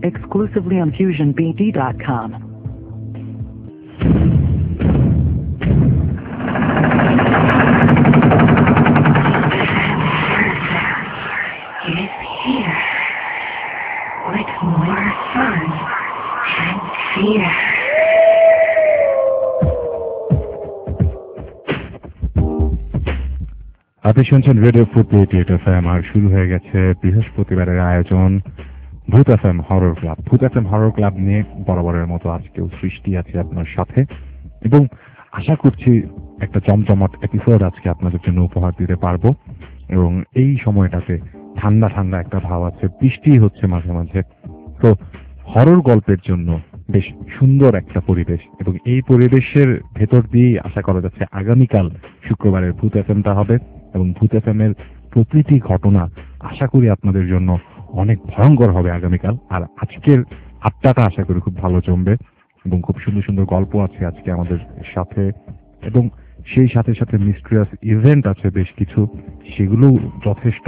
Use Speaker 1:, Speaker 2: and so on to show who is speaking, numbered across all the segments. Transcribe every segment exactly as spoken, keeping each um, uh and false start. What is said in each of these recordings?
Speaker 1: exclusively on fusion b d dot com.
Speaker 2: Is here with more fun and fear.
Speaker 3: আপনি শুনছেন radio ফুড eight F M আর শুরু হয়ে গেছে বৃহস্পতিবারের আয়োজন Bhoot F M horror club. Bhoot F M horror club নিয়ে বরাবরের মতো আজকেও সৃষ্টি আছে আপনার সাথে এবং আশা করছি একটা জমজমাট এপিসোড আজকে আপনাদের জন্য উপহার দিতে পারবো। এবং এই সময়টাতে ঠান্ডা ঠান্ডা একটা ভাব আছে, বৃষ্টি হচ্ছে মাঝে মাঝে, তো হরর গল্পের জন্য বেশ সুন্দর একটা পরিবেশ এবং এই পরিবেশের ভেতর দিয়েই আশা করা যাচ্ছে আগামীকাল শুক্রবারের ভূত এফ এমটা হবে এবং ভূত এফ এম এর প্রতিটি ঘটনা আশা করি আপনাদের জন্য অনেক ভয়ঙ্কর হবে আগামীকাল। আর আজকের আড্ডাটা আশা করি খুব ভালো জমবে এবং খুব সুন্দর সুন্দর গল্প আছে আজকে আমাদের সাথে এবং সেই সাথে সাথে মিস্ট্রিয়াস ইভেন্ট আছে বেশ কিছু, সেগুলো যথেষ্ট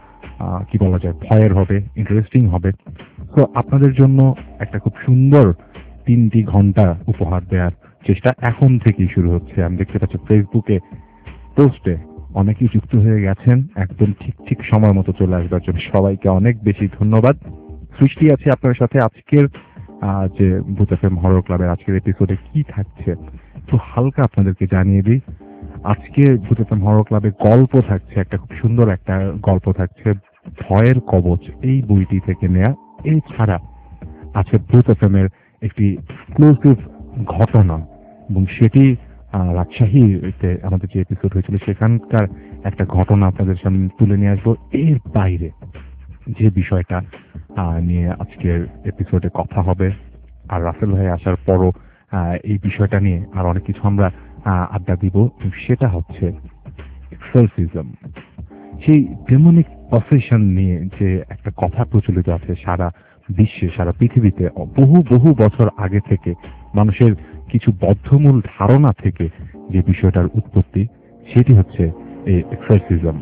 Speaker 3: কি বলা যায় ভয়ের হবে, ইন্টারেস্টিং হবে। তো আপনাদের জন্য একটা খুব সুন্দর তিনটি ঘন্টা উপহার দেওয়ার চেষ্টা এখন থেকেই শুরু হচ্ছে। আমি দেখতে পাচ্ছি ফেসবুকে পোস্টে অনেকেই যুক্ত হয়ে গেছেন, একদম ঠিক ঠিক সময় মতো চলে আসবার জন্য সবাইকে অনেক বেশি ধন্যবাদ। সৃষ্টি আছে আপনার সাথে আজকের যে ভূত এফ এম হরর ক্লাবের আজকের এপিসোডে কি থাকছে একটু হালকা আপনাদেরকে জানিয়ে দিই। আজকে ভূত এফ এম হরর ক্লাবে গল্প থাকছে, একটা খুব সুন্দর একটা গল্প থাকছে ভয়ের কবচ এই বইটি থেকে নেয়া। এছাড়া আছে ভূত এফ এম এর একটি এক্সক্লুসিভ ঘটনা এবং সেটি রাজশাহীতে আমাদের যে এপিসোড হয়েছিল সেখানকার একটা ঘটনা আপনাদের সামনে তুলে নিয়ে আসবো। এর বাইরে যে বিষয়টা নিয়ে আজকের এপিসোডে কথা হবে আর রাসেল ভাই আসার পরও এই বিষয়টা নিয়ে আর অনেক কিছু আমরা আড্ডা দিব, সেটা হচ্ছে এক্সোরসিজম। সেই ডেমনিক পসেশন নিয়ে যে একটা কথা প্রচলিত আছে সারা বিশ্বে, সারা পৃথিবীতে বহু বহু বছর আগে থেকে মানুষের কিছু বদ্ধমূল ধারণা থেকে যে বিষয়টার উৎপত্তি, সেটি হচ্ছে এই এক্সোরসিজম।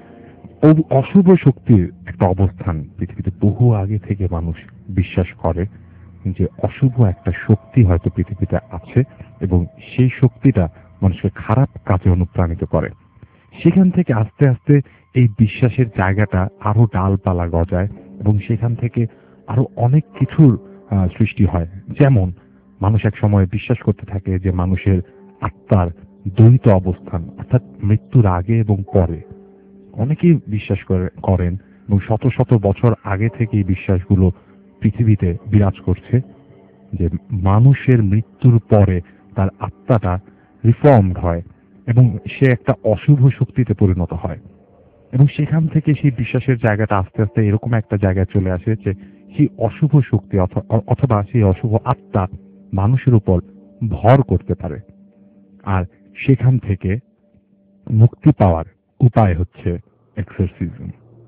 Speaker 3: অশুভ শক্তির একটা অবস্থান পৃথিবীতে বহু আগে থেকে মানুষ বিশ্বাস করে যে অশুভ একটা শক্তি হয়তো পৃথিবীতে আছে এবং সেই শক্তিটা মানুষকে খারাপ কাজে অনুপ্রাণিত করে। সেখান থেকে আস্তে আস্তে এই বিশ্বাসের জায়গাটা আরো ডালপালা গজায় এবং সেখান থেকে আরো অনেক কিছুর সৃষ্টি হয়। যেমন মানুষ এক সময় বিশ্বাস করতে থাকে যে মানুষের আত্মার দ্বৈত অবস্থান, অর্থাৎ মৃত্যুর আগে এবং পরে। অনেকেই বিশ্বাস করেন এবং শত শত বছর আগে থেকে এই বিশ্বাসগুলো পৃথিবীতে বিরাজ করছে যে মানুষের মৃত্যুর পরে তার আত্মাটা রিফর্মড হয় এবং সে একটা অশুভ শক্তিতে পরিণত হয় এবং সেখান থেকে সেই বিশ্বাসের জায়গাটা আস্তে আস্তে এরকম একটা জায়গায় চলে আসে যে সেই অশুভ শক্তি অথবা সেই অশুভ আত্মা মানুষের উপর ভর করতে পারে। আর সেখান থেকে মুক্তি পাওয়ার উপায় হচ্ছে এক্সোরসিজম।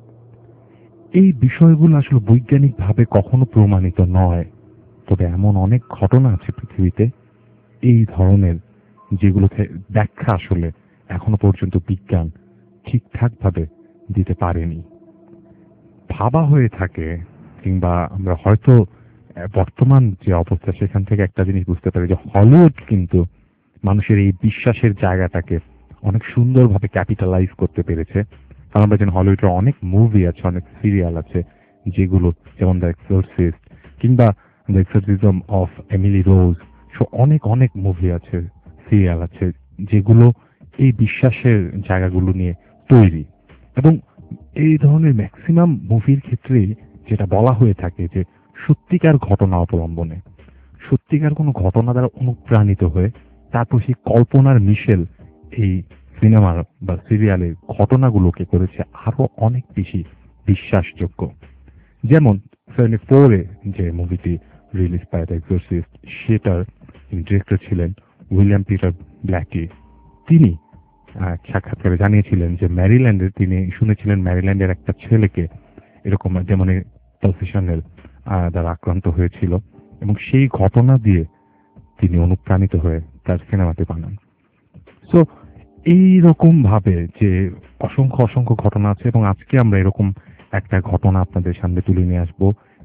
Speaker 3: এই বিষয়গুলো আসলে বৈজ্ঞানিকভাবে কখনো প্রমাণিত নয়, তবে এমন অনেক ঘটনা আছে পৃথিবীতে এই ধরনের যেগুলোতে ব্যাখ্যা আসলে এখনো পর্যন্ত বিজ্ঞান ঠিকঠাক ভাবে দিতে পারেনি। ভাবা হয়ে থাকে কিংবা আমরা হয়তো বর্তমান যে অবস্থা সেখান থেকে একটা জিনিস বুঝতে পারি যে হলিউড কিন্তু মানুষের এই বিশ্বাসের জায়গাটাকে অনেক সুন্দরভাবে ক্যাপিটালাইজ করতে পেরেছে। কারণ আমরা জানি হলিউডের অনেক মুভি আছে, অনেক সিরিয়াল আছে যেগুলো যেমন দ্য এক্সোরসিস্ট কিংবা the exorcism of Emily Rose, so অনেক অনেক মুভি আছে, সিরিয়াল আছে যেগুলো এই বিশ্বাসের জায়গাগুলো নিয়ে তৈরি। এবং এই ধরনের ম্যাক্সিমাম মুভির ক্ষেত্রে যেটা বলা হয়ে থাকে যে সত্যিকার ঘটনা অবলম্বনে, সত্যিকার কোনো ঘটনা দ্বারা অনুপ্রাণিত হয়ে তারপর সেই কল্পনার মিশেল এই সিনেমার বা সিরিয়ালের ঘটনাগুলোকে করেছে আরো অনেক বেশি বিশ্বাসযোগ্য। যেমন সেভেন্টি ফোরে যে মুভিটি রিলিজ পায় দ্য এক্সোরসিস্ট, সেটার ডিরেক্টর ছিলেন উইলিয়াম পিটার ব্ল্যাকি। তিনি সাক্ষাৎকারে জানিয়েছিলেন যে ম্যারিল্যান্ডের তিনি শুনেছিলেন ম্যারিল্যান্ডের একটা ছেলেকে এরকম যেমন পসেশনের দ্বারা আক্রান্ত হয়েছিল এবং সেই ঘটনা দিয়ে তিনি অনুপ্রাণিত হয়ে তার সিনেমাটি বানান। সো এইরকম ভাবে যে অসংখ্য অসংখ্য ঘটনা আছে এবং আজকে আমরা এরকম একটা ঘটনা আপনাদের সামনে তুলে নিয়ে আসবো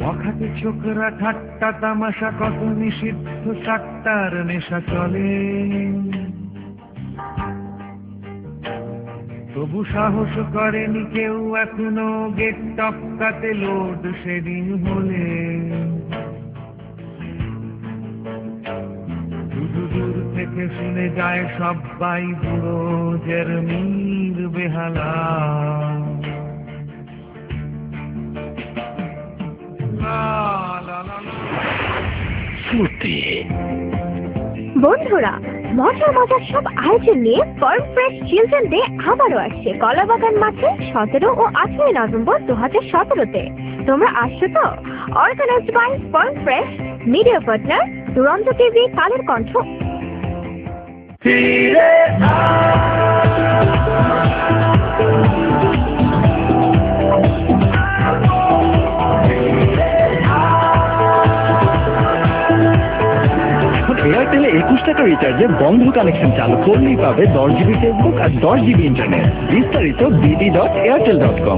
Speaker 4: বখাতে ছোকরা ঠাট্টা তামাশা কত নিষিদ্ধ সাট্টার নেশা চলে, তবু সাহস করেনি কেউ এখনো গেট টপকাতে লোড সেদিন হলে। দূর থেকে শুনে যায় সবাই বুড়ো জেরমির বেহালা।
Speaker 5: বন্ধুরা, মজার মজার সব আয়োজন নিয়ে ফার্ম ফ্রেশ চিলড্রেন ডে আবারও আসছে কলাবাগান মাঠে সতেরো ও আঠারোই নভেম্বর দু হাজার সতেরোতে। তোমরা আসছো তো? Organised by farm fresh, media partner Duronto TV, Kaler Kantho.
Speaker 6: এয়ারটেলে একুশ টাকা রিচার্জে বন্ধ কানেকশন চালু করলেই পাবে দশ জিবি ফেসবুক আর দশ জিবি ইন্টারনেট। বিস্তারিত BD dot Airtel dot com.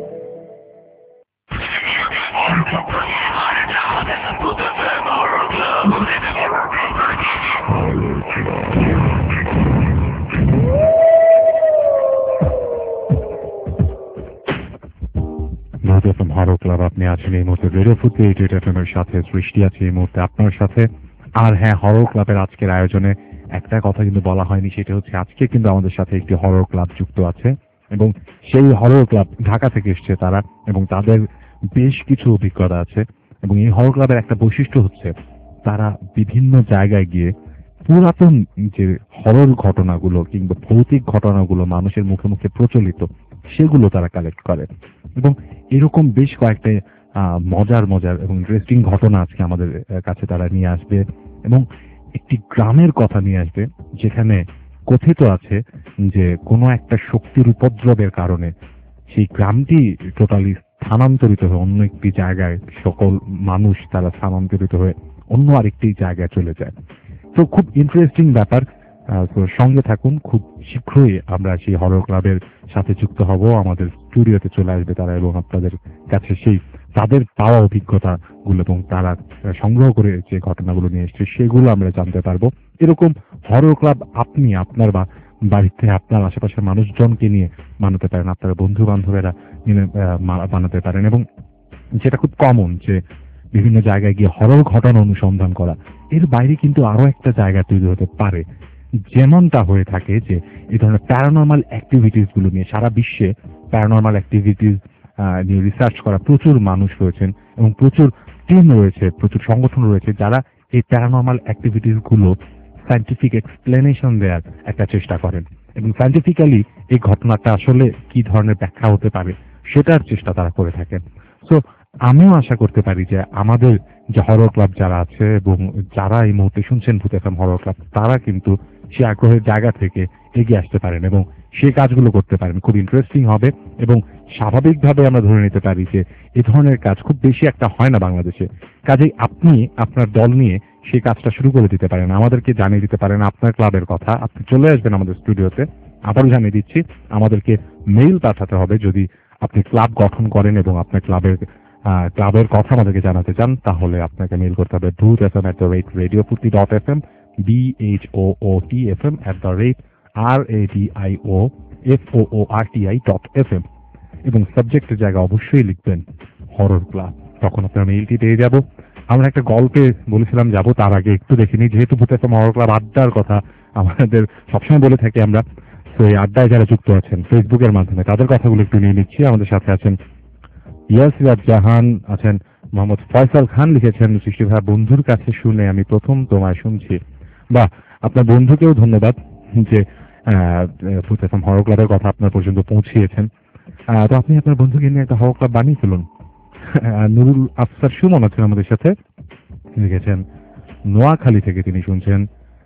Speaker 3: Horror club, আপনি আছেন এই মুহূর্তে radio Foorti eight F M এর সাথে। সৃষ্টি আছে এই মুহূর্তে আপনার সাথে। আর হ্যাঁ, হরর ক্লাবের আজকের আয়োজনে একটা কথা কিন্তু বলা হয়নি, সেটা হচ্ছে আজকে কিন্তু আমাদের সাথে একটি হরর ক্লাব যুক্ত আছে এবং সেই হরর ক্লাব ঢাকা থেকে এসছে তারা, এবং তাদের বেশ কিছু অভিজ্ঞতা আছে। এবং এই হরর ক্লাবের একটা বৈশিষ্ট্য হচ্ছে তারা বিভিন্ন জায়গায় গিয়ে পুরাতন যে হরর ঘটনাগুলো কিংবা ভৌতিক ঘটনাগুলো মানুষের মুখে মুখে প্রচলিত সেগুলো তারা কালেক্ট করে। এবং এরকম বেশ কয়েকটা মজার মজার এবং ইন্টারেস্টিং ঘটনা আজকে আমাদের কাছে তারা নিয়ে আসবে। এবং একটি গ্রামের কথা নিয়ে আসবে যেখানে কথিত আছে যে কোনো একটা শক্তির উপদ্রবের কারণে সেই গ্রামটি টোটালি স্থানান্তরিত হয়ে অন্য একটি জায়গায়, সকল মানুষ তারা স্থানান্তরিত হয়ে অন্য আরেকটি জায়গায় চলে যায়। তো খুব ইন্টারেস্টিং ব্যাপার। তো সঙ্গে থাকুন, খুব শীঘ্রই আমরা সেই হরর ক্লাবের সাথে যুক্ত হব। আমাদের স্টুডিওতে চলে আসবে তারা এবং আপনাদের কাছে সেই তাদের পাওয়া অভিজ্ঞতা গুলো এবং তারা সংগ্রহ করে যে ঘটনাগুলো নিয়ে এসছে সেগুলো আমরা জানতে পারবো। এরকম হরর ক্লাব আপনি আপনার বা বাড়িতে আপনার আশেপাশের মানুষজনকে নিয়ে বানাতে পারেন, আপনার বন্ধু বান্ধবেরা নিয়ে বানাতে পারেন। এবং যেটা খুব কমন যে বিভিন্ন জায়গায় গিয়ে হরর ঘটনা অনুসন্ধান করা, এর বাইরে কিন্তু আরো একটা জায়গা তৈরি হতে পারে। যেমনটা হয়ে থাকে যে এই ধরনের প্যারানর্মাল অ্যাক্টিভিটিস গুলো নিয়ে সারা বিশ্বে প্যারানর্মাল অ্যাক্টিভিটিস নিয়ে রিসার্চ করা প্রচুর মানুষ রয়েছেন এবং প্রচুর টিম রয়েছে, প্রচুর সংগঠন রয়েছে যারা এই প্যারানর্মাল অ্যাক্টিভিটিস গুলো সায়েন্টিফিক এক্সপ্লেনেশন দেওয়ার একটা চেষ্টা করেন এবং সায়েন্টিফিক্যালি এই ঘটনাটা আসলে কি ধরনের ব্যাখ্যা হতে পারে সেটার চেষ্টা তারা করে থাকেন। সো আমিও আশা করতে পারি যে আমাদের যে হরর ক্লাব যারা আছে এবং যারা এই মুহূর্তে শুনছেন ভূত এফএম হরর ক্লাব, তারা কিন্তু সে আগ্রহের জায়গা থেকে এগিয়ে আসতে পারেন এবং সে কাজগুলো করতে পারেন। খুব ইন্টারেস্টিং হবে এবং স্বাভাবিকভাবে আমরা ধরে নিতে পারি যে এই ধরনের কাজ খুব বেশি একটা হয় না বাংলাদেশে। কাজেই আপনি আপনার দল নিয়ে সেই কাজটা শুরু করে দিতে পারেন, আমাদেরকে জানিয়ে দিতে পারেন আপনার ক্লাবের কথা। আপনি চলে আসবেন আমাদের স্টুডিওতে। আবারও জানিয়ে দিচ্ছি, আমাদেরকে মেইল পাঠাতে হবে যদি আপনি ক্লাব গঠন করেন এবং আপনার ক্লাবের ক্লাবের কথা আমাদেরকে জানাতে চান, তাহলে আপনাকে মেইল করতে হবে Bhoot F M at the rate radio Foorti dot F M, B H O O T F M at the rate R A D I O F O O R T I dot F M, এবং সাবজেক্টের জায়গা অবশ্যই লিখবেন horror club. তখন আপনার মেইলটি পেয়ে যাব। আমরা একটা গল্পে বলেছিলাম যাব, তার আগে একটু দেখিনি, যেহেতু ভূত এফ এম হরর ক্লাব আড্ডার কথা আমাদের সবসময় বলে থাকি আমরা, তো এই আড্ডায় যারা যুক্ত আছেন ফেসবুকের মাধ্যমে তাদের কথাগুলো একটু নিয়ে নিচ্ছি। আমাদের সাথে আছেন ইয়াসিরাত জাহান, আছেন মোহাম্মদ ফয়সাল খান, লিখেছেন সৃষ্টি ভাই বন্ধুর কাছে শুনে আমি প্রথম তোমায় শুনছি। বা আপনার বন্ধুকেও ধন্যবাদ যে ভূত এফ এম হরর ক্লাবের কথা আপনার পর্যন্ত পৌঁছিয়েছেন। তো আপনি আপনার বন্ধুকে নিয়ে একটা হরর ক্লাব বানিয়ে ফেলুন। নুরুল আফসার সুমন আছেন আমাদের সাথে, লিখেছেন নোয়াখালী থেকে, তিনি শুনছেন।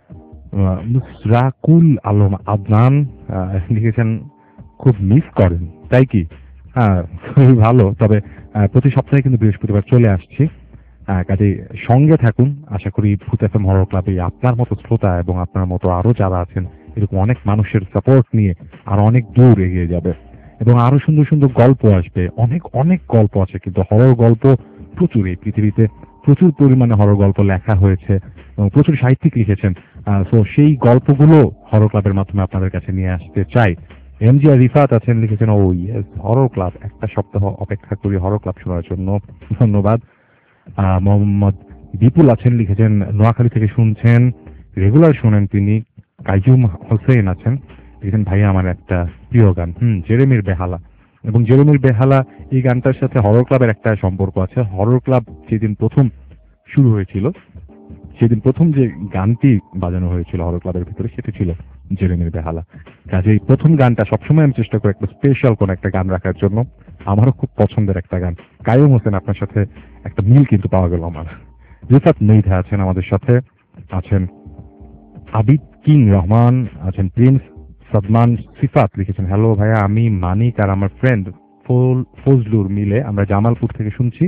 Speaker 3: মুসরাকুল আলম আদনান লিখেছেন খুব মিস করেন, তাই কি? হ্যাঁ, খুবই ভালো। তবে প্রতি সপ্তাহে কিন্তু বৃহস্পতিবার চলে আসছি, কাজে সঙ্গে থাকুন। আশা করি ভূত এফ এম হরর ক্লাবে আপনার মতো শ্রোতা এবং আপনার মতো আরো যারা আছেন এরকম অনেক মানুষের সাপোর্ট নিয়ে আর অনেক দূর এগিয়ে যাবে এবং আরো সুন্দর সুন্দর গল্প আসবে। অনেক অনেক গল্প আছে, কিন্তু হরর গল্প প্রচুর এই পৃথিবীতে প্রচুর পরিমাণে হরর গল্প লেখা হয়েছে এবং প্রচুর সাহিত্যিক লিখেছেন। তো সেই গল্পগুলো হরর ক্লাবের মাধ্যমে আপনাদের কাছে নিয়ে আসতে চাই। এম জি আর রিফাত আছেন, লিখেছেন ও ইয়েস হরর ক্লাব, একটা সপ্তাহ অপেক্ষা করি হরর ক্লাব শোনার জন্য, ধন্যবাদ। আহ মোহাম্মদ বিপুল আছেন, লিখেছেন নোয়াখালী থেকে শুনছেন, রেগুলার শোনেন তিনি। কাইজুম হোসেন আছেন, লিখেছেন ভাইয়া আমার একটা প্রিয় গান হুম জেরেমির বেহালা, এবং জেরেমির বেহালা এই গানটার সাথে হরর ক্লাবের একটা সম্পর্ক আছে। হরর ক্লাব যেদিন প্রথম শুরু হয়েছিল সেদিন প্রথম যে গানটি বাজানো হয়েছিল হরর ক্লাবের ভিতরে সেটি ছিল জেরেমির বেহালা। কাজেই প্রথম গানটা সবসময় আমি চেষ্টা করি একটা স্পেশাল কোন একটা গান রাখার জন্য। আমারও খুব পছন্দের একটা গান। কাইয়ুম হোসেন আপনার সাথে একটা মিল কিন্তু পাওয়া গেল আমার। রিফাত মেধা আছেন আমাদের সাথে, আছেন আবিদ কিং রহমান, আছেন প্রিন্স সাদমান সিফাত, লিখেছেন হ্যালো ভাইয়া আমি মানিক আর আমার ফ্রেন্ড ফজলুর মিলে আমরা জামালপুর থেকে শুনছি,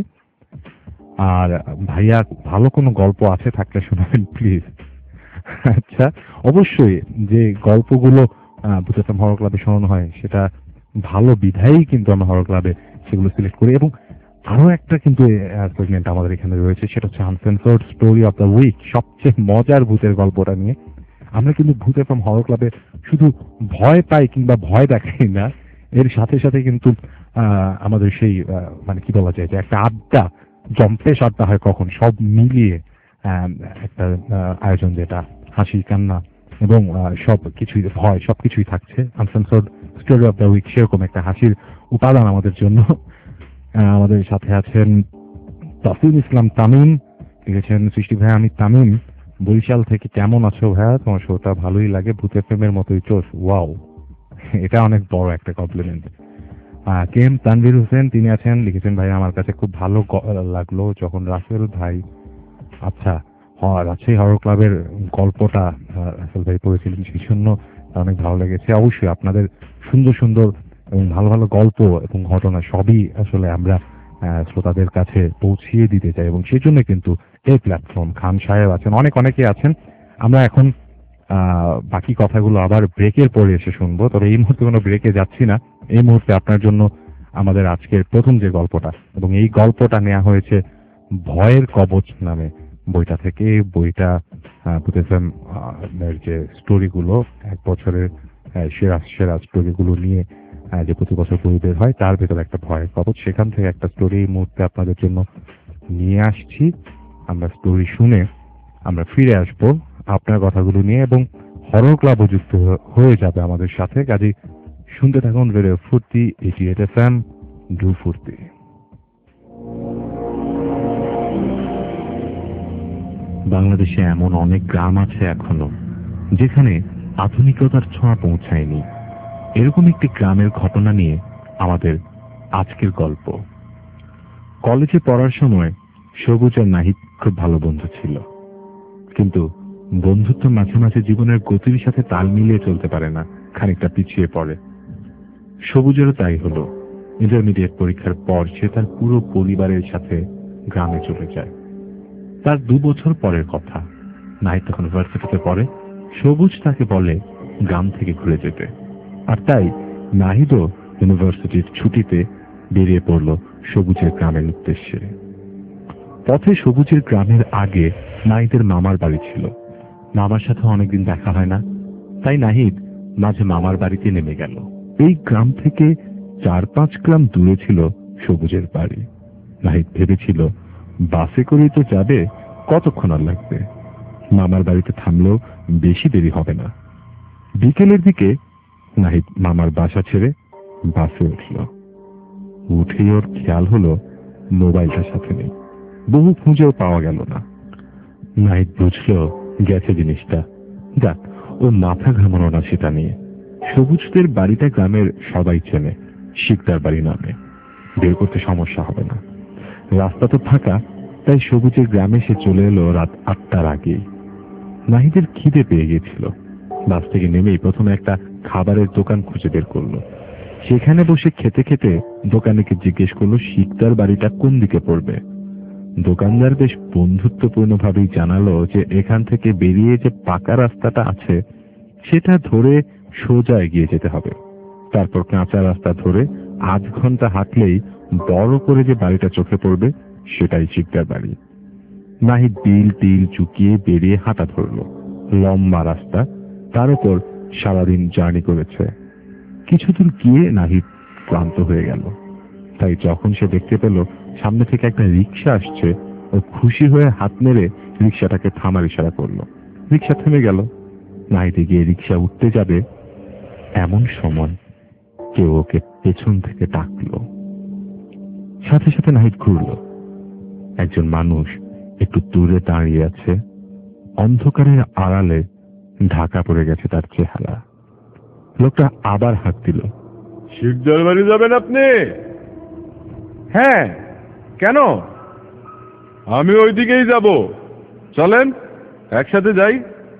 Speaker 3: আর ভাইয়া ভালো কোনো গল্প আছে থাকলে শোনাবেন প্লিজ। আচ্ছা অবশ্যই, যে গল্পগুলো ভূত এফ এম হরর ক্লাবে শোনানো হয় সেটা ভালো বিধায়ী কিন্তু আমরা হরর ক্লাবে সেগুলো সিলেক্ট করি। এবং আরো একটা কিন্তু সেগমেন্ট আমাদের এখানে রয়েছে, সেটা হচ্ছে uncensored story of the week, সবচেয়ে মজার ভূতের গল্পটা নিয়ে। আমরা কিন্তু ভূত এফ এম হরর ক্লাবে শুধু ভয় পাই কিংবা ভয় দেখাই না, এর সাথে সাথে কিন্তু আহ আমাদের সেই মানে কি বলা যায় যে একটা আড্ডা, জম্পেশ আড্ডা হয় কখন, সব মিলিয়ে একটা আয়োজন যেটা হাসি কান্না এবং সব কিছুই ভয় সবকিছুই থাকছে। Uncensored story of the week সেরকম একটা হাসির উপাদান আমাদের জন্য। আমাদের সাথে আছেন তাসিম ইসলাম তামিম, লিখেছেন সৃষ্টি ভাইয়া আমি তামিম বরিশাল থেকে, কেমন আছো ভাইয়া, তোমার শোটা ভালোই লাগে, ভূত এফ এম এর মতোই চোস। ওয়াও, এটা অনেক বড় একটা compliment. K M Tanvir Hossain তিনি আছেন, লিখেছেন ভাই আমার কাছে খুব ভালো লাগলো যখন রাসেল ভাই আচ্ছা রাজশাহী হরর ক্লাবের গল্পটা রাসেল ভাই পড়েছিলেন, সেই জন্য অনেক ভালো লেগেছে। অবশ্যই আপনাদের সুন্দর সুন্দর এবং ভালো ভালো গল্প এবং ঘটনা সবই আসলে আমরা শ্রোতাদের কাছে পৌঁছিয়ে দিতে চাই, এবং সেই জন্য কিন্তু এই প্ল্যাটফর্ম। খান সাহেব আছেন, অনেক অনেকে আছেন। আমরা এখন আহ বাকি কথাগুলো আবার ব্রেকের পরে এসে শুনবো, তবে এই মুহূর্তে কোনো ব্রেকে যাচ্ছি না। এই মুহূর্তে আপনার জন্য আমাদের আজকের প্রথম যে গল্পটা, এবং এই গল্পটা নেওয়া হয়েছে ভয়ের কবচ নামে বইটা থেকে। বইটা ভূত এফ এম এর যে স্টোরিগুলো, এক বছরের সেরা সেরা স্টোরিগুলো নিয়ে যে প্রতি বছর বই বের হয়, তার ভেতরে একটা ভয়ের কবচ, সেখান থেকে একটা স্টোরি এই মুহূর্তে আপনাদের জন্য নিয়ে আসছি। আমরা স্টোরি শুনে আমরা ফিরে আসবো আপনার কথাগুলো নিয়ে, এবং হরর ক্লাবও যুক্ত হয়ে যাবে আমাদের সাথে। কাজেই শুনতে থাকুন radio Foorti eighty eight F M, do Foorti. বাংলাদেশে এমন অনেক গ্রাম আছে এখনো যেখানে আধুনিকতার ছোঁয়া পৌঁছায়নি। এরকম একটি গ্রামের ঘটনা নিয়ে আমাদের আজকের গল্প। কলেজে পড়ার সময় সবুজ আর নাহিদ খুব ভালো বন্ধু ছিল, কিন্তু বন্ধুত্ব মাঝে মাঝে জীবনের গতির সাথে তাল মিলিয়ে চলতে পারে না, খানিকটা পিছিয়ে পড়ে। সবুজেরও তাই হলো। ইন্টারমিডিয়েট পরীক্ষার পর সে তার পুরো পরিবারের সাথে গ্রামে চলে যায়। তার দু বছর পরের কথা, নাহিদ তখন ভার্সিটিতে পড়ে। সবুজ তাকে বলে গ্রাম থেকে ঘুরে যেতে, আর তাই নাহিদও ইউনিভার্সিটির ছুটিতে বেরিয়ে পড়ল সবুজের গ্রামের উদ্দেশ্যে। পথে সবুজের গ্রামের আগে নাহিদের মামার বাড়ি ছিল। মামার সাথে অনেকদিন দেখা হয় না, তাই নাহিদ মাঝে মামার বাড়িতে নেমে গেল। এই গ্রাম থেকে চার পাঁচ গ্রাম দূরে ছিল সবুজের বাড়ি। নাহিদ ভেবেছিল বাসে করেই তো যাবে, কতক্ষণ আর লাগবে, মামার বাড়িতে থামলেও বেশি দেরি হবে না। বিকেলের দিকে নাহিদ মামার বাসা ছেড়ে বাসে উঠল। উঠেই ওর খেয়াল হলো মোবাইলটা সাথে নেই। বহু খুঁজেও পাওয়া গেল না। নাহিদ বুঝলো গেছে জিনিসটা। যাক, ও মাথা ঘামানো না সেটা নিয়ে। সবুজদের বাড়িটা গ্রামের সবাই চেনে, শিকদার বাড়ি নামে। বের করতে সমস্যা হবে না, রাস্তা তো ফাঁকা। তাই সবুজের গ্রামে সে চলে এলো রাত আটটার আগেই। নাহিদের খিদে পেয়ে গেছিল। বাস থেকে নেমেই প্রথমে একটা খাবারের দোকান খুঁজে বের করলো। সেখানে বসে খেতে খেতে দোকানিকে জিজ্ঞেস করলো শিকদার বাড়িটা কোন দিকে পড়বে। দোকানদার বেশ বন্ধুত্বপূর্ণ ভাবেই জানালো যে এখান থেকে বেরিয়ে যে পাকা রাস্তাটা আছে সেটা ধরে সোজা এগিয়ে যেতে হবে। তারপর কাঁচা রাস্তা ধরে আধ ঘন্টা হাঁটলেই বড় করে যে বাড়িটা চোখে পড়বে সেটাই শিকদার বাড়ি। নাহিদ বিল টিল চুকিয়ে বেরিয়ে হাঁটা ধরল। লম্বা রাস্তা, তার উপর সারাদিন জার্নি করেছে। কিছু দূর গিয়ে নাহিদ ক্লান্ত হয়ে গেল। তাই যখন সে দেখতে পেল সামনে থেকে একটা রিক্সা আসছে, ও খুশি হয়ে হাত মেরে রিক্সাটাকে থামার ইশারা করলো। রিক্সা থেমে গেল। নাহিদ গিয়ে রিক্সা উঠতে যাবে, এমন সময় কেউ ওকে পেছন থেকে ডাকলো। সাথে সাথে নাহিদ ঘুরল। একজন মানুষ একটু দূরে দাঁড়িয়ে আছে। অন্ধকারের আড়ালে ঢাকা পড়ে গেছে তার চেহারা। লোকটা আবার হাত দিল।
Speaker 7: শিকদার বাড়ি যাবেন আপনি? হ্যাঁ, কেন? আমি ওইদিকেই যাব, চলেন একসাথে যাই।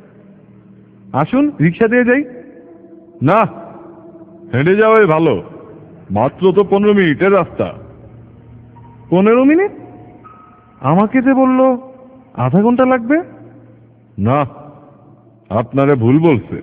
Speaker 3: আসুন রিক্সা দিয়ে যাই।
Speaker 7: না, হেঁটে যাওয়াই ভালো, মাত্র তো পনেরো মিনিটের রাস্তা।
Speaker 3: পনেরো মিনিট? আমাকে যে বললো আধা ঘন্টা লাগবে।
Speaker 7: না, আপনারে ভুল বলছে।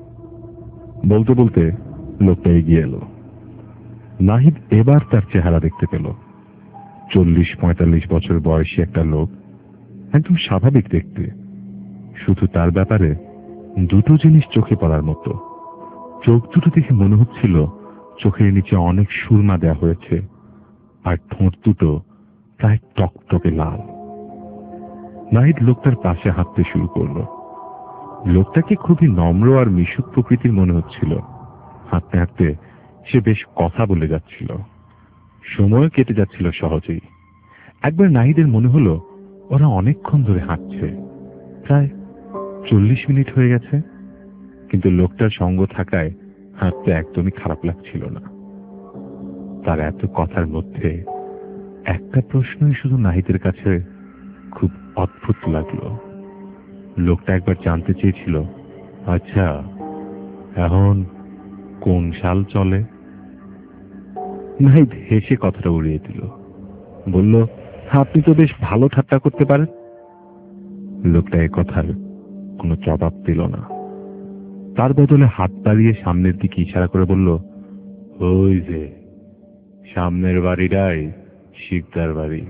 Speaker 3: বলতে বলতে লোকটা এগিয়ে এলো। নাহিদ এবার তার চেহারা দেখতে পেল। চল্লিশ পঁয়তাল্লিশ বছর বয়সী একটা লোক, একদম স্বাভাবিক দেখতে। শুধু তার ব্যাপারে দুটো জিনিস চোখে পড়ার মতো। চোখ দুটো দেখে মনে হচ্ছিল চোখের নিচে অনেক সুরমা দেওয়া হয়েছে, আর ঠোঁট দুটো প্রায় টকটকে লাল। নাহিদ লোকটার পাশে হাঁটতে শুরু করলো। লোকটাকে খুবই নম্র আর মিশুক প্রকৃতির মনে হচ্ছিল। হাঁটতে হাঁটতে সে বেশ কথা বলে যাচ্ছিল। সময় কেটে যাচ্ছিল সহজেই। একবার নাহিদের মনে হলো ওরা অনেকক্ষণ ধরে হাঁটছে, প্রায় চল্লিশ মিনিট হয়ে গেছে। কিন্তু লোকটার সঙ্গ থাকায় হাঁটতে একদমই খারাপ লাগছিল না। তার এত কথার মধ্যে একটা প্রশ্নই শুধু নাহিদের কাছে খুব অদ্ভুত লাগলো। লোকটা একবার জানতে চেয়েছিল, আচ্ছা এখন কোন সাল চলে? নাহিদ হেসে কথাটা উড়িয়ে দিল, বলল, আপনি তো বেশ ভালো ঠাট্টা করতে পারেন। লোকটা এ কথার কোনো জবাব দিল না। তার বদলে হাত বাড়িয়ে সামনের দিকে ইশারা করে বলল, ওই যে সামনের বাড়িটাই শিকদার বাড়ি।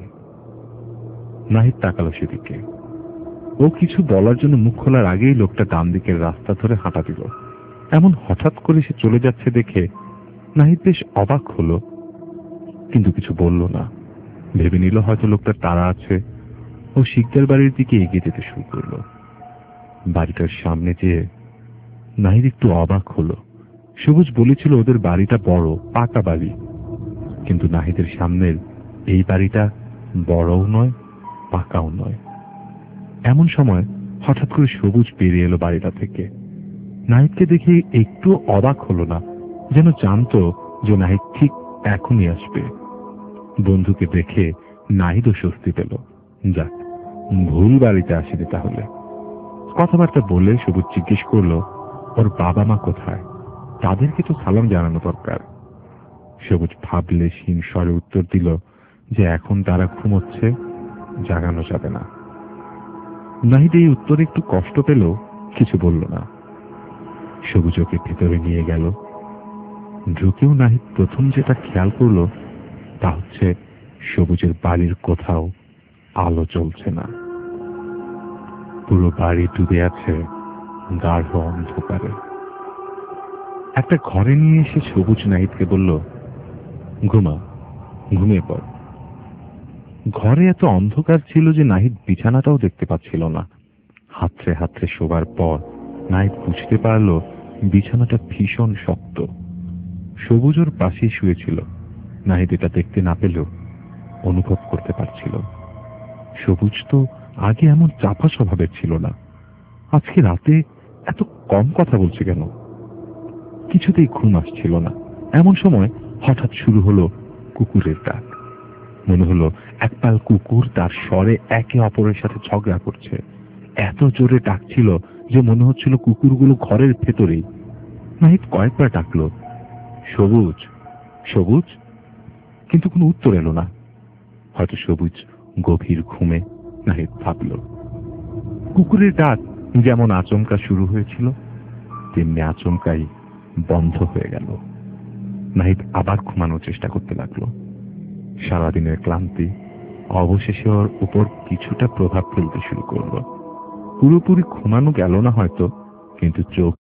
Speaker 3: নাহিদ তাকালো সেদিকে। ও কিছু বলার জন্য মুখ খোলার আগেই লোকটা ডান দিকের রাস্তা ধরে হাঁটা দিল। এমন হঠাৎ করে সে চলে যাচ্ছে দেখে নাহিদ বেশ অবাক হলো, কিন্তু কিছু বলল না। ভেবে নিল হয়তো লোকটার তাড়া আছে। ও শিকদার বাড়ির দিকে এগিয়ে যেতে শুরু করলো। বাড়িটার সামনে যেয়ে নাহিদ একটু অবাক হলো। সবুজ বলেছিল ওদের বাড়িটা বড়, পাকা বাড়ি, কিন্তু নাহিদের সামনের এই বাড়িটা বড়ও নয়, পাকাও নয়। এমন সময় হঠাৎ করে সবুজ বেরিয়ে এলো বাড়িটা থেকে। নাহিদকে দেখে একটু অবাক হলো না, যেন জানতো যে নাহিদ ঠিক এখনই আসবে। বন্ধুকে দেখে নাহিদও স্বস্তি পেল। যাক, ভুল বাড়িতে আসেনি তাহলে। কথাবার্তা বলে সবুজ জিজ্ঞেস করলো ওর বাবা মা কোথায়, তাদেরকে তো সালাম জানানো দরকার। সবুজ ভাবলে হীন স্বরে উত্তর দিল যে এখন তারা ঘুমোচ্ছে, জাগানো যাবে না। নাহিদ এই উত্তরে একটু কষ্ট পেল, কিছু বলল না। সবুজ ওকে ভেতরে নিয়ে গেল। ঢুকেও নাহিদ প্রথম যেটা খেয়াল করলো তা হচ্ছে সবুজের বাড়ির কোথাও আলো জ্বলছে না। পুরো বাড়ি ডুবে আছে গাঢ় অন্ধকারে। একটা ঘরে নিয়ে এসে সবুজ নাহিদকে বলল, ঘুমা, ঘুমিয়ে পড়। ঘরে এত অন্ধকার ছিল যে নাহিদ বিছানাটাও দেখতে পাচ্ছিল না। হাতড়ে হাতড়ে শোবার পর নাহিদ বুঝতে পারল বিছানাটা ভীষণ শক্ত। সবুজ ওর পাশেই শুয়েছিল। নাহিদ এটা দেখতে না পেলেও অনুভব করতে পারছিল। সবুজ তো আগে এমন চাপা স্বভাবের ছিল না। আজকে রাতে এত কম কথা বলছে কেন? কিছুতেই ঘুম আসছিল না। এমন সময় হঠাৎ শুরু হলো কুকুরের ডাক। মনে হলো একপাল কুকুর তার স্বরে একে অপরের সাথে ঝগড়া করছে। এত জোরে ডাকছিল যে মনে হচ্ছিল কুকুরগুলো ঘরের ভেতরেই। নাহিদ কয়েকবার ডাকলো, সবুজ, সবুজ, কিন্তু কোনো উত্তর এলো না। হয়তো সবুজ গভীর ঘুমে, নাহিদ ভাবল। কুকুরের ডাক যেমন আচমকা শুরু হয়েছিল তেমনি আচমকাই বন্ধ হয়ে গেল। নাহিদ আবার ঘুমানোর চেষ্টা করতে লাগলো। সারাদিনের ক্লান্তি, অবশেষে ওর উপর কিছুটা প্রভাব ফেলতে শুরু করলো। পুরোপুরি ঘুমানো গেল না হয়তো, কিন্তু চোখ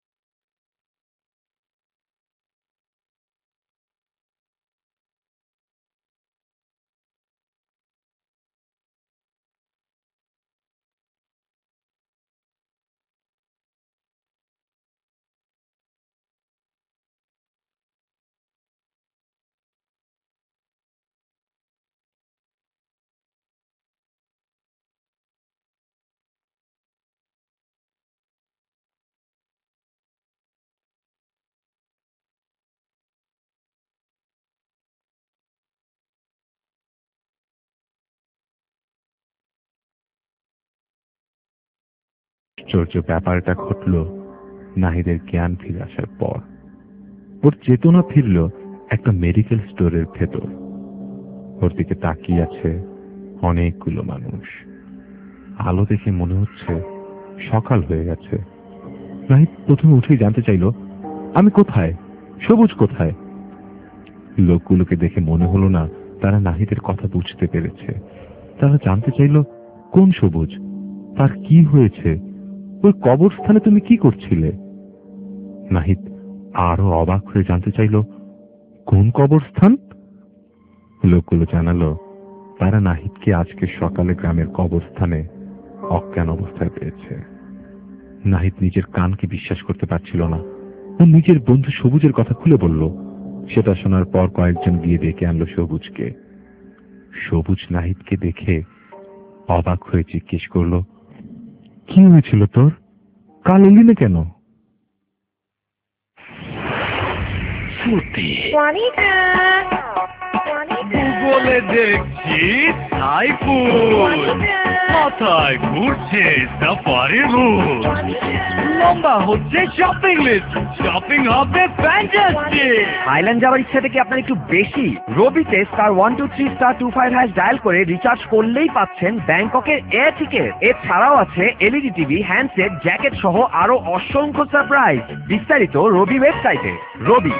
Speaker 3: আশ্চর্য ব্যাপারটা ঘটল নাহিদের জ্ঞান ফিরে আসার পর। ওর চেতনা ফিরল একটা মেডিকেল স্টোরের ভেতর। ওর দিকে তাকিয়ে আছে অনেকগুলো মানুষ। আলো দেখে মনে হচ্ছে সকাল হয়ে গেছে। নাহিদ প্রথমে উঠেই জানতে চাইল, আমি কোথায়? সবুজ কোথায়? লোকগুলোকে দেখে মনে হলো না তারা নাহিদের কথা বুঝতে পেরেছে। তারা জানতে চাইল, কোন সবুজ? তার কি হয়েছে? ওই কবরস্থানে তুমি কি করছিলে? নাহিদ আরো অবাক হয়ে জানতে চাইল, কোন কবরস্থান? লোকগুলো জানালো তারা নাহিদকে আজকে সকালে গ্রামের কবরস্থানে অজ্ঞান অবস্থায় পেয়েছে। নাহিদ নিজের কানকে বিশ্বাস করতে পারছিল না। ও নিজের বন্ধু সবুজের কথা খুলে বলল। সেটা শোনার পর কয়েকজন গিয়ে ডেকে আনলো সবুজকে। সবুজ নাহিদকে দেখে অবাক হয়ে জিজ্ঞেস করলো, কি হয়েছিল তোর? কাল এলি না কেন?
Speaker 6: গুগলে দেখছি সাইফুল, মাথায় ঘুরছে সাফারি রুট, লম্বা হচ্ছে শপিং লিস্ট, শপিং হবে ফ্যান্টাস্টিক।
Speaker 8: থাইল্যান্ড যাওয়ার ইচ্ছাটা কি আপনার একটু বেশি? রবিতে star one two three star two five hash dial করে রিচার্জ করলেই পাচ্ছেন ব্যাংককের এয়ার টিকেট। এছাড়াও আছে এলইডি টিভি, হ্যান্ডসেট, জ্যাকেট সহ আরো অসংখ্য সারপ্রাইজ। বিস্তারিত রবি ওয়েবসাইটে। রবি।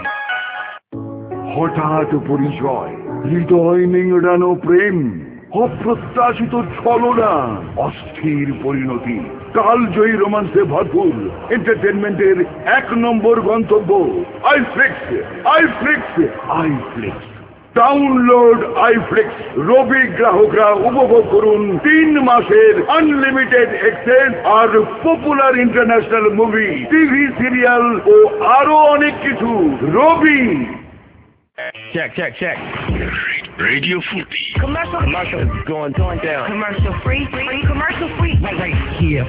Speaker 9: হঠাৎ পরিচয়, হৃদয় নিংড়ানো প্রেম, অপ্রত্যাশিত ছলনা, অস্থির পরিণতি, কালজয়ী রোমান্সে ভরপুর এন্টারটেনমেন্টের এক নম্বর গন্তব্য iflix. Iflix iflix download iflix. Robi গ্রাহকরা উপভোগ করুন তিন মাসের আনলিমিটেড অ্যাক্সেস আর popular international movie, TV serial ও আরো অনেক কিছু। রবি।
Speaker 6: Check, check, check. Radio Fupi.
Speaker 2: Commercial.
Speaker 6: Commercial is going, going down.
Speaker 2: Commercial free, free, commercial free.
Speaker 6: Right, right here.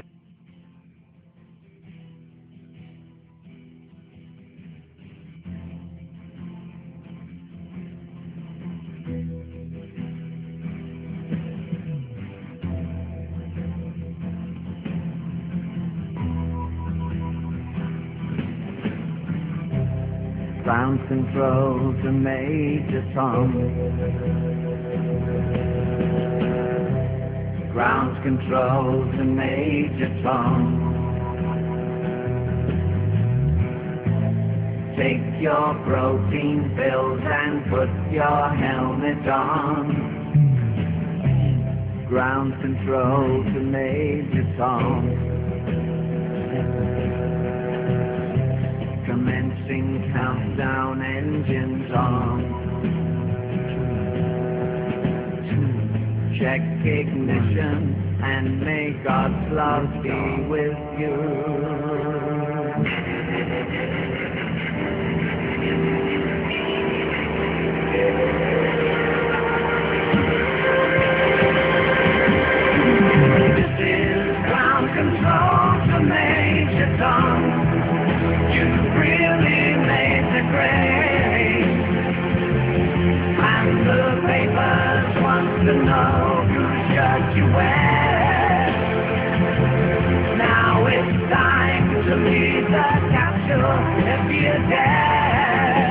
Speaker 8: Ground control to Major Tom. Ground control to Major Tom. Take your protein pills and put your helmet on. Ground control to Major Tom. Commencing countdown, engines on. Check ignition and may God's love be with you. This is ground control to Major Tom. You really made the grade, and the papers want to know whose shirt you wear. Now it's time to leave the capsule if you dare.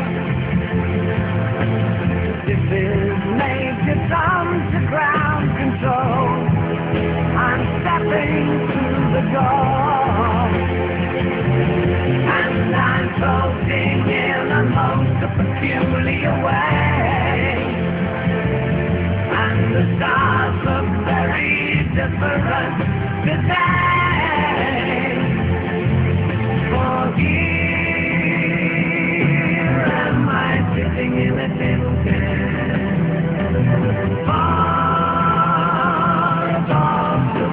Speaker 8: This is Major Tom to ground control. I'm stepping through the door, and I'm floating in a most peculiar way, and the
Speaker 10: stars look very different today. For here am I sitting in a tin can, far above the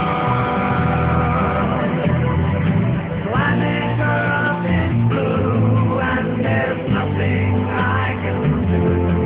Speaker 10: world. Planet Earth is blue and there's nothing I can do.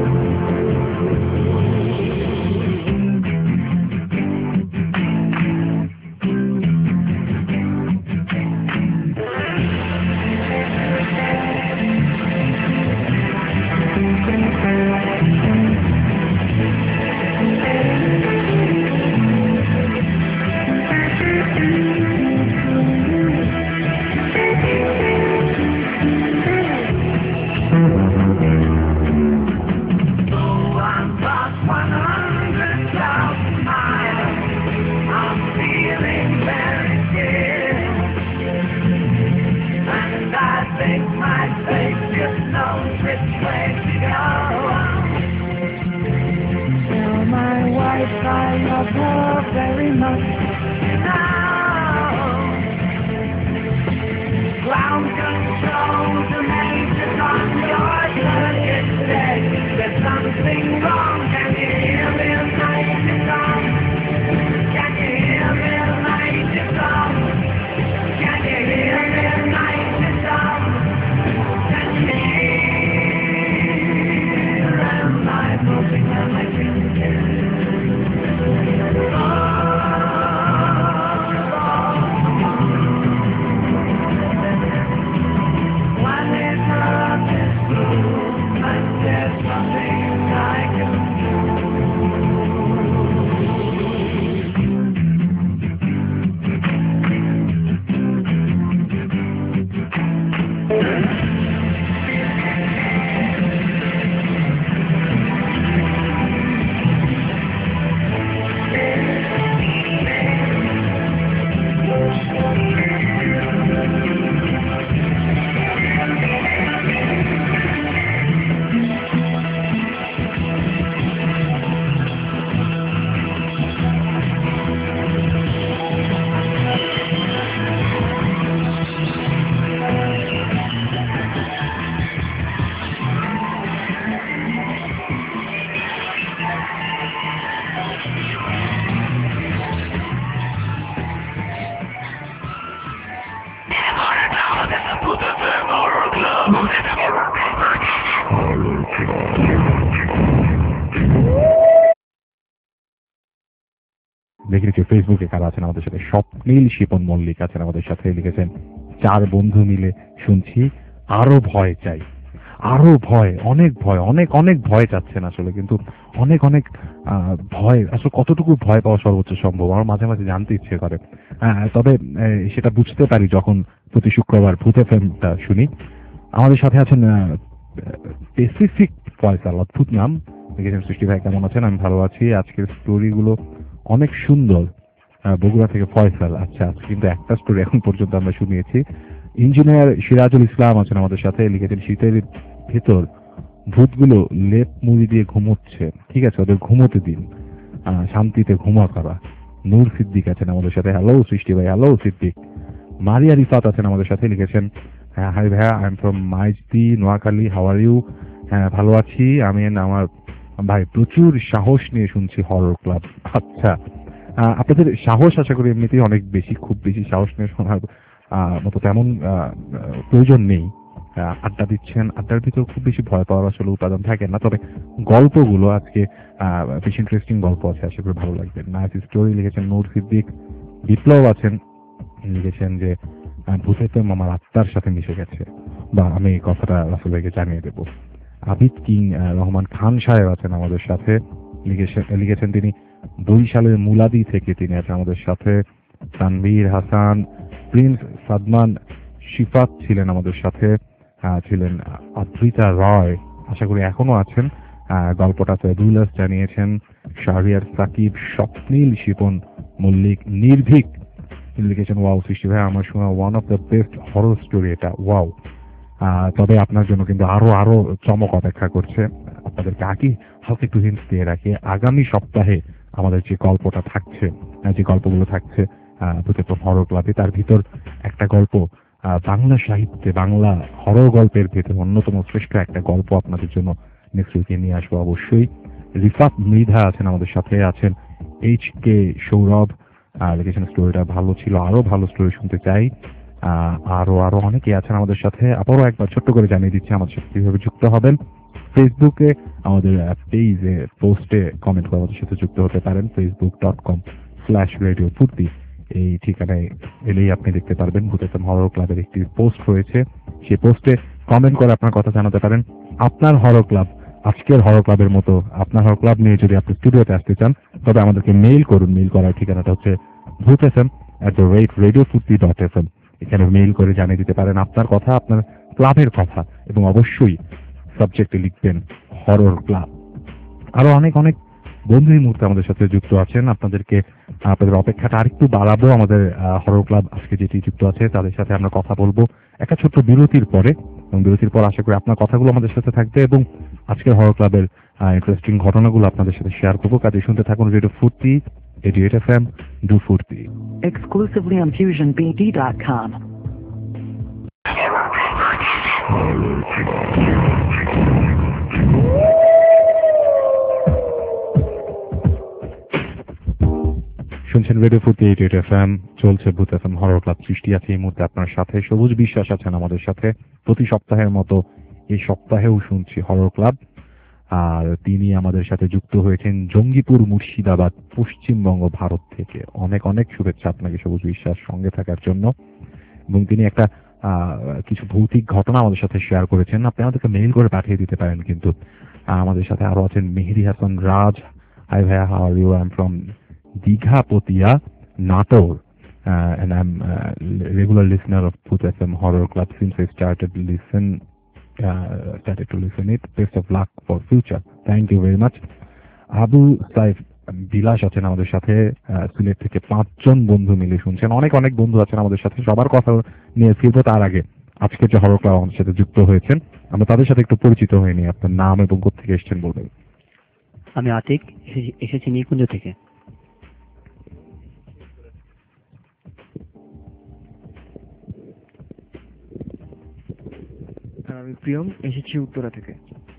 Speaker 3: দেখেছি ফেসবুকে কারা আছেন আমাদের সাথে। স্বপ্নীল শিপন মল্লিক আছেন আমাদের সাথে, লিখেছেন চার বন্ধু মিলে শুনছি আরো ভয় চাই। আরো ভয়, অনেক ভয়, অনেক অনেক ভয় চাচ্ছেন আসলে, কিন্তু অনেক অনেক ভয় আসলে কতটুকু ভয় পাওয়া সর্বোচ্চ সম্ভব আমার মাঝে মাঝে জানতে ইচ্ছে করে। তবে সেটা বুঝতে পারি যখন প্রতি শুক্রবার ভূত এফএমটা শুনি। আমাদের সাথে আছেন স্পেসিফিক ফয়সাল, অদ্ভুত নাম, লিখেছেন সৃষ্টি ভাই কেমন আছেন? আমি ভালো আছি, আজকের স্টোরিগুলো অনেক সুন্দর। বগুড়া থেকে ফয়সাল। আচ্ছা, আজকে কিন্তু একটা স্টোরি এখন পর্যন্ত আমরা শুনিয়েছি। ইঞ্জিনিয়ার সিরাজুল ইসলাম আছেন আমাদের সাথে, লিখেছেন শীতের ভেতর ভূতগুলো লেপ মুড়ি দিয়ে ঘুমোচ্ছে, ঠিক আছে ওদের ঘুমোতে দিন, শান্তিতে ঘুমা করা। নূর সিদ্দিক আছেন আমাদের সাথে, হ্যালো সৃষ্টি ভাই। হ্যালো সিদ্দিক। মারিয়া রিফাত আছেন আমাদের সাথে, লিখেছেন হাই ভাইয়া, I am from Maijdi, Noakhali, how are you? হ্যাঁ ভালো আছি আমি, আমার ভাই প্রচুর সাহস নিয়ে শুনছি হরর ক্লাব। আচ্ছা, আপনাদের সাহস আশা করি এমনিতেই অনেক বেশি, খুব বেশি সাহস নিয়ে শোনার মতো তেমন প্রয়োজন নেই। আড্ডা দিচ্ছেন, আড্ডার ভিতর খুব বেশি ভয় পাওয়ার আসলে উপাদান থাকে না, তবে গল্পগুলো আজকে বেশি ইন্টারেস্টিং গল্প আছে, আশা করি ভালো লাগবে। নাইস স্টোরি, লিখেছেন নূর সিদ্দিক। বিপ্লব আছেন, লিখেছেন যে ভূতে তো আমার আত্মার সাথে মিশে গেছে, বা আমি এই কথাটা রাসেল ভাইকে জানিয়ে দেবো। আবিদ কিং রহমান খান সাহেব আছেন আমাদের সাথে, লিখেছেন লিখেছেন তিনি বরিশালের মুলাদি থেকে তিনি আছেন আমাদের সাথে। তানভীর হাসান, প্রিন্স সাদমান শিফাত ছিলেন আমাদের সাথে, ছিলেন আদ্রিতা রয়, আশা করি এখনো আছেন। গল্পটা তো দুলাস জানিয়েছেন। শাহরিয়ার সাকিব, স্বপ্নীল শিপন মল্লিক, নির্ভীক লিখেছেন ওয়াও সৃষ্টি ভাই আমার শোনা one of the best horror story এটা, ওয়াও। আহ, তবে আপনার জন্য কিন্তু আরো আরো চমক অপেক্ষা করছে। আপনাদেরকে আগে হালকা একটু হিন্টস দিয়ে রাখি, আগামী সপ্তাহে আমাদের যে গল্পটা থাকছে, আহ, যে গল্পগুলো থাকছে ভূতের হরর ক্লাবে, তার ভিতর একটা গল্প আহ, বাংলা সাহিত্যে বাংলা হরর গল্পের ভেতর অন্যতম শ্রেষ্ঠ একটা গল্প আপনাদের জন্য নেক্সট উইকে নিয়ে আসবো অবশ্যই। রিফাত মৃধা আছেন আমাদের সাথে, আছেন এইচ কে সৌরভ, লিখেছেন স্টোরিটা ভালো ছিল, আরো ভালো স্টোরি শুনতে চাই। আহ, আরো আরো অনেকে আছেন আমাদের সাথে। আবারও একবার ছোট্ট করে জানিয়ে দিচ্ছি আমাদের সাথে কিভাবে যুক্ত হবেন। ফেসবুকে আমাদের পেজে পোস্টে কমেন্ট করে আমাদের সাথে যুক্ত হতে পারেন। Facebook dot com slash radio Foorti এই ঠিকানায় এলেই আপনি দেখতে পারবেন ভূত এফএম হরর ক্লাবের একটি পোস্ট রয়েছে। সেই পোস্টে কমেন্ট করে আপনার কথা জানাতে পারেন। আপনার হরর ক্লাব, আজকের হরর ক্লাবের মতো আপনার হরর ক্লাব নিয়ে যদি আপনি স্টুডিওতে আসতে চান, তবে আমাদেরকে মেইল করুন। মেইল করার ঠিকানাটা হচ্ছে Bhoot FM at the rate radio Foorti dot F M. এখানে মেইল করে জানিয়ে দিতে পারেন আপনার কথা, আপনার ক্লাবের কথা, এবং অবশ্যই সাবজেক্টে লিখবেন হরর ক্লাব। আরো অনেক অনেক বন্ধু এই মুহূর্তে আমাদের সাথে যুক্ত আছেন। আপনাদেরকে আপনাদের অপেক্ষাটা আরেকটু বাড়াবো। আমাদের হরর ক্লাব আজকে যেটি যুক্ত আছে তাদের সাথে আমরা কথা বলবো একটা ছোট্ট বিরতির পরে, এবং বিরতির পর আশা করি আপনার কথাগুলো আমাদের সাথে থাকবে এবং আজকের হরর ক্লাবের ইন্টারেস্টিং ঘটনাগুলো আপনাদের সাথে শেয়ার করবো। কাজে শুনতে থাকুন radio Foorti, eighty-eight F M, do Foorti.
Speaker 1: Exclusively on fusion b d dot com.
Speaker 3: শুনছেন radio Foorti eighty-eight F M, চলছে ভূত এফএম হরর ক্লাব। সৃষ্টি আছে এই মুহূর্তে আপনার সাথে, সবুজ বিশ্বাস আছেন আমাদের সাথে। প্রতি সপ্তাহের মতো এই সপ্তাহেও শুনছি হরর ক্লাব, আর তিনি আমাদের সাথে যুক্ত হয়েছেন জঙ্গিপুর, মুর্শিদাবাদ, পশ্চিমবঙ্গ, ভারত থেকে। অনেক অনেক শুভেচ্ছা আপনাকে সবুজ বিশ্বাস সঙ্গে থাকার জন্য। এবং তিনি একটা আহ কিছু ভৌতিক ঘটনা আমাদের সাথে শেয়ার করেছেন। আপনি আমাদেরকে মেইল করে পাঠিয়ে দিতে পারেন। কিন্তু আমাদের সাথে আরো আছেন মেহেদি হাসান রাজ। হাই ভাইয়া, how are you? I am from Dighapatiya, Natore, uh, and I'm a regular listener of Bhoot F M Horror Club since I started listen uh, started to listen it. Best of luck for future. Thank you very much. Abu Saif Bilas আছেন আমাদের সাথে, সিলেট থেকে। পাঁচজন বন্ধু মিলে শুনছেন। অনেক অনেক বন্ধু আছেন আমাদের সাথে। সবার কথা নিয়ে ফিরবো, তার আগে আজকে যে হরর ক্লাব আমাদের সাথে যুক্ত হয়েছেন, আমরা তাদের সাথে একটু পরিচিত হয়ে নিই। আপনার নাম এবং কোথা এসেছেন বলবেন।
Speaker 11: আমি আতিক, এসেছি নিকুঞ্জ থেকে।
Speaker 12: আমি প্রিয়ম, এসেছি উত্তরা থেকে।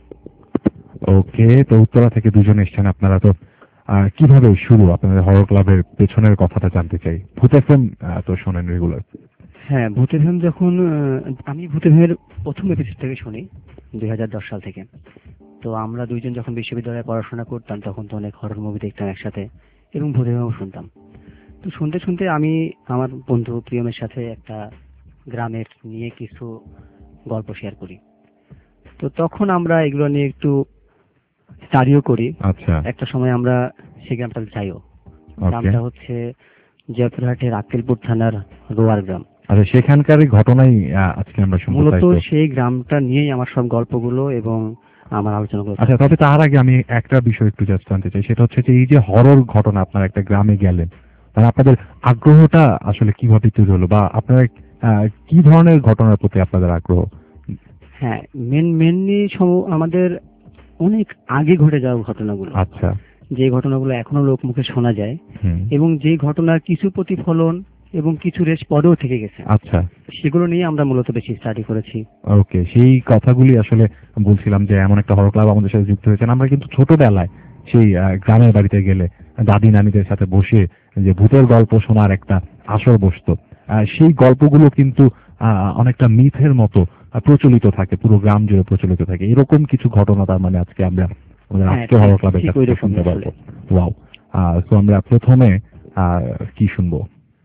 Speaker 3: ওকে, তো উত্তরা থেকে দুজন এসেছেন আপনারা। তো কিভাবে শুরু আপনাদের হরর ক্লাবের পেছনের কথাটা জানতে চাই। ভূত এফএম তো শোনেন রেগুলার?
Speaker 11: হ্যাঁ, ভূত এফএম যখন আমি ভূত এফএমের প্রথম এপিসোড থেকে শুনি দুই হাজার দশ সাল থেকে। তো আমরা দুইজন যখন বিশ্ববিদ্যালয়ে পড়াশোনা করতাম তখন তো অনেক হরর মুভি দেখতাম একসাথে, এবং ভূত এফএমও শুনতাম। তো শুনতে শুনতে আমি আমার বন্ধু প্রিয়মের সাথে একটা গ্রামের নিয়ে কিছু গল্প শেয়ার করি। তো তখন আমরা এগুলো নিয়ে একটু স্টাডিও করি।
Speaker 3: আচ্ছা।
Speaker 11: একটা সময় আমরা সেই গ্রামটা যাইও। গ্রামটা হচ্ছে জয়পুরহাটের আক্কেলপুর থানার রোয়ার গ্রাম।
Speaker 3: আচ্ছা, সেখানকার ঘটনাই আজকে আমরা শুনবো।
Speaker 11: মূলত সেই গ্রামটা নিয়েই আমার সব গল্পগুলো এবং আমার আলোচনাগুলো।
Speaker 3: আচ্ছা, তবে তার আগে আমি একটা বিষয় একটু জাস্ট জানতে চাই। সেটা হচ্ছে যে এই যে হরর ঘটনা, আপনারা একটা গ্রামে গেলেন, মানে আপনাদের আগ্রহটা আসলে কিভাবে তৈরি হলো, বা আপনারা কি ধরনের ঘটনার প্রতি আপনাদের আগ্রহ?
Speaker 11: হ্যাঁ, মেন মেনলি আমাদের অনেক আগে ঘটে যাওয়া ঘটনাগুলো।
Speaker 3: আচ্ছা।
Speaker 11: যে ঘটনাগুলো এখনো লোক মুখে শোনা যায়, এবং যে ঘটনার কিছু প্রতিফলন এবং কিছু রেশ পরেও থেকে গেছে।
Speaker 3: আচ্ছা,
Speaker 11: সেগুলো নিয়ে আমরা মূলত বেশি স্টাডি করেছি।
Speaker 3: ওকে, সেই কথাগুলি আসলে বলছিলাম যে এমন একটা হরর ক্লাব আমাদের সাথে যুক্ত হয়েছেন। আমরা কিন্তু ছোটবেলায় সেই গ্রামের বাড়িতে গেলে দাদি নানিদের সাথে বসে যে ভূতের গল্প শোনার একটা আসর বসতো। সেই গল্পগুলো কিন্তু অনেকটা মিথের মতো প্রচলিত থাকে, পুরো গ্রাম জুড়ে প্রচলিত থাকে। এরকম কিছু ঘটনা তার মানে আজকে আমরা আমাদের আজকে হরর ক্লাবের কাছে শুনতে পারবো। ওয়াও। তো আমরা প্রথমে কি শুনবো?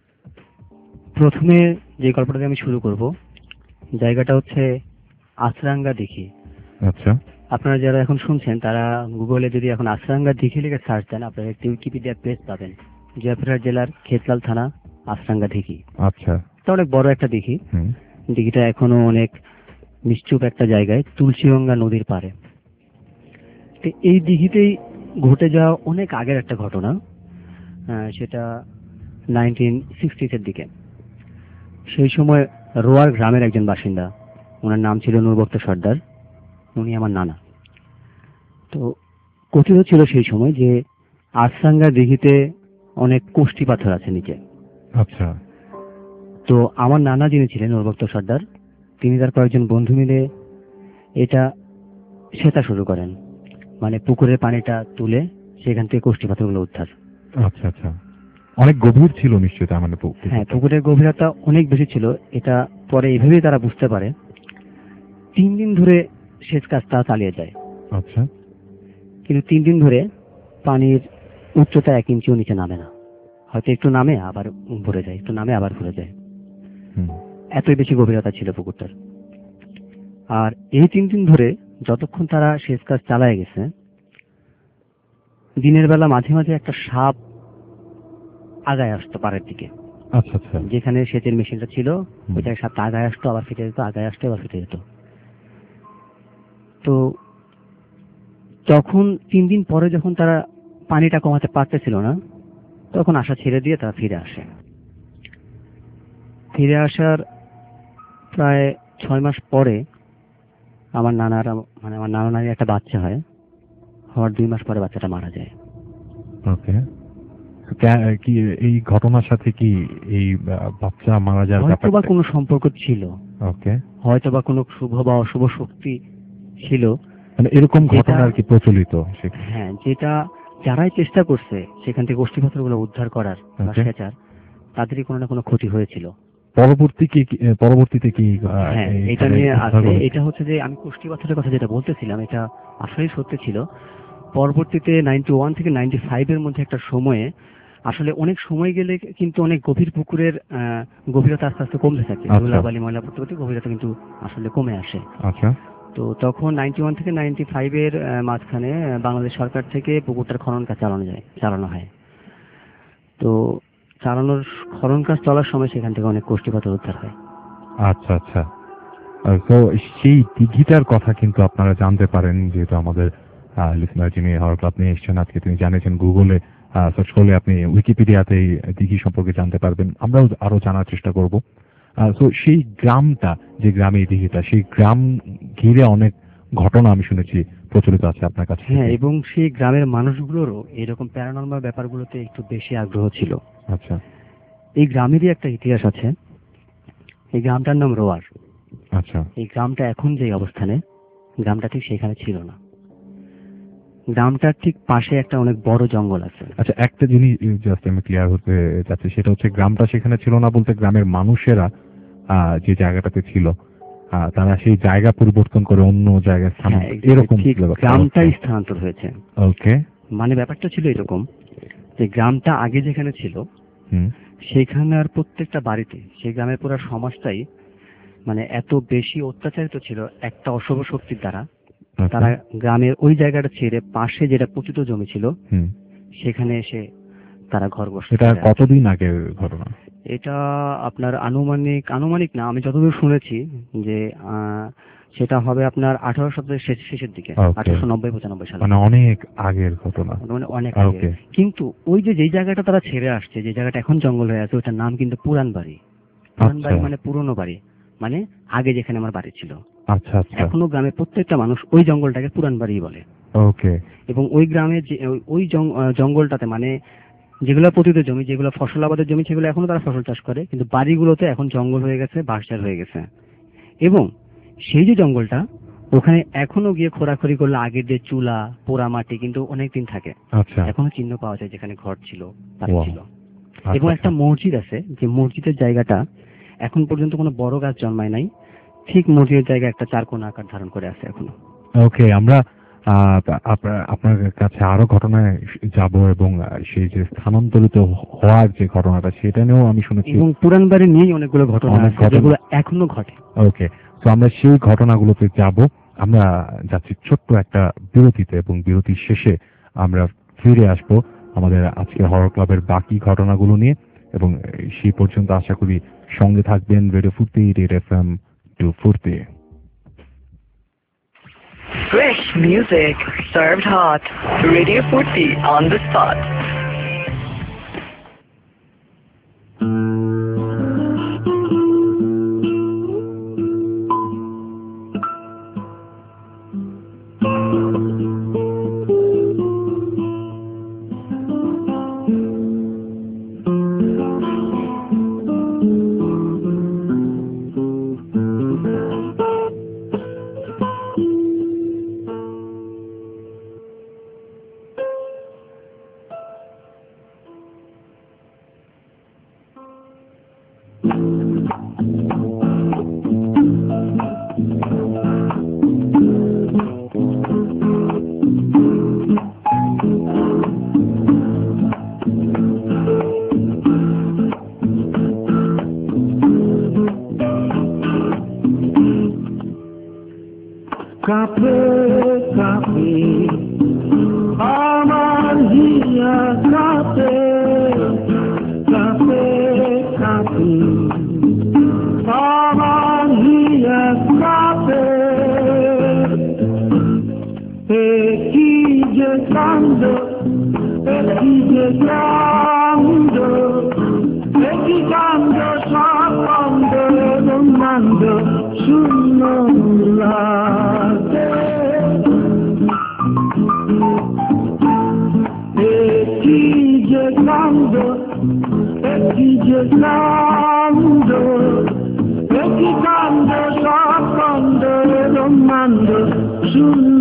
Speaker 11: প্রথমে যে গল্পটা আমি শুরু করব, জায়গাটা হচ্ছে আছরাঙ্গা দিঘি।
Speaker 3: আচ্ছা।
Speaker 11: আপনারা যারা এখন শুনছেন তারা গুগলে যদি এখন আছরাঙ্গা দিঘি লিখে সার্চ দেন, আপনারা একটি উইকিপিডিয়া পেজ পাবেন। জয়পুরহাট জেলার খেতলাল থানা আছরাঙ্গা দিঘি।
Speaker 3: আচ্ছা।
Speaker 11: এটা অনেক বড় একটা দিঘি। দিঘিটা এখনো অনেক নিশ্চুপ একটা জায়গায়, তুলসীগঙ্গা নদীর পাড়ে। এই দিঘিতেই ঘটে যাওয়া অনেক আগের একটা ঘটনা, সেটা নাইনটিন সিক্সটিস এর দিকে। সেই সময় রোয়ার গ্রামের একজন বাসিন্দা, ওনার নাম ছিল নূরবক্ত সর্দার, উনি আমার নানা। তো কথিত ছিল সেই সময় যে আরসাঙ্গা দিঘিতে অনেক কোষ্ঠী পাথর আছে নিচে।
Speaker 3: আচ্ছা।
Speaker 11: তো আমার নানা যিনি ছিলেন নূরবক্ত সর্দার, তিনি তার কয়েকজন বন্ধু মিলে এটা সেচা শুরু করেন, মানে পুকুরের পানিটা তুলে সেখান থেকে কোষ্ঠী পাথরগুলো উদ্ধার।
Speaker 3: আচ্ছা আচ্ছা, অনেক গভীর ছিল নিশ্চয়ই তার মানে পুকুর।
Speaker 11: হ্যাঁ, পুকুরের গভীরতা অনেক বেশি ছিল। এটা পরে এইভাবেই তারা বুঝতে পারে। তিন দিন ধরে সেচ কাজ তারা চালিয়ে যায়।
Speaker 3: আচ্ছা।
Speaker 11: কিন্তু তিন দিন ধরে পানির উচ্চতা এক ইঞ্চিও নিচে নামে না, হয়তো একটু নামে আবার ভরে যায়, একটু নামে আবার ভরে যায়, এতই বেশি গভীরতা ছিল পুকুরটার। আর এই তিন দিন ধরে যতক্ষণ তারা সেচ কাজ চালায় গেছে, দিনের বেলা মাঝে মাঝে একটা সাপ আগায় আসতো পাড়ের দিকে।
Speaker 3: আচ্ছা আচ্ছা।
Speaker 11: যেখানে সেচের মেশিনটা ছিল ওই জায়গায় সাপটা আগায় আসতো, আবার ফিরে যেত, আগায় আসতো আবার ফিরে যেত। তো তখন তিন দিন পরে যখন তারা পানিটা কমাতে পারতেছিল না, তখন আশা ছেড়ে দিয়ে তারা ফিরে আসে। ফিরে আসার প্রায় ছয় মাস পরে আমার নানার মানে আমার নানা নানির একটা বাচ্চা হয়, হওয়ার দুই মাস পরে বাচ্চাটা মারা যায়।
Speaker 3: ওকে, কি এই ঘটনার সাথে কি এই বাচ্চা মারা যাওয়ার
Speaker 11: হয়তো বা কোনো সম্পর্ক ছিল?
Speaker 3: ওকে,
Speaker 11: হয়তো বা কোনো শুভ বা অশুভ শক্তি ছিল,
Speaker 3: মানে এরকম ঘটনা আর কি প্রচলিত।
Speaker 11: হ্যাঁ, যেটা যারাই চেষ্টা করছে সেখান থেকে গোষ্ঠী পাথরগুলো উদ্ধার করার বা সেচার, তাদেরই কোনো না কোনো ক্ষতি হয়েছিল।
Speaker 3: পরবর্তী কি পরবর্তীতে কি
Speaker 11: হ্যাঁ, এটা নিয়ে আছে। এটা হচ্ছে যে আমি কোষ্ঠী পাথরের কথা যেটা বলতেছিলাম, এটা আসলেই সত্যি ছিল। পরবর্তীতে নাইনটি ওয়ান থেকে নাইনটি ফাইভ এর মধ্যে একটা সময়ে, আসলে অনেক সময় গেলে কিন্তু অনেক গভীর পুকুরের গভীরতা আস্তে আস্তে কমতে থাকে, ধুলাবালি ময়লা পড়তে পড়তে গভীরতা কিন্তু আসলে কমে আসে।
Speaker 3: আচ্ছা।
Speaker 11: তো তখন নাইনটি ওয়ান থেকে নাইনটি ফাইভ এর মাঝখানে বাংলাদেশ সরকার থেকে পুকুরটার খনন কাজ চালানো যায় চালানো হয়। তো চালানোর খনন কাজ চলার সময় সেখান থেকে অনেক কোষ্ঠী পাথর উদ্ধার হয়।
Speaker 3: আচ্ছা আচ্ছা। তো সেই দিঘিটার কথা কিন্তু আপনারা জানতে পারেন, যেহেতু আমাদের লিসনার যিনি হরর ক্লাব নিয়ে এসেছেন আজকে, তিনি জানিয়েছেন গুগলে সার্চ করলে আপনি উইকিপিডিয়াতে এই দিঘি সম্পর্কে জানতে পারবেন। আমরাও আরো জানার চেষ্টা করব। তো সেই গ্রামটা, যে গ্রামে এই দিঘিটা, সেই গ্রাম ঘিরে অনেক ঘটনা আমি শুনেছি প্রচলিত আছে আপনার কাছে।
Speaker 11: হ্যাঁ, এবং সেই গ্রামের মানুষগুলোরও এরকম প্যারানর্মাল ব্যাপারগুলোতে একটু বেশি আগ্রহ ছিল।
Speaker 3: আচ্ছা।
Speaker 11: এই গ্রামেরই একটা ইতিহাস আছে। এই গ্রামটার নাম রোয়ার।
Speaker 3: আচ্ছা।
Speaker 11: এই গ্রামটা এখন যে অবস্থানে, গ্রামটা ঠিক সেখানে ছিল না। গ্রামটার ঠিক পাশে একটা অনেক বড় জঙ্গল আছে।
Speaker 3: আচ্ছা, একটা জিনিস জাস্ট আমি ক্লিয়ার হতে যাচ্ছি, সেটা হচ্ছে গ্রামটা সেখানে ছিল না বলতে গ্রামের মানুষেরা যে জায়গাটাতে ছিল তারা সেই জায়গা পরিবর্তন করে অন্য জায়গায় স্থানান্তর, এরকম
Speaker 11: গ্রামটাই স্থানান্তর হয়েছে।
Speaker 3: ওকে,
Speaker 11: মানে ব্যাপারটা ছিল এরকম যে গ্রামটা আগে যেখানে ছিল সেখানে আর প্রত্যেকটা বাড়িতে, সেই গ্রামের পুরো সমাজটাই মানে এত বেশি অত্যাচারিত ছিল একটা অশুভ শক্তির দ্বারা। তারা গ্রামের ওই জায়গাটা ছেড়ে পাশে যেটা পতিত জমি ছিল সেখানে এসে তারা ঘর বসে।
Speaker 3: এটা কতদিন আগের ঘটনা?
Speaker 11: এটা আপনার আনুমানিক আনুমানিক না, আমি যতদূর শুনেছি যে সেটা হবে আপনার আঠারো শতকের শেষের দিকে, আঠারোশো নব্বই পঁচানব্বই সালে,
Speaker 3: মানে অনেক আগের ঘটনা।
Speaker 11: মানে অনেক আগে। কিন্তু ওই যে যেই জায়গাটা তারা ছেড়ে আসছে, যে জায়গাটা এখন জঙ্গল হয়ে আছে, ওটার নাম কিন্তু পুরান বাড়ি। পুরান বাড়ি মানে পুরনো বাড়ি, মানে আগে যেখানে আমার বাড়ি ছিল।
Speaker 3: আচ্ছা আচ্ছা।
Speaker 11: এখনো গ্রামের প্রত্যেকটা মানুষ ওই জঙ্গলটাকে পুরান বাড়ি বলে।
Speaker 3: ওকে।
Speaker 11: এবং ওই গ্রামে যে ওই জঙ্গলটাতে মানে যেগুলো পতিত জমি, যেগুলো ফসল আবাদের জমি, সেগুলো এখনো তারা ফসল চাষ করে, কিন্তু বাড়িগুলোতে এখন জঙ্গল হয়ে গেছে, বাঁশঝাড় হয়ে গেছে। এবং সেই যে জঙ্গলটা, ওখানে এখনো গিয়ে খোরাখুরি করলে আগের যে চুলা পোড়া মাটি কিন্তু অনেকদিন থাকে।
Speaker 3: আচ্ছা।
Speaker 11: এখনো চিহ্ন পাওয়া যায় যেখানে ঘর ছিল, বাড়ি ছিল। এবং একটা মসজিদ আছে, যে মসজিদের জায়গাটা এখন পর্যন্ত কোনো বড় গাছ জন্মায় নাই, ঠিক মসজিদের জায়গা একটা চারকোনা আকার ধারণ করে আছে এখনো।
Speaker 3: ওকে, আমরা আপনার কাছে আরো ঘটনায় যাব এবং সেই যে স্থানান্তরিত হওয়ার যে ঘটনাটা সেটা নিয়েও আমি শুনেছি,
Speaker 11: এবং পুরান বাড়ি নিয়েই অনেকগুলো ঘটনা আছে যেগুলো এখনো ঘটে।
Speaker 3: ওকে, তো আমরা সেই ঘটনাগুলোতে যাব। আমরা যাচ্ছি ছোট্ট একটা বিরতিতে, এবং বিরতির শেষে আমরা ফিরে আসব আমাদের আজকে হরর ক্লাবের বাকি ঘটনাগুলো নিয়ে। এবং সেই পর্যন্ত আশা করি সঙ্গে থাকবেন radio Foorti, red F M to Foorti.
Speaker 2: Fresh music served hot. Radio Furti on the spot.
Speaker 10: কাঁপে কাঁপে আমার হিয়া কাঁপে কাঁপে কাঁপে আমার হিয়া কাঁপে এ কি যে কান্দ এ কি যে কান্দ এ কি কান্দ সব কান্দ কান্দ শূন্য লাগে কি যে কান্দ কি যে কান্দ কি কান্দ সব কান্দ কান্দ শূন্য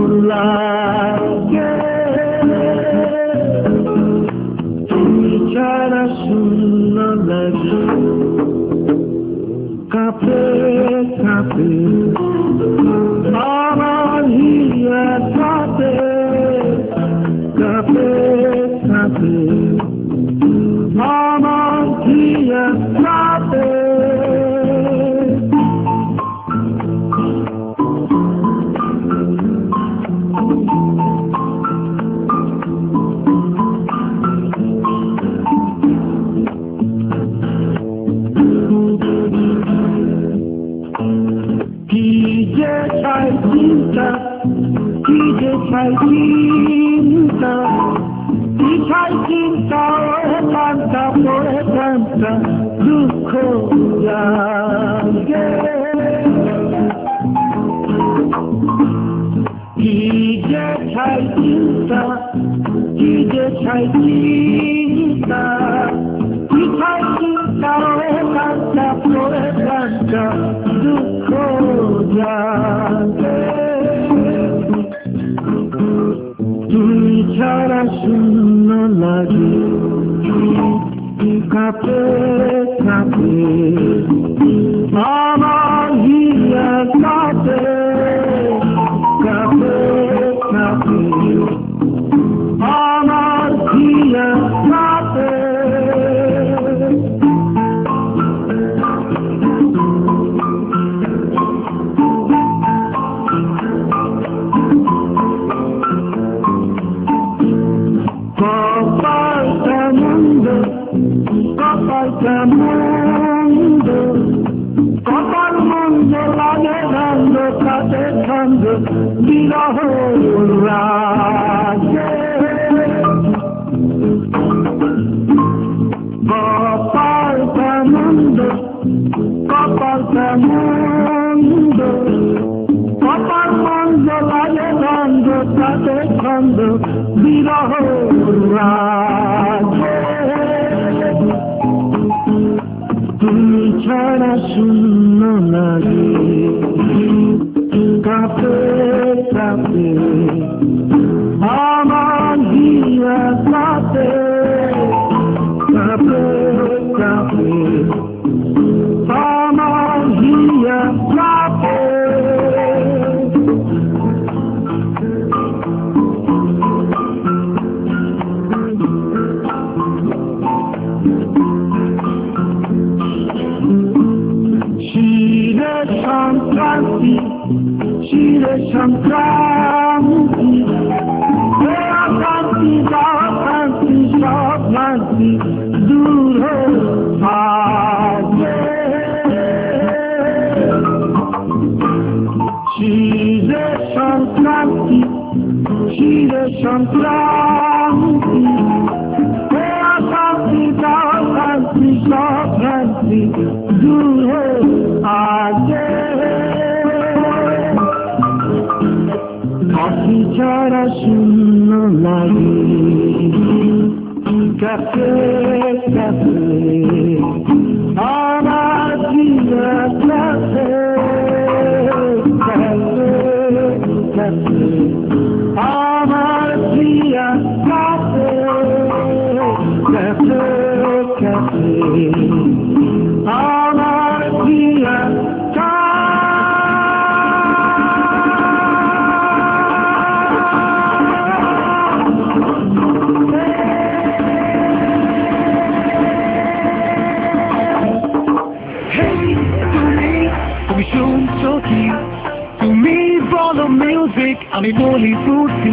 Speaker 10: লাগে তুমি ছাড়া শূন্য লাগে কাঁপে কাঁপে আমার হিয়া কাঁপে কাঁপে কাঁপে আমার হিয়া কাঁপে চিন্তা কি যে ছাই চিন্তা কি ছাই চিন্তা কান্তা পড়ে কান্তা দুঃখ লাগে কি যে ছাই চিন্তা কি যে ছাই চিন্তা কি ছাই চিন্তা কান্তা পড়ে কান্তা দুঃখ লাগে তুমি ছাড়া শূন্য লাগে কাঁপে কাঁপে আমার হিয়া কাঁপে কাঁপে কাঁপে আমার হিয়া কাঁপে মন্দ কপাল মন্দ লাগে গন্ধ কাটে ছন্দ বিরহ রাগে কপালটা মন্দ কপালটা মন্দ কপাল মন্দ লাগে গন্ধ কাটে ছন্দ বিরহ রাগে তুমি ছাড়া শূন্য লাগে কাঁপে কাঁপে আমার হিয়া কাঁপে কাঁপে কাঁপে আমার হিয়া কাঁপে সংক্রান্তি শিরে সংক্রান্তি অশান্তি অশান্তি সব শান্তি দূর থাকে শিরে সংক্রান্তি শিরে সংক্রান্তি অশান্তি অশান্তি সব শান্তি দূর আগে পাখি ছাড়া শূন্য লাগে কাছে কাছে আমার প্রিয়া কাছে কাছে কাছে আমার প্রিয়া কাছে কাছে কাছে আমার আমি বলি ফুর্তি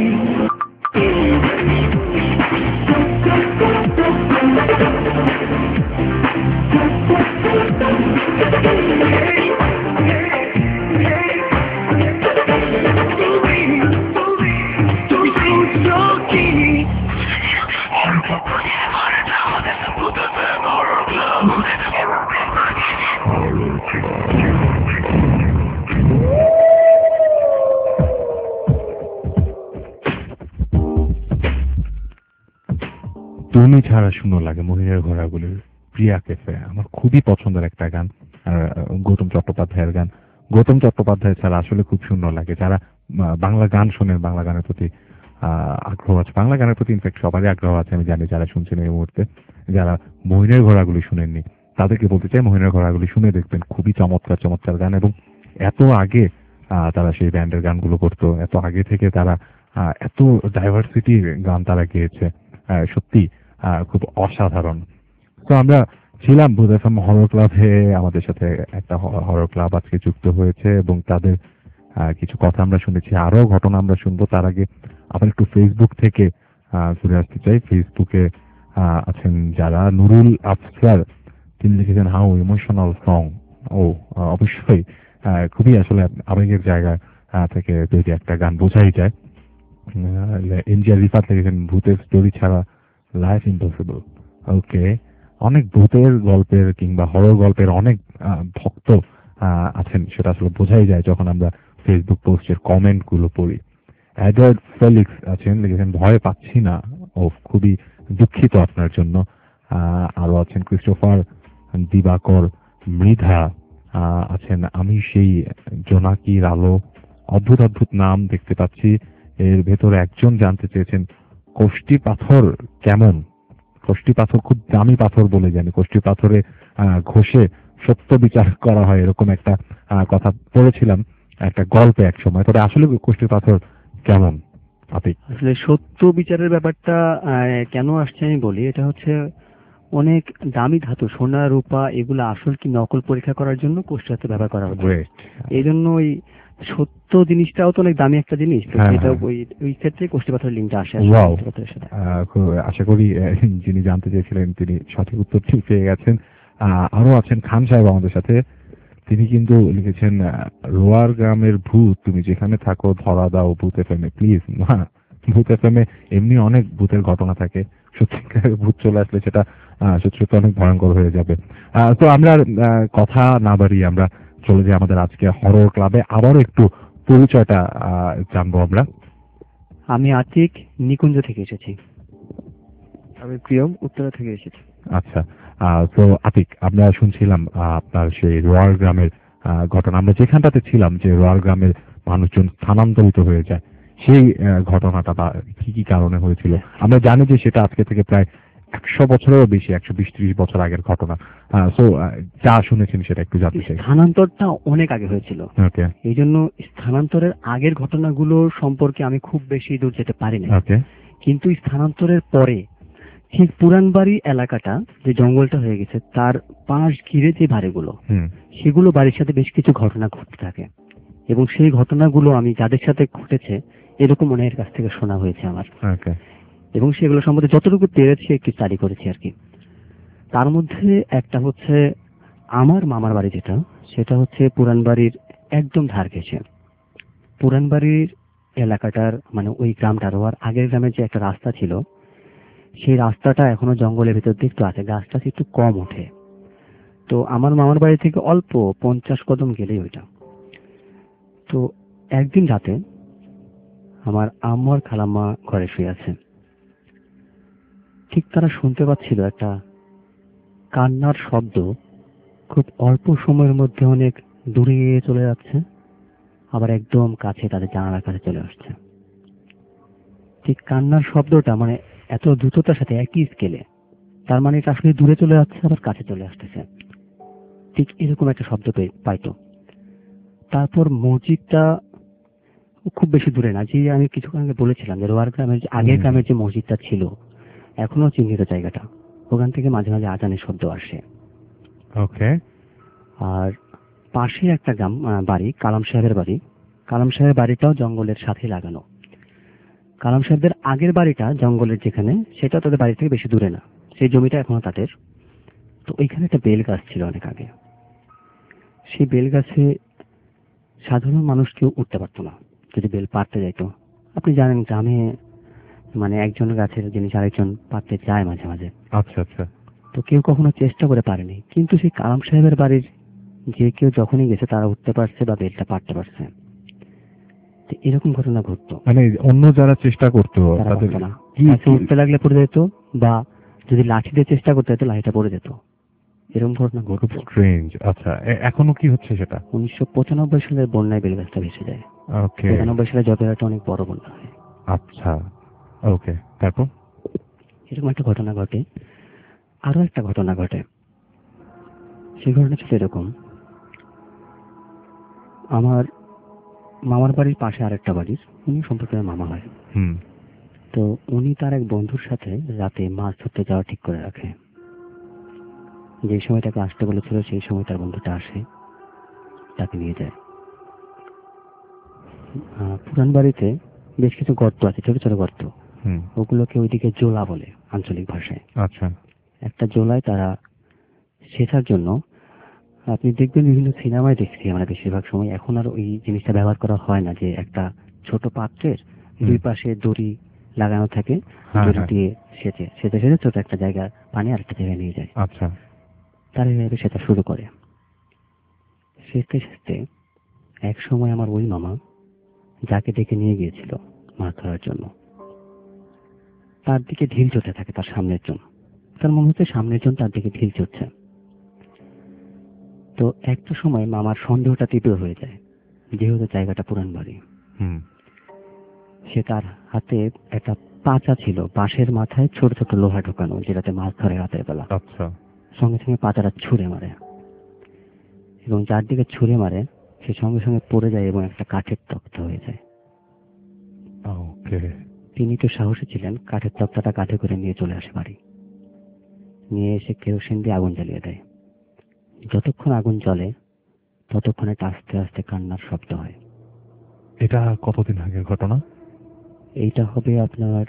Speaker 3: তুমি ছাড়া শুনো লাগে মহিলার ঘোড়াগুলির প্রিয়া ক্যাফে আমার খুবই পছন্দের একটা গান আর গৌতম চট্টোপাধ্যায়ের গান গৌতম চট্টোপাধ্যায় ছাড়া আসলে খুব সুন্দর লাগে যারা বাংলা গান শোনেন বাংলা গানের প্রতি আগ্রহ আছে বাংলা গানের প্রতি ইনফ্যাক্ট সবারই আগ্রহ আছে আমি জানি যারা শুনছেন এই মুহূর্তে যারা মহিলার ঘোড়াগুলি শুনেননি তাদেরকে বলতে চাই মহিলার ঘোড়াগুলি শুনে দেখবেন খুবই চমৎকার চমৎকার গান এবং এত আগে তারা সেই ব্যান্ডের গানগুলো করতো এত আগে থেকে তারা এত ডাইভার্সিটির গান তারা গেয়েছে সত্যি খুব অসাধারণ। তো আমরা ছিলাম ভূত এফএম হরর ক্লাবে আমাদের সাথে একটা হরর ক্লাব আজকে যুক্ত হয়েছে এবং তাদের কিছু কথা আমরা শুনেছি আরো ঘটনা আমরা শুনবো তার আগে আবার একটু ফেসবুক থেকে ঘুরে আসতে চাই ফেসবুকে আছেন যারা নুরুল আফসার তিনি লিখেছেন হাউ ইমোশনাল সং ও অবশ্যই খুবই আসলে আবেগের জায়গা থেকে তৈরি একটা গান বোঝাই যায়। এনজিআর রিফাত লিখেছেন ভূতের স্টোরি ছাড়া লাইফ ইম্পসিবল ওকে অনেক ভূতের গল্পের কিংবা হরর গল্পের অনেক ভক্ত আছেন সেটা আসলে বোঝাই যায় যখন আমরা ফেসবুক পোস্টের কমেন্ট গুলো পড়ি। অ্যাডার্ড ফেলিক্স আছেন লিখেছেন ভয় পাচ্ছি না ও খুবই দুঃখিত আপনার জন্য। আরো আছেন ক্রিস্টোফার দিবাকর মৃধা আছেন আমি সেই জোনাকির আলো অদ্ভুত অদ্ভুত নাম দেখতে পাচ্ছি এর ভেতরে একজন জানতে চেয়েছেন কোষ্টি পাথর কেমন কোষ্টি পাথর খুব দামি পাথর বলে জানি কোষ্টি পাথরে ঘষে সত্য বিচার করা হয় এরকম একটা কথা পড়েছিলাম একটা গল্পে এক সময় তবে আসলে কোষ্টি পাথর কেমন আপনি
Speaker 11: আসলে সত্য বিচারের ব্যাপারটা কেন আসছে আমি বলি এটা হচ্ছে অনেক দামি ধাতু সোনা রূপা এগুলো আসল কি নকল পরীক্ষা করার জন্য কোষ্টি পাথর ব্যবহার করা হচ্ছে এই জন্য ওই সত্য জিনিসটাও তো অনেক দামি একটা জিনিস এটা ওই ওই ক্ষেত্রে কোষ্টি পাথরের লিঙ্কটা আসে
Speaker 3: আশা করি যিনি জানতে চেয়েছিলেন তিনি সঠিক উত্তর ঠিক পেয়ে গেছেন। আরো আছেন খান সাহেব আমাদের সাথে তিনি কিন্তু লিখেছেন রোয়ার গ্রামের ভূত তুমি যেখানে থাকো ধরা দাও ভূত এফএমে প্লিজ না ভূত এফএমে এমনি অনেক ভূতের ঘটনা থাকে সত্যিকার ভূত চলে আসলে সেটা সত্যি সত্যি অনেক ভয়ঙ্কর হয়ে যাবে। তো আমরা কথা না বাড়িয়ে আমরা চলে যাই আমাদের আজকে হরর ক্লাবে আবারও একটু পরিচয়টা জানবো আমরা।
Speaker 11: আমি আতিক নিকুঞ্জ থেকে এসেছি।
Speaker 12: আমি প্রিয়ম উত্তরা থেকে এসেছি।
Speaker 3: আচ্ছা তো আতিক আমরা শুনছিলাম আপনার সেই রোয়ার গ্রামের ঘটনা আমরা যেখানটাতে ছিলাম যে রোয়ার গ্রামের মানুষজন স্থানান্তরিত হয়ে যায় সেই ঘটনাটা বা কি কি কারণে হয়েছিল আমরা জানি যে সেটা আজকে থেকে প্রায় একশো বছরেরও বেশি একশো বিশ ত্রিশ বছর আগের ঘটনা। সো যা শুনেছেন সেটা একটু জানতে চাই।
Speaker 11: স্থানান্তরটা অনেক আগে হয়েছিল এই জন্য স্থানান্তরের আগের ঘটনাগুলো সম্পর্কে আমি খুব বেশি দূর যেতে পারি না কিন্তু স্থানান্তরের পরে ঠিক পুরানবাড়ি এলাকাটা যে জঙ্গলটা হয়ে গেছে তার পাশ ঘিরে যে বাড়িগুলো সেগুলো বাড়ির সাথে বেশ কিছু ঘটনা ঘটতে থাকে এবং সেই ঘটনাগুলো আমি যাদের সাথে ঘটেছে এরকম অনেকের কাছ থেকে শোনা হয়েছে আমার এবং সেগুলো সম্বন্ধে যতটুকু পেরেছি একটু স্টাডি করেছি আর কি। তার মধ্যে একটা হচ্ছে আমার মামার বাড়ি যেটা সেটা হচ্ছে পুরানবাড়ির একদম ধার ঘেঁষে পুরানবাড়ির এলাকাটার মানে ওই গ্রামটার আর আগের গ্রামের যে একটা রাস্তা ছিল সেই রাস্তাটা এখনো জঙ্গলের ভেতর দিয়ে একটু আছে গাছটা একটু কম ওঠে তো আমার মামার বাড়ি থেকে অল্প পঞ্চাশ কদম গেলেই ওইটা। তো একদিন রাতে আমার আম্মু আর খালাম্মা ঘরে শুয়ে আছে ঠিক তারা শুনতে পাচ্ছিল একটা কান্নার শব্দ খুব অল্প সময়ের মধ্যে অনেক দূরে চলে যাচ্ছে আবার একদম কাছে তাদের জানালার কাছে চলে আসছে। ঠিক কান্নার শব্দটা মানে এত দ্রুততার সাথে একই স্কেলে তার মানে এটা আসলে দূরে চলে যাচ্ছে আবার কাছে চলে আসতেছে ঠিক এরকম একটা শব্দ পাইতো। তারপর মসজিদটা খুব বেশি দূরে না যে আমি কিছুক্ষণ আগে বলেছিলাম যে রোয়ার গ্রামের আগের গ্রামের যে মসজিদটা ছিল এখনো চিহ্নিত জায়গাটা ওখান থেকে মাঝে মাঝে আজানের শব্দ আসে।
Speaker 3: ওকে।
Speaker 11: আর পাশে একটা গ্রাম বাড়ি কালাম সাহেবের বাড়ি কালাম সাহেবের বাড়িটাও জঙ্গলের সাথে লাগানো। কালাম সাহেবদের আগের বাড়িটা জঙ্গলের যেখানে, সেটা তাদের বাড়ি থেকে বেশি দূরে না, সেই জমিটা এখনো তাদের। তো ওইখানে একটা বেল গাছ ছিল অনেক আগে। সেই বেল গাছে সাধারণ মানুষ কেউ উঠতে পারতো না যদি বেল পাড়তে যাইতো। আপনি জানেন গ্রামে মানে একজন গাছের জিনিস আরেকজন পাড়তে যায় মাঝে মাঝে।
Speaker 3: আচ্ছা আচ্ছা।
Speaker 11: তো কেউ কখনো চেষ্টা করে পারেনি, কিন্তু সেই কালাম সাহেবের বাড়ির যে কেউ যখনই গেছে তারা উঠতে পারছে বা বেলটা পাড়তে পারছে। তো এরকম ঘটনা ঘটতো।
Speaker 3: মানে অন্য যারা চেষ্টা করতো
Speaker 11: তারা
Speaker 3: তাদের
Speaker 11: পারতো না,
Speaker 3: কি-
Speaker 11: গাছে উঠতে লাগলে পড়ে যেত, বা যদি লাঠি দিয়ে চেষ্টা করতে হতো লাঠিটা পড়ে যেত। এরকম ঘটনা ঘটতো।
Speaker 3: স্ট্রেঞ্জ। আচ্ছা, এ- এখনো কি হচ্ছে সেটা?
Speaker 11: উনিশশো পঁচানব্বই সালের বন্যায় বেলগাছটা ভেসে যায়।
Speaker 3: ওকে।
Speaker 11: একানব্বই সালে জবেরাটা অনেক বড় বন্যা হয়।
Speaker 3: আচ্ছা, ওকে। তারপর
Speaker 11: এরকম একটা ঘটনা ঘটে। আরো একটা ঘটনা ঘটে। সেই ঘটনা ছিল এরকম, আমার মামার বাড়ির পাশে আরেকটা বাড়ির, উনি সম্পর্কে আমার মামা হয়।
Speaker 3: হুম।
Speaker 11: তো উনি তার এক বন্ধুর সাথে রাতে মাছ ধরতে যাওয়া ঠিক করে রাখে। যে সময় তাকে আসতে বলেছিল সেই সময় তার বন্ধুটা আসে, তাকে নিয়ে যায়। আহ, পুরান বাড়িতে বেশ কিছু গর্ত আছে, ছোট ছোট গর্ত।
Speaker 3: হুম।
Speaker 11: ওগুলোকে ওইদিকে জোলা বলে আঞ্চলিক ভাষায়।
Speaker 3: আচ্ছা।
Speaker 11: একটা জোলায় তারা সেচার জন্য, আপনি দেখবেন বিভিন্ন সিনেমায় দেখছি আমরা বেশিরভাগ সময়, এখন আর ওই জিনিসটা ব্যবহার করা হয় না, যে একটা ছোট পাত্রের দুই পাশে দড়ি লাগানো থাকে,
Speaker 3: হ্যাঁ,
Speaker 11: দড়ি
Speaker 3: হ্যাঁ।
Speaker 11: দিয়ে সেচে সেচে সেচে ছোট একটা জায়গা পানি আরেকটা জায়গায় নিয়ে যায়।
Speaker 3: আচ্ছা।
Speaker 11: তারা এভাবে সেটা শুরু করে। সেচতে সেচতে এক সময় আমার ওই মামা যাকে ডেকে নিয়ে গিয়েছিল মাছ ধরার জন্য, তার দিকে ঢিল চড়তে থাকে, তার সামনের জন। তার মনে হচ্ছে সামনের জন তার দিকে ঢিল চড়ছে। তো একটা সময় মামার সন্দেহটা তীব্র হয়ে যায়, যেহেতু জায়গাটা পুরান বাড়ি।
Speaker 3: হুম।
Speaker 11: সে তার হাতে একটা পাচা ছিল, বাঁশের মাথায় ছোট ছোট লোহা ঢোকানো, যেটাতে মাছ ধরে রাতের বেলা।
Speaker 3: আচ্ছা।
Speaker 11: সঙ্গে সঙ্গে পাচাটা ছুঁড়ে মারে, এবং যার দিকে ছুঁড়ে মারে সে সঙ্গে সঙ্গে পড়ে যায় এবং একটা কাঠের তক্তা হয়ে যায়।
Speaker 3: ওকে।
Speaker 11: তিনি তো সাহসী ছিলেন, কাঠের তক্তাটা কাঁধে করে নিয়ে চলে আসে বাড়ি। নিয়ে এসে কেরোসিন দিয়ে আগুন জ্বালিয়ে দেয়। যতক্ষণ আগুন জ্বলে ততক্ষণে আস্তে আস্তে কান্নার শব্দ হয়।
Speaker 3: এটা কতদিন আগের ঘটনা?
Speaker 11: এইটা হবে আপনার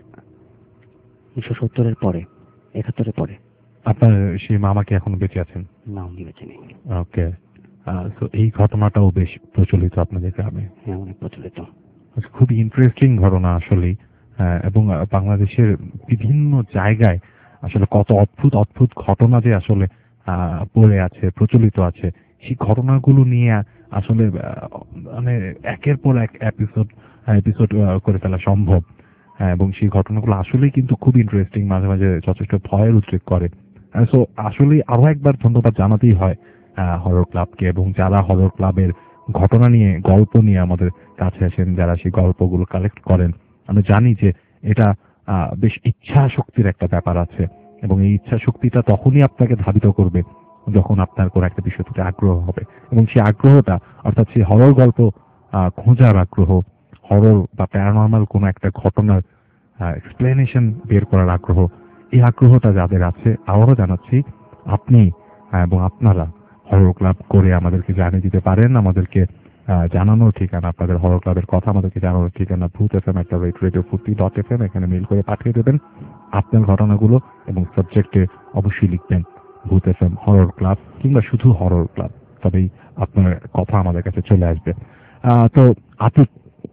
Speaker 11: উনিশশো সত্তরের পরে, একাত্তরের পরে।
Speaker 3: আপনার সেই মামা কি এখন বেঁচে আছেন?
Speaker 11: না, উনি বেঁচে নেই।
Speaker 3: ওকে। তো এই ঘটনাটাও বেশ প্রচলিত আপনাদের গ্রামে?
Speaker 11: হ্যাঁ, অনেক প্রচলিত।
Speaker 3: খুবই ইন্টারেস্টিং ঘটনা আসলে। এবং বাংলাদেশের বিভিন্ন জায়গায় আসলে কত অদ্ভুত অদ্ভুত ঘটনা যে আসলে আহ পড়ে আছে, প্রচলিত আছে, সেই ঘটনাগুলো নিয়ে আসলে মানে একের পর এক এপিসোড এপিসোড করে ফেলা সম্ভব। এবং সেই ঘটনাগুলো আসলেই কিন্তু খুব ইন্টারেস্টিং, মাঝে মাঝে যথেষ্ট ভয়ের উদ্রেক করে। সো আসলে আরো একবার ধন্যবাদ জানাতেই হয় হরর ক্লাবকে, এবং যারা হরর ক্লাবের ঘটনা নিয়ে, গল্প নিয়ে আমাদের কাছে আসেন, যারা সেই গল্পগুলো কালেক্ট করেন। আমরা জানি যে এটা বেশ ইচ্ছা শক্তির একটা ব্যাপার আছে, এবং এই ইচ্ছা শক্তিটা তখনই আপনাকে ধাবিত করবে যখন আপনার কোনো একটা বিষয় থেকে আগ্রহ হবে, এবং সেই আগ্রহটা অর্থাৎ সেই হরর গল্প খোঁজার আগ্রহ, হরর বা প্যারানর্মাল কোনো একটা ঘটনার এক্সপ্লেনেশন বের করার আগ্রহ, এই আগ্রহটা যাদের আছে আবারও জানাচ্ছি আপনি এবং আপনারা হরর ক্লাব করে আমাদেরকে জানিয়ে দিতে পারেন। আমাদেরকে জানানোর ঠিকানা, আপনাদের হরর ক্লাবের কথা আমাদেরকে জানানোর ঠিকানা ভূত এফ এম একটা radio Foorti dot F M, এখানে মেইল করে পাঠিয়ে দেবেন আপনার ঘটনাগুলো, এবং সাবজেক্টে অবশ্যই লিখবেন ভূত এফ এম হরর ক্লাব কিংবা শুধু হরর ক্লাব, তবেই আপনার কথা আমাদের কাছে চলে আসবে। তো আতিক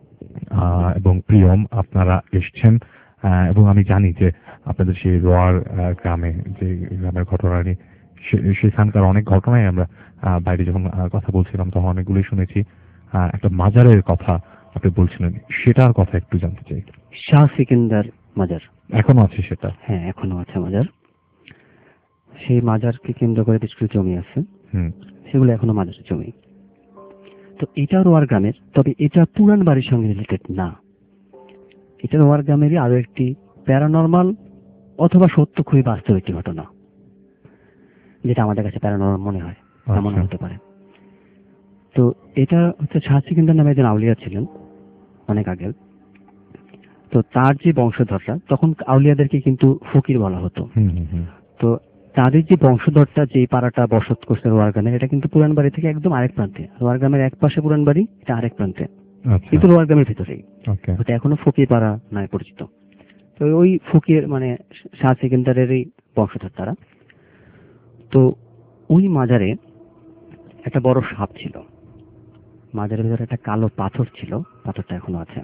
Speaker 3: এবং প্রিয়ম আপনারা এসছেন, এবং আমি জানি যে আপনাদের সেই রোয়ার গ্রামে, যে গ্রামের ঘটনা নিয়ে, সেখানকার অনেক ঘটনাই আমরা বাইরে যখন কথা বলছিলাম তখন অনেকগুলোই শুনেছি। একটা মাজারের কথা আপনি বলছিলেন, সেটার কথা একটু জানতে চাই।
Speaker 11: শাহ সিকিন্দার মাজার
Speaker 3: এখনো আছে সেটা?
Speaker 11: হ্যাঁ, এখনো আছে মাজার। সেই মাজারকে কেন্দ্র করে বেশ কিছু জমি আছে, সেগুলো এখনো মাজারের জমি। তো এটা রোয়ার গ্রামের, তবে এটা পুরান বাড়ির সঙ্গে রিলেটেড না। এটা রোয়ার গ্রামেরই আরো একটি প্যারানর্মাল অথবা সত্য খুবই বাস্তব একটি ঘটনা, যেটা আমাদের কাছে প্যারানর্মাল মনে হয়, এমন হতে পারে। তো এটা হচ্ছে শাহ সিকিন্দার নামে একজন আউলিয়া ছিলেন অনেক আগের। তো তার যে বংশধররা, তখন আউলিয়াদেরকে কিন্তু ফকির বলা হতো। তো তাদের যে বংশধরটা যে পাড়াটা বসত করছে রোয়ার গ্রামের, এটা কিন্তু পুরান বাড়ি থেকে একদম আরেক প্রান্তে। রোয়ার গ্রামের এক পাশে পুরান বাড়ি, এটা আরেক প্রান্তে।
Speaker 3: আচ্ছা।
Speaker 11: কিন্তু লোয়ার গ্রামের ভিতরেই,
Speaker 3: ওকে।
Speaker 11: ওটা এখনো ফকিরপাড়া নামে পরিচিত। তো ওই ফকির মানে শাহ সেকেন্দারেরই বংশধর তারা। তো ওই মাজারে একটা বড় সাপ ছিল, মাজারের ভেতরে একটা কালো পাথর ছিল, পাথরটা এখনো আছে।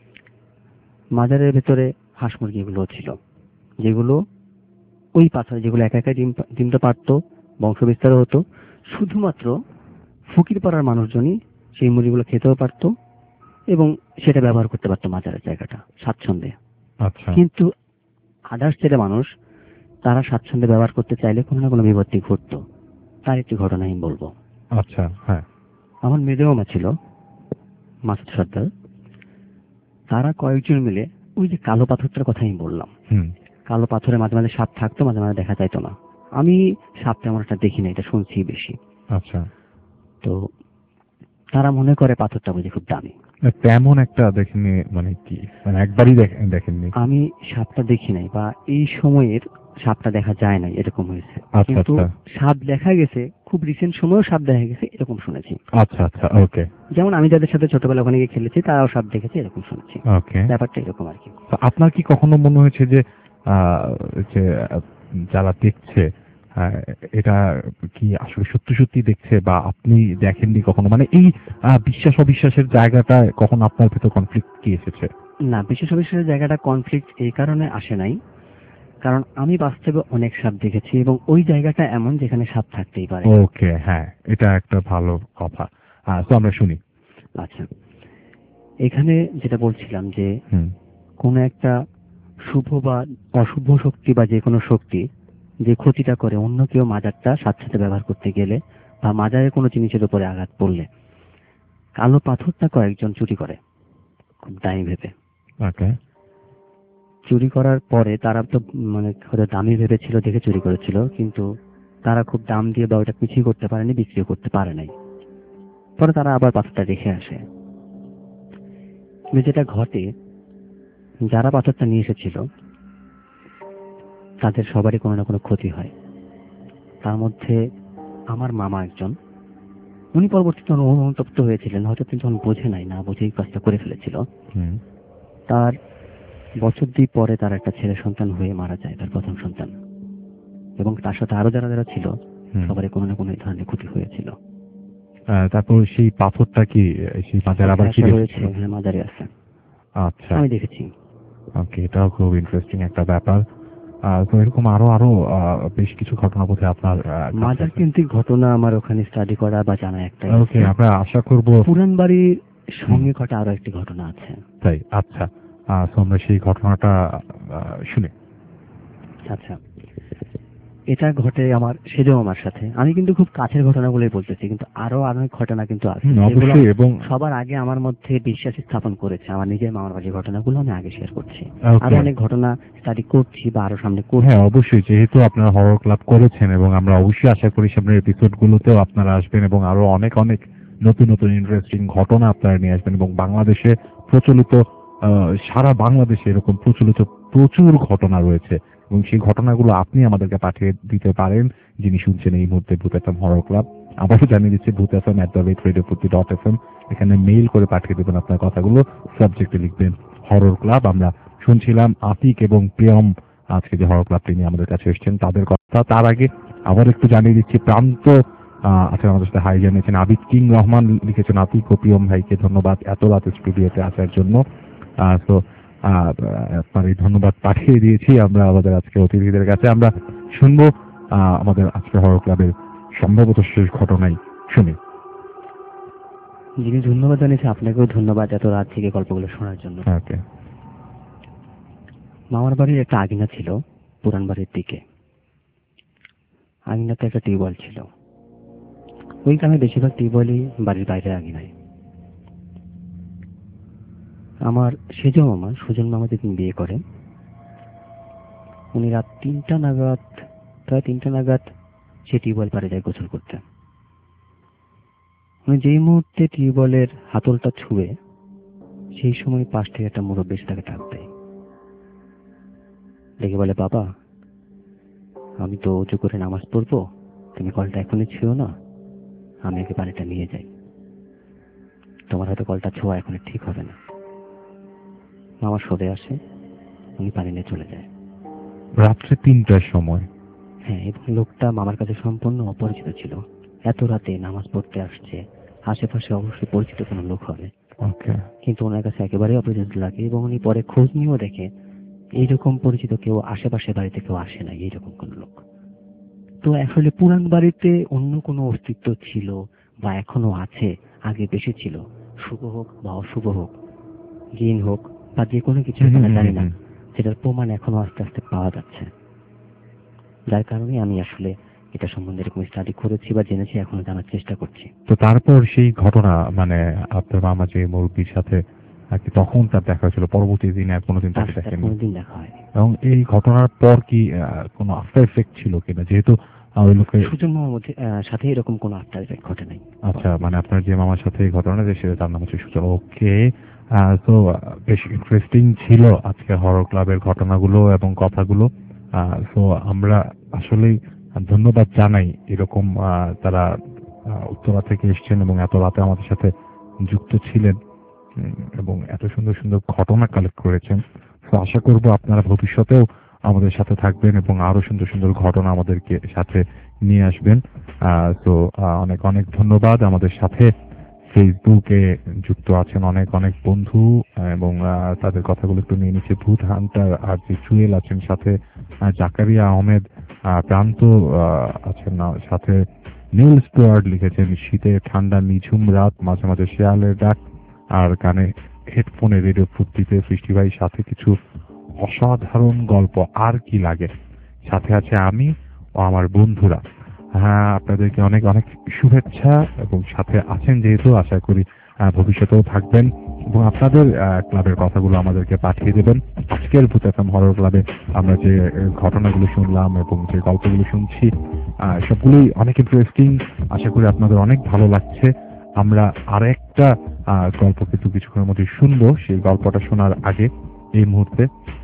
Speaker 11: মাজারের ভেতরে হাঁস মুরগিগুলো ছিল, যেগুলো ওই পাথর যেগুলো একা একা ডিম ডিমটা পারতো, বংশ বিস্তার হতো। শুধুমাত্র ফকির পাড়ার মানুষজনই সেই মুরগিগুলো খেতেও পারতো এবং সেটা ব্যবহার করতে পারতো মাজারের জায়গাটা স্বাচ্ছন্দ্যে।
Speaker 3: আচ্ছা।
Speaker 11: কিন্তু আদার্স ছেলে মানুষ তারা স্বাচ্ছন্দ্যে ব্যবহার করতে চাইলে কোনো না কোনো বিপত্তি ঘটতো। তার একটি ঘটনা আমি বলবো।
Speaker 3: আচ্ছা, হ্যাঁ।
Speaker 11: আমার মেজমামা ছিল মাসুদ সর্দার, তারা কয়েকজন মিলে ওই যে কালো পাথরটার কথা আমি বললাম,
Speaker 3: হুম।
Speaker 11: কালো পাথরে মাঝে মাঝে সাপ থাকতো, মাঝে মাঝে দেখা যাইতো না। আমি সাপ তেমন একটা দেখি না, এটা শুনছি বেশি।
Speaker 3: আচ্ছা।
Speaker 11: তো তারা মনে করে পাথরটা বুঝি খুব দামি।
Speaker 3: তেমন একটা দেখেননি মানে কি, মানে একবারই দেখেননি?
Speaker 11: আমি সাপটা দেখি নাই, বা এই সময়ের সাপটা দেখা যায় নাই, এরকম হয়েছে।
Speaker 3: আচ্ছা,
Speaker 11: কিন্তু
Speaker 3: আচ্ছা।
Speaker 11: সাপ দেখা গেছে, খুব রিসেন্ট সময়েও সাপ দেখা গেছে, এরকম শুনেছি।
Speaker 3: আচ্ছা, আচ্ছা, ওকে।
Speaker 11: যেমন আমি যাদের সাথে ছোটবেলা ওখানে গিয়ে খেলেছি, তারাও সাপ দেখেছে, এরকম শুনেছি।
Speaker 3: ওকে।
Speaker 11: ব্যাপারটা এরকম আর কি।
Speaker 3: তো আপনার কি কখনো মনে হয়েছে যে আহ, যে আহ, যারা দেখছে আহ, এটা কি আসলে সত্যি সত্যি দেখছে, বা আপনি দেখেননি কখনো, মানে এই আহ, বিশ্বাস অবিশ্বাসের জায়গাটা কখনো আপনার ভেতর কনফ্লিক্ট কি এসেছে?
Speaker 11: না, বিশেষ অবিশ্বাসের জায়গাটা কনফ্লিক্ট এই কারণে আসে নাই, কারণ আমি বাস্তবে অনেক সাপ দেখেছি এবং ওই জায়গাটা এমন যেখানে সাপ থাকতেই পারে।
Speaker 3: ওকে, হ্যাঁ, এটা একটা ভালো কথা। তো আমরা শুনি।
Speaker 11: আচ্ছা, এখানে যেটা বলছিলাম যে
Speaker 3: হুম।
Speaker 11: কোন একটা শুভ বা অশুভ শক্তি বা যে কোনো শক্তি যে ক্ষতিটা করে অন্য কেউ মাজারটা সাথে ব্যবহার করতে গেলে বা মাজারে কোনো জিনিসের উপরে আঘাত পড়লে, কালো পাথরটা কয়েকজন চুরি করে খুব দামি ভেবে।
Speaker 3: ওকে।
Speaker 11: চুরি করার পরে তারা তো মানে হয়তো দামি ভেবেছিল দেখে চুরি করেছিল, কিন্তু তারা খুব দাম দিয়ে বা ওটা কিছুই করতে পারেনি, বিক্রিও করতে পারে নাই। পরে তারা আবার পাথরটা রেখে আসে। যেটা ঘটে, যারা পাথরটা নিয়ে এসেছিল তাদের সবারই কোনো না কোনো ক্ষতি হয়। তার মধ্যে আমার মামা একজন, উনি পরবর্তীতে অনুতপ্ত হয়েছিলেন, হয়তো তিনি তখন বোঝে নাই, না বুঝেই কাজটা করে ফেলেছিল। তার বছর দুই পরে তার একটা ছেলে সন্তান হয়ে মারা যায়, তার প্রথম সন্তান, এবং তার সাথে আরো যারা যারা ছিল সবারই কোনো না কোনো ধরনের ক্ষতি হয়েছিল।
Speaker 3: তারপর সেই পাথরটা কি সেই মাজারে আবার ফিরে
Speaker 11: হয়েছে? হ্যাঁ, মাজারে আছে।
Speaker 3: আচ্ছা,
Speaker 11: আমি দেখেছি।
Speaker 3: ওকে, এটাও খুব ইন্টারেস্টিং একটা ব্যাপার। তো এরকম আরো আরো বেশ কিছু ঘটনা বোধহয় আপনার
Speaker 11: মাজার কেন্দ্রিক ঘটনা আমার ওখানে স্টাডি করা বা জানা একটা।
Speaker 3: ওকে, আমরা আশা করব
Speaker 11: পুরান বাড়ির সঙ্গে ঘটা আরো একটি ঘটনা আছে।
Speaker 3: তাই? আচ্ছা, তো আমরা সেই ঘটনাটা শুনি।
Speaker 11: আচ্ছা, এটা ঘটে আমার সেজো আমার সাথে। আমি কিন্তু খুব কাছের ঘটনাগুলোই বলতেছি, কিন্তু আরো অনেক ঘটনা কিন্তু আছে এবং সবার আগে আমার মধ্যে বিশ্বাস স্থাপন করেছে আমার নিজের মামার বাড়ির ঘটনাগুলো আমি আগে শেয়ার করছি। আরো অনেক ঘটনা স্টাডি করছি বা আরো সামনে করছি।
Speaker 3: হ্যাঁ, অবশ্যই, যেহেতু আপনারা হরর ক্লাব করেছেন এবং আমরা অবশ্যই আশা করি সামনের এপিসোড গুলোতেও আপনারা আসবেন এবং আরো অনেক অনেক নতুন নতুন ইন্টারেস্টিং ঘটনা আপনারা নিয়ে আসবেন। এবং বাংলাদেশে প্রচলিত সারা বাংলাদেশে এরকম প্রচলিত প্রচুর ঘটনা রয়েছে এবং সেই ঘটনাগুলো আপনি আমাদেরকে পাঠিয়ে দিতে পারেন, যিনি শুনছেন এই মুহূর্তে ভূত এফএম হরর ক্লাব। আবারও জানিয়ে দিচ্ছি, Bhoot FM at the rate radio Foorti dot F M, এখানে মেইল করে পাঠিয়ে দেবেন আপনার কথাগুলো, সাবজেক্টে লিখবেন হরর ক্লাব। আমরা শুনছিলাম আতিক এবং প্রিয়ম আজকে যে হরর ক্লাবটি নিয়ে আমাদের কাছে এসেছেন তাদের কথা। তার আগে আবার একটু জানিয়ে দিচ্ছি, প্রান্ত আচ্ছা আমাদের সাথে হাই জানিয়েছেন আবিদ কিং রহমান, লিখেছেন আতিক ও প্রিয়ম ভাইকে ধন্যবাদ এত রাতে স্টুডিওতে আসার জন্য। তো আপনার এই ধন্যবাদ পাঠিয়ে দিয়েছি আমরা আমাদের আজকে অতিথিদের কাছে। আমরা শুনবো আমাদের আজকে হরর ক্লাবের সম্ভবত শেষ ঘটনাই শুনি।
Speaker 11: যিনি ধন্যবাদ জানিয়েছে আপনাকেও ধন্যবাদ এত রাত থেকে গল্পগুলো শোনার জন্য।
Speaker 3: ওকে।
Speaker 11: মামার বাড়ির একটা আঙিনা ছিল পুরান বাড়ির দিকে। আঙিনাতে একটা টিউবওয়েল ছিল। ওই গ্রামে বেশিরভাগ টিউবওয়েলই বাড়ির বাইরে আঙিনায়। আমার সেজ মামা সুজন মামা যেদিন বিয়ে করেন, উনি রাত তিনটা নাগাদ প্রায় তিনটা নাগাদ সে টিউবওয়েল পাড়ে যায় গোসল করতে। উনি যেই মুহূর্তে টিউবওয়েলের হাতলটা ছুঁয়ে, সেই সময় পাশ থেকে একটা মুরব্বী এসে তাকে ডাক দেয়, ডেকে বলে, বাবা আমি তো উঁচু করে নামাজ পড়বো, তুমি কলটা এখনই ছুঁয়ো না, আমি আগে পানিটা নিয়ে যাই। তোমার হয়তো কলটা ছোঁয়া এখন ঠিক হবে না। মামা সরে আসে, উনি পানি নিয়ে চলে যায়
Speaker 3: রাত্রে তিনটার সময়।
Speaker 11: হ্যাঁ, এবং লোকটা মামার কাছে সম্পূর্ণ অপরিচিত ছিল। এত রাতে নামাজ পড়তে আসছে, আশেপাশে অবশ্যই পরিচিত কোনো লোক হবে, কিন্তু ওনার কাছে একেবারেই অপরিচিত লাগে। এবং উনি পরে খোঁজ নিয়েও দেখে এইরকম পরিচিত কেউ আশেপাশে বাড়িতে কেউ আসে না, এইরকম কোন লোক। তো আসলে পুরান বাড়িতে অন্য কোনো অস্তিত্ব ছিল বা এখনো আছে, আগে বেশি ছিল, শুভ হোক বা অশুভ হোক, জিন হোক বা যে কোনো কিছু আমরা জানি না, সেটার প্রমাণ এখনো আস্তে আস্তে পাওয়া যাচ্ছে। যার কারণে আমি আসলে এটা সম্বন্ধে এরকম স্টাডি করেছি বা জেনেছি, এখনো জানার চেষ্টা করছি।
Speaker 3: তো তারপর সেই ঘটনা মানে আপনার মামা যে মুরব্বীর সাথে আর কি তখন তার দেখা হয়েছিল, পরবর্তী দিনে আর কোনোদিন তাকে দেখেনি?
Speaker 11: কোনোদিন দেখা হয়নি।
Speaker 3: এবং এই ঘটনার পর কি কোনো আফটার এফেক্ট ছিল কিনা, যেহেতু ওই লোকের
Speaker 11: সুজন মামার সাথে এরকম কোনো আফটার এফেক্ট ঘটে নাই।
Speaker 3: আচ্ছা, মানে আপনার যে মামার সাথে এই ঘটনা, যে সেটা তার নাম হচ্ছে সুজন। ওকে, তো বেশ ইন্টারেস্টিং ছিল আজকে হরর ক্লাবের ঘটনাগুলো এবং কথাগুলো। তো আমরা আসলেই ধন্যবাদ জানাই এরকম তারা উত্তরা থেকে এসছেন এবং এত রাতে আমাদের সাথে যুক্ত ছিলেন এবং এত সুন্দর সুন্দর ঘটনা কালেক্ট করেছেন। তো আশা করব আপনারা ভবিষ্যতেও আমাদের সাথে থাকবেন এবং আরো সুন্দর সুন্দর ঘটনা আমাদেরকে সাথে নিয়ে আসবেন। তো অনেক অনেক ধন্যবাদ। আমাদের সাথে ফেসবুকে যুক্ত আছেন অনেক অনেক বন্ধু এবং তাদের কথাগুলো একটু নিয়ে নিচ্ছে। ভূত হান্টার আর যে জুয়েল আছেন সাথে, জাকারিয়া আহমেদ, প্রান্ত আছেন সাথে, নীল স্টুয়ার্ট লিখেছেন শীতে ঠান্ডা নিঝুম রাত, মাঝে মাঝে শেয়ালের ডাক, আর কানে হেডফোনে রেডিও ফুর্তিতে বৃষ্টি ভাই সাথে কিছু অসাধারণ গল্প, আর কি লাগে। সাথে আছে আমি ও আমার বন্ধুরা। হ্যাঁ, আপনাদেরকে অনেক অনেক শুভেচ্ছা এবং সাথে আছেন যেহেতু আশা করি ভবিষ্যতেও থাকবেন এবং আপনাদের ক্লাবের কথাগুলো আমাদেরকে পাঠিয়ে দেবেন। আজকের ভূত এফএম হরর ক্লাবে আমরা যে ঘটনাগুলো শুনলাম এবং যে গল্পগুলো শুনছি সবগুলোই অনেক ইন্টারেস্টিং। আশা করি আপনাদের অনেক ভালো লাগছে। আমরা আরেকটা গল্প কিন্তু কিছুক্ষণের মধ্যে শুনবো। সেই গল্পটা শোনার আগে এই মুহূর্তে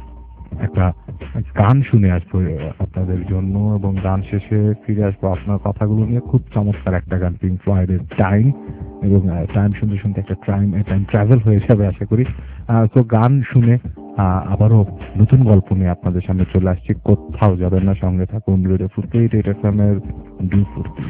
Speaker 3: একটা গান শুনে আসবো আপনাদের জন্য এবং গান শেষে ফিরে আসবো আপনার কথাগুলো নিয়ে। খুব চমৎকার একটা গান, পিঙ্ক ফ্লয়েডের টাইম, এবং টাইম শুনতে শুনতে একটা টাইম টাইম ট্রাভেল হয়ে যাবে আশা করি। তো গান শুনে আবারও নতুন গল্প নিয়ে আপনাদের সামনে চলে আসছি। কোথাও যাবেন না, সঙ্গে থাকুন radio Foorti eight F M এর ডু Foorti.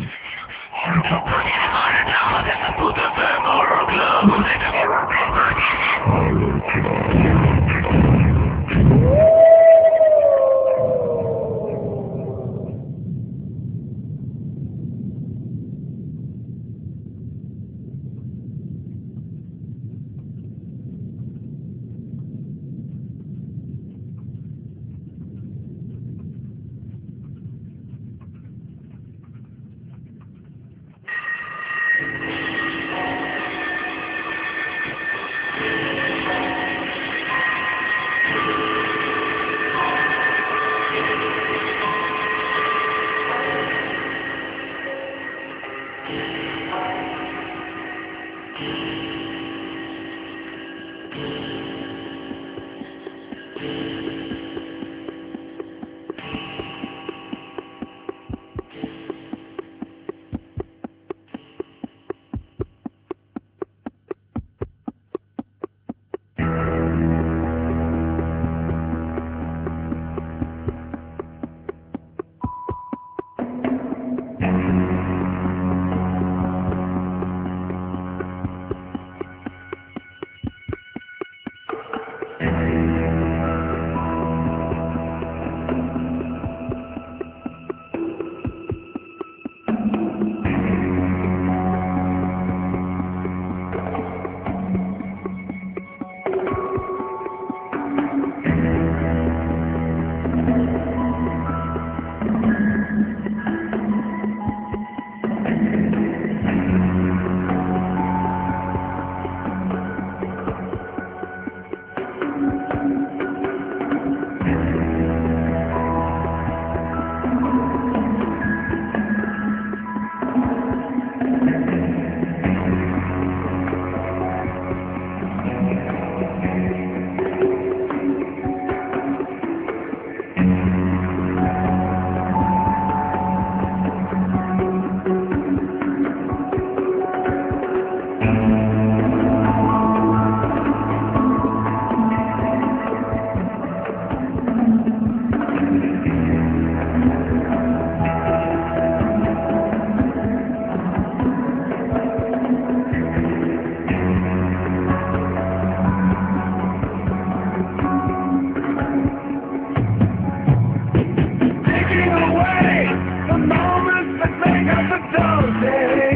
Speaker 10: away the moments that make us a dosing.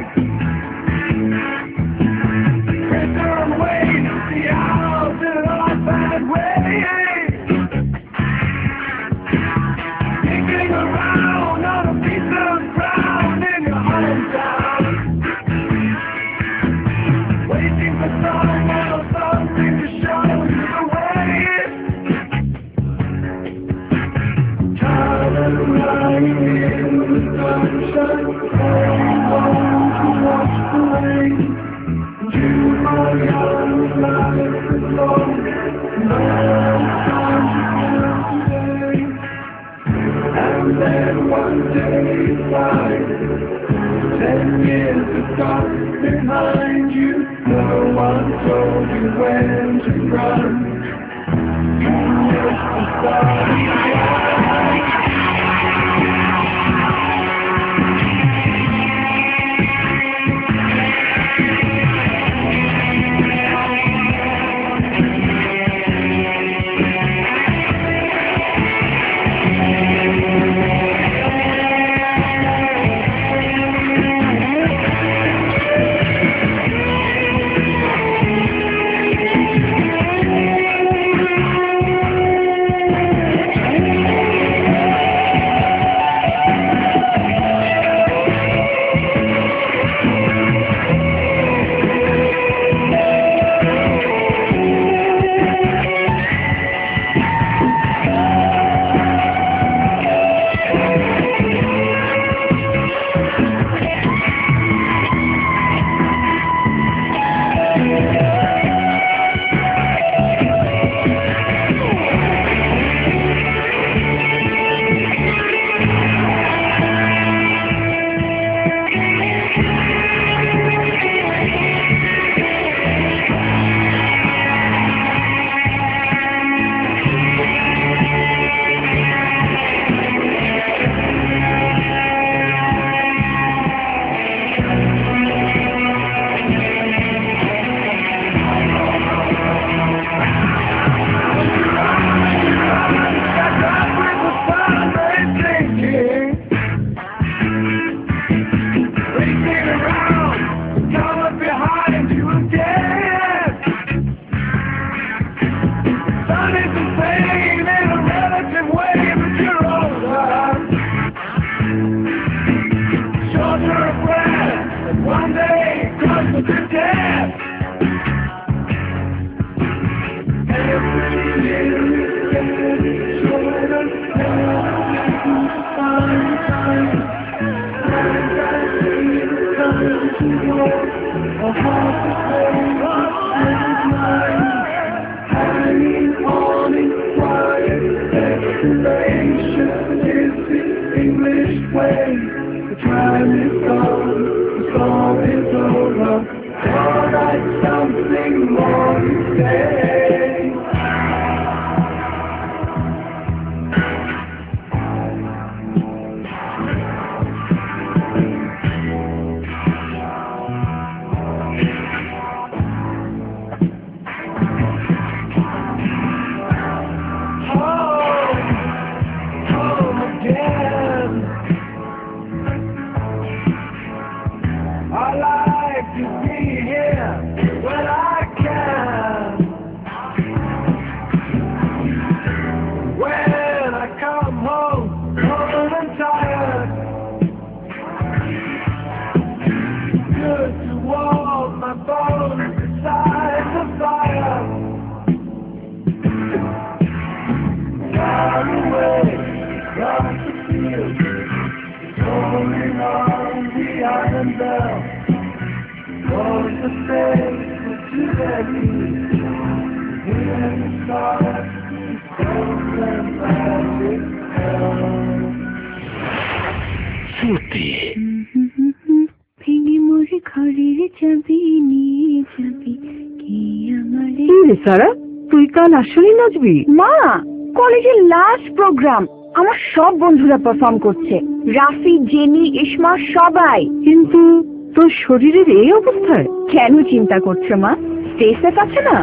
Speaker 10: Printer away the hours in our bad ways. Kicking around on a piece of ground in your hometown. Waiting for someone or something to show you the way. Tired of lying in the sunshine, hanging on to watch the rain. You are young, life is long, no time to kill today. And then one day you find ten years of gone behind you. No one told you when to run. You missed the start.
Speaker 13: সারা তুই কাল আসলে নাচবি? মা, কলেজের last programme, আমার সব বন্ধুরা perform করছে, রাফি, জেনি, ইসমা সবাই। কিন্তু তোর শরীরের এই অবস্থায়? কেন চিন্তা করছো মা? স্টে সেফ আছে না,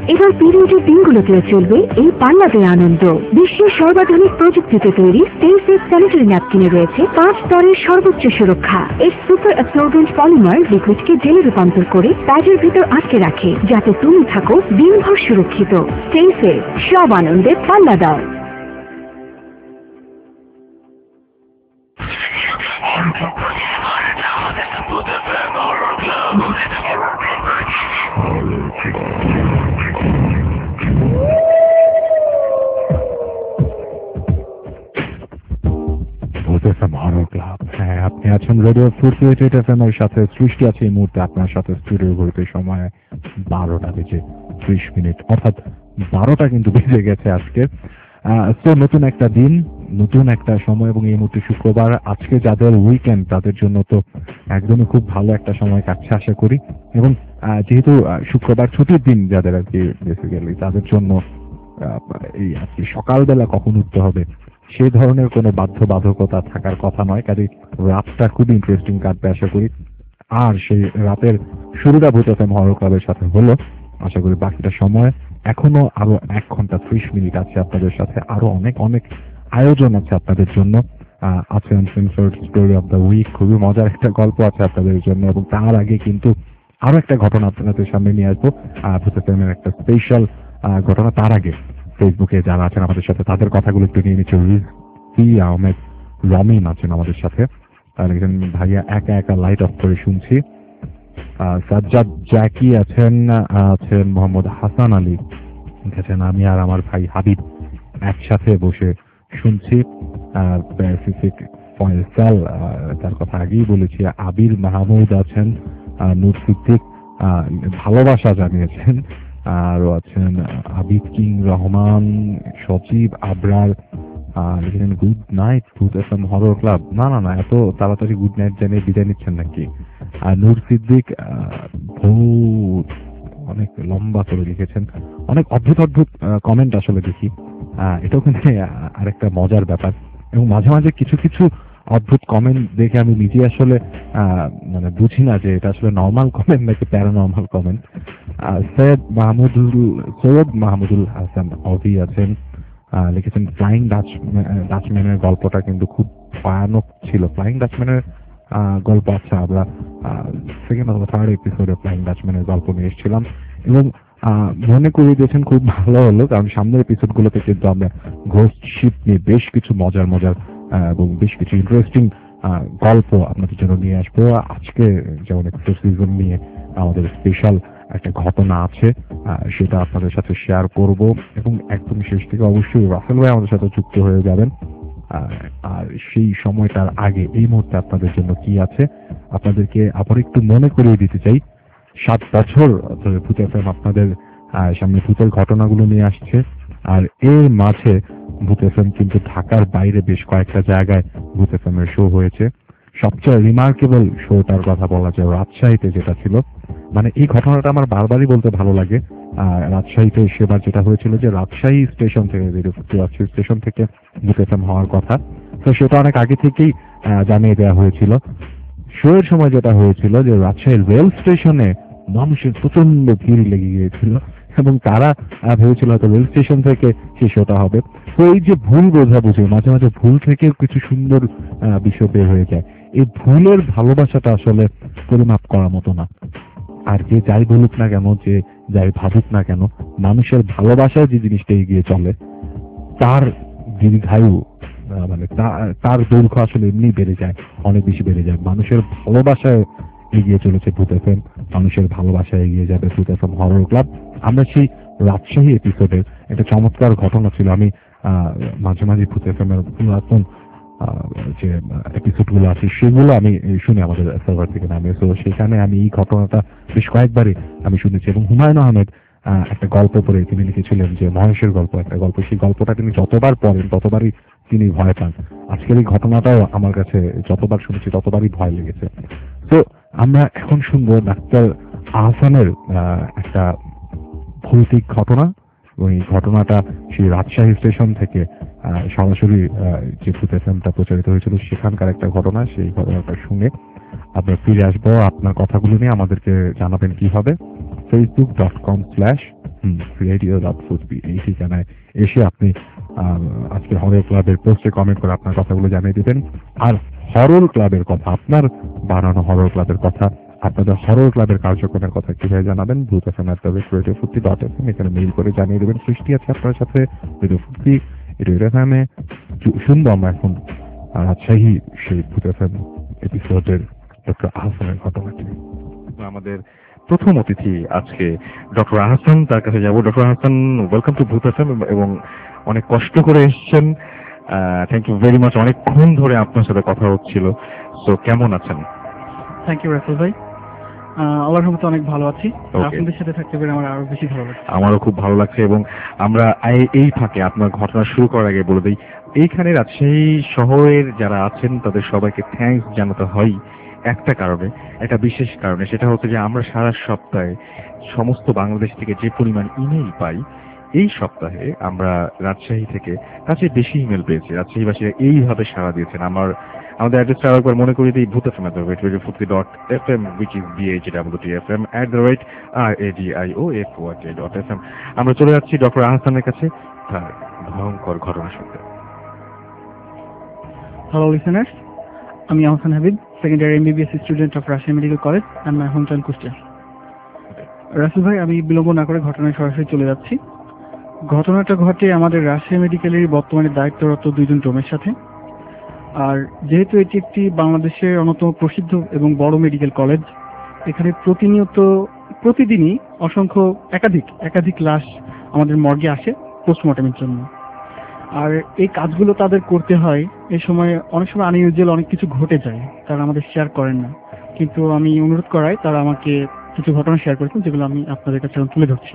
Speaker 13: এবার পিরিয়ডের দিনগুলোতেও চলবে এই পাল্লা দেওয়া আনন্দ। বিশ্বের সর্বাধুনিক প্রযুক্তিতে তৈরি স্টে সেফ স্যানিটারি ন্যাপকিনে রয়েছে পাঁচ স্তরের সর্বোচ্চ সুরক্ষা। এর সুপার অ্যাবসর্বেন্ট পলিমার লিকুইডকে জেলে রূপান্তর করে প্যাডের ভিতর আটকে রাখে, যাতে তুমি থাকো দিনভর সুরক্ষিত। স্টে সেফ, সব আনন্দে পাল্লা দাও।
Speaker 3: হ্যাঁ, আপনি আছেন radio forty eight F M এর সাথে। সৃষ্টি আছে এই মুহূর্তে আপনার সাথে স্টুডিও ঘুরতে সময় বারোটা বেজে ত্রিশ মিনিট, অর্থাৎ বারোটা কিন্তু বেজে গেছে আজকে। তো নতুন একটা দিন, নতুন একটা সময়, এবং এই মুহূর্তে শুক্রবার। আজকে যাদের উইকেন্ড তাদের জন্য তো একদমই খুব ভালো একটা সময় কাটছে আশা করি। এবং যেহেতু শুক্রবার ছুটির দিন যাদের আর কি বেসিক্যালি, তাদের জন্য এই আজকে সকালবেলা কখন উঠতে হবে সেই ধরনের কোনো বাধ্যবাধকতা থাকার কথা নয়, কাজে রাতটা খুব ইন্টারেস্টিং কাটবে আশা করি। আর সেই রাতের শুরুটা ভূত এফএম হরর ক্লাবের সাথে হলো। আশা করি বাকিটা সময় এখনো আরো এক ঘন্টা ত্রিশ মিনিট আছে আপনাদের সাথে, আরো অনেক অনেক আয়োজন আছে আপনাদের জন্য। আছে uncensored story of the week, খুবই মজার একটা গল্প আছে আপনাদের জন্য। এবং তার আগে কিন্তু আরো একটা ঘটনা আপনাদের সামনে নিয়ে আসবো, ভূত এফএমের একটা স্পেশাল ঘটনা। তার আগে ফেসবুকে যারা আছেন আমাদের সাথে তাদের কথাগুলো একটু নিয়ে নিচ্ছে। রিজভি আহমেদ রমিন আছেন আমাদের সাথে, একজন ভাইয়া একা একা লাইট অফ করে শুনছি। সাজ্জাদ জাকি আছেন, আছেন মোহাম্মদ হাসান আলী আছেন, আমি আর আমার ভাই হাবিব একসাথে বসে শুনছি। প্যাসিফিক ফয়সাল, তার কথা আগেই বলেছি। আবির মাহমুদ আছেন, নূর সিদ্দিক ভালোবাসা জানিয়েছেন, আরো আছেন আবিদ কিং রহমান, সজীব আবরার, লিখেছেন good night Bhoot FM horror club. না না না এত তাড়াতাড়ি গুড নাইট জানিয়ে বিদায় নিচ্ছেন নাকি? আর নূর সিদ্দিক ভূত অনেক লম্বা করে লিখেছেন, অনেক অদ্ভুত অদ্ভুত কমেন্ট আসলে দেখি। এটাও কিন্তু আরেকটা মজার ব্যাপার। এবং মাঝে মাঝে কিছু কিছু অদ্ভুত কমেন্ট দেখে আমি নিজে আসলে মানে বুঝি না যে এটা আসলে নর্মাল কমেন্ট নাকি প্যারানর্মাল কমেন্ট। সৈয়দ মাহমুদুল সৈয়দ মাহমুদুল হাসান অভি আছেন, লিখেছেন ফ্লাইং ডাচ ডাচম্যানের গল্পটা কিন্তু খুব ভয়ানক ছিল। ফ্লাইং ডাচম্যানের গল্প, আচ্ছা আমরা সেকেন্ড অথবা থার্ড এপিসোডে ফ্লাইং ডাচম্যানের গল্প নিয়ে এসেছিলাম এবং মনে করিয়ে দিয়েছেন, খুব ভালো হলো। কারণ সামনের এপিসোড গুলোতে কিন্তু আমরা ঘোস্ট শিপ নিয়ে বেশ কিছু মজার মজার এবং বেশ কিছু ইন্টারেস্টিং গল্প আপনাদের জন্য নিয়ে আসবো। আজকে যেমন এক্সোরসিজম নিয়ে আমাদের স্পেশাল একটা ঘটনা আছে, সেটা আপনাদের সাথে শেয়ার করব। এবং একদম শেষ থেকে অবশ্যই রাসেল ভাই আমাদের সাথে যুক্ত হয়ে যাবেন। আর সেই সময়টার আগে এই মুহূর্তে আপনাদের জন্য কি আছে আপনাদেরকে আবার একটু মনে করিয়ে দিতে চাই। সাত বছর ধরে ভূত এফএম আপনাদের সামনে ভূতের ঘটনাগুলো নিয়ে আসছে। আর এর মাঝে ভূত এফএম কিন্তু ঢাকার বাইরে বেশ কয়েকটা জায়গায় ভূত এফএম এর শো হয়েছে। সবচেয়ে রিমার্কেবল শোটার কথা বলা যায় রাজশাহীতে যেটা ছিল। মানে এই ঘটনাটা আমার বারবারই বলতে ভালো লাগে। রাজশাহীতে সেবার যেটা হয়েছিল যে রাজশাহী স্টেশন থেকে রাজশাহী স্টেশন থেকে ভূত এফএম হওয়ার কথা, তো সেটা অনেক আগে থেকেই জানিয়ে দেওয়া হয়েছিল। শো এর সময় যেটা হয়েছিল যে রাজশাহী রেল স্টেশনে মানুষের প্রচন্ড ভিড় লেগে গিয়েছিল এবং তারা ভেবেছিল হয়তো রেল স্টেশন থেকে সেই শোটা হবে। তো এই যে ভুল বোঝাবুঝি, মাঝে মাঝে ভুল থেকে কিছু সুন্দর বিষয় বের হয়ে যায়। এই ভুলের ভালোবাসাটা আসলে পরিমাপ করার মতো না। আর যে যাই বলুক না কেন, যে যাই ভাবুক না কেন, মানুষের ভালোবাসায় যে জিনিসটা এগিয়ে চলে তার দীর্ঘায়ু মানে তার দৈর্ঘ্য আসলে এমনি বেড়ে যায়, অনেক বেশি বেড়ে যায়। মানুষের ভালোবাসায় এগিয়ে চলেছে ভূত এফএম, মানুষের ভালোবাসায় এগিয়ে যাবে ভূত এফএম হরর ক্লাব। আমরা সেই রাজশাহী এপিসোডের একটা চমৎকার ঘটনা ছিল। আমি মাঝে মাঝে ভূত এফএম এর পুরাতন যে এপিসোড গুলো আছে সেগুলো আমি শুনি আমাদের সার্ভার থেকে নামিয়ে। তো সেখানে আমি এই ঘটনাটা বেশ কয়েকবারই আমি শুনেছি। এবং হুমায়ুন আহমেদ একটা গল্প পড়ে তিনি লিখেছিলেন যে মহেশের গল্প একটা গল্প, সেই গল্পটা তিনি যতবার পড়েন ততবারই তিনি ভয় পান। আজকের এই ঘটনাটাও আমার কাছে যতবার শুনেছি ততবারই ভয় লেগেছে। তো আমরা এখন শুনবো ডাক্তার আহসানের একটা ভৌতিক ঘটনা। ওই ঘটনাটা সেই রাজশাহী স্টেশন থেকে সরাসরি যে ভূত এফএমটা প্রচারিত হয়েছিল সেখানকার একটা ঘটনা। সেই ঘটনাটা শুনে আমরা ফিরে আসবো। আপনার কথাগুলো নিয়ে আমাদেরকে জানাবেন কি হবে। Facebook dot com slash radio dot ফুটবি এই ঠিকানায় এসে আপনি আহ, আজকে হরর ক্লাবের পোস্টে কমেন্ট করে আপনার কথাগুলো জানিয়ে দিবেন। আর হরর ক্লাবের কথা, আপনার বানানো হরর ক্লাবের কথা, আপনাদের হরর ক্লাবের কার্যক্রমের কথা কিভাবে জানাবেন, ভূত এফএম এট রেডিও ফুটবি ডট এফএম এখানে মেইল করে জানিয়ে দেবেন। সৃষ্টি আছে আপনার সাথে রেডিও ফুটবি রেডিও এফএমে। শুনবো আমরা এখন রাজশাহী সেই ভূত এফএম এপিসোডের ডক্টর আহসানের ঘটনাটি। আমাদের প্রথম অতিথি আজকে ডক্টর আহসান, তার কাছে যাবো। Doctor Ahsan, welcome to Bhoot FM, এবং অনেক কষ্ট করে এসেছেন। Thank you very much. অনেকক্ষণ ধরে আপনার সাথে কথা হচ্ছিল। তো কেমন আছেন?
Speaker 14: থ্যাংক ইউ রাসেল ভাই, আল্লাহর রহমতে অনেক ভালো আছি। আপনাদের সাথে থাকতে পেরে আমার আরো বেশি ভালো লাগছে।
Speaker 3: আমারও খুব ভালো লাগছে। এবং আমরা এই ফাঁকে আপনার ঘটনা শুরু করার আগে বলে দিই, এইখানে রাজশাহী শহরের যারা আছেন তাদের সবাইকে থ্যাঙ্কস জানাতে হয় একটা কারণে, একটা বিশেষ কারণে। সেটা হচ্ছে যে আমরা সারা সপ্তাহে সমস্ত বাংলাদেশ থেকে যে পরিমাণ ইমেইল পাই, এই সপ্তাহে আমরা রাজশাহী থেকে কাছে বেশি ইমেল পেয়েছি। রাজশাহীবাসীরা এইভাবে সাড়া দিয়েছেন। আমার আমাদের অ্যাড্রেসটা আরেকবার মনে করিয়ে দিই, Bhoot FM at the rate radio ফুটবি dot F M, which is B H W T F M at the rate R A D I O F O T dot F M. আমরা চলে যাচ্ছি ডক্টর আহসানের কাছে তার ভয়ঙ্কর ঘটনা শুনতে।
Speaker 14: Hello listeners, আমি Ahsan Habib, second year MBBS student of Rajshahi medical college and my home town Kushtia. Rasel ভাই, আমি বিলম্ব না করে ঘটনায় সরাসরি চলে যাচ্ছি। ঘটনাটা ঘটে আমাদের রাজশাহী মেডিকেলের বর্তমানে দায়িত্বরত দুইজন ডোমের সাথে। আর যেহেতু এটি একটি বাংলাদেশের অন্যতম প্রসিদ্ধ এবং বড় মেডিকেল কলেজ, এখানে প্রতিনিয়ত প্রতিদিনই অসংখ্য একাধিক একাধিক লাশ আমাদের মর্গে আসে পোস্টমর্টমের জন্য। আর এই কাজগুলো তাদের করতে হয়, এই সময় অনেক সময় আনইউজুয়াল অনেক কিছু ঘটে যায়, তারা আমাদের শেয়ার করেন না। কিন্তু আমি অনুরোধ করাই তারা আমাকে কিছু ঘটনা শেয়ার করেছেন, যেগুলো আমি আপনাদের কাছে তুলে ধরছি।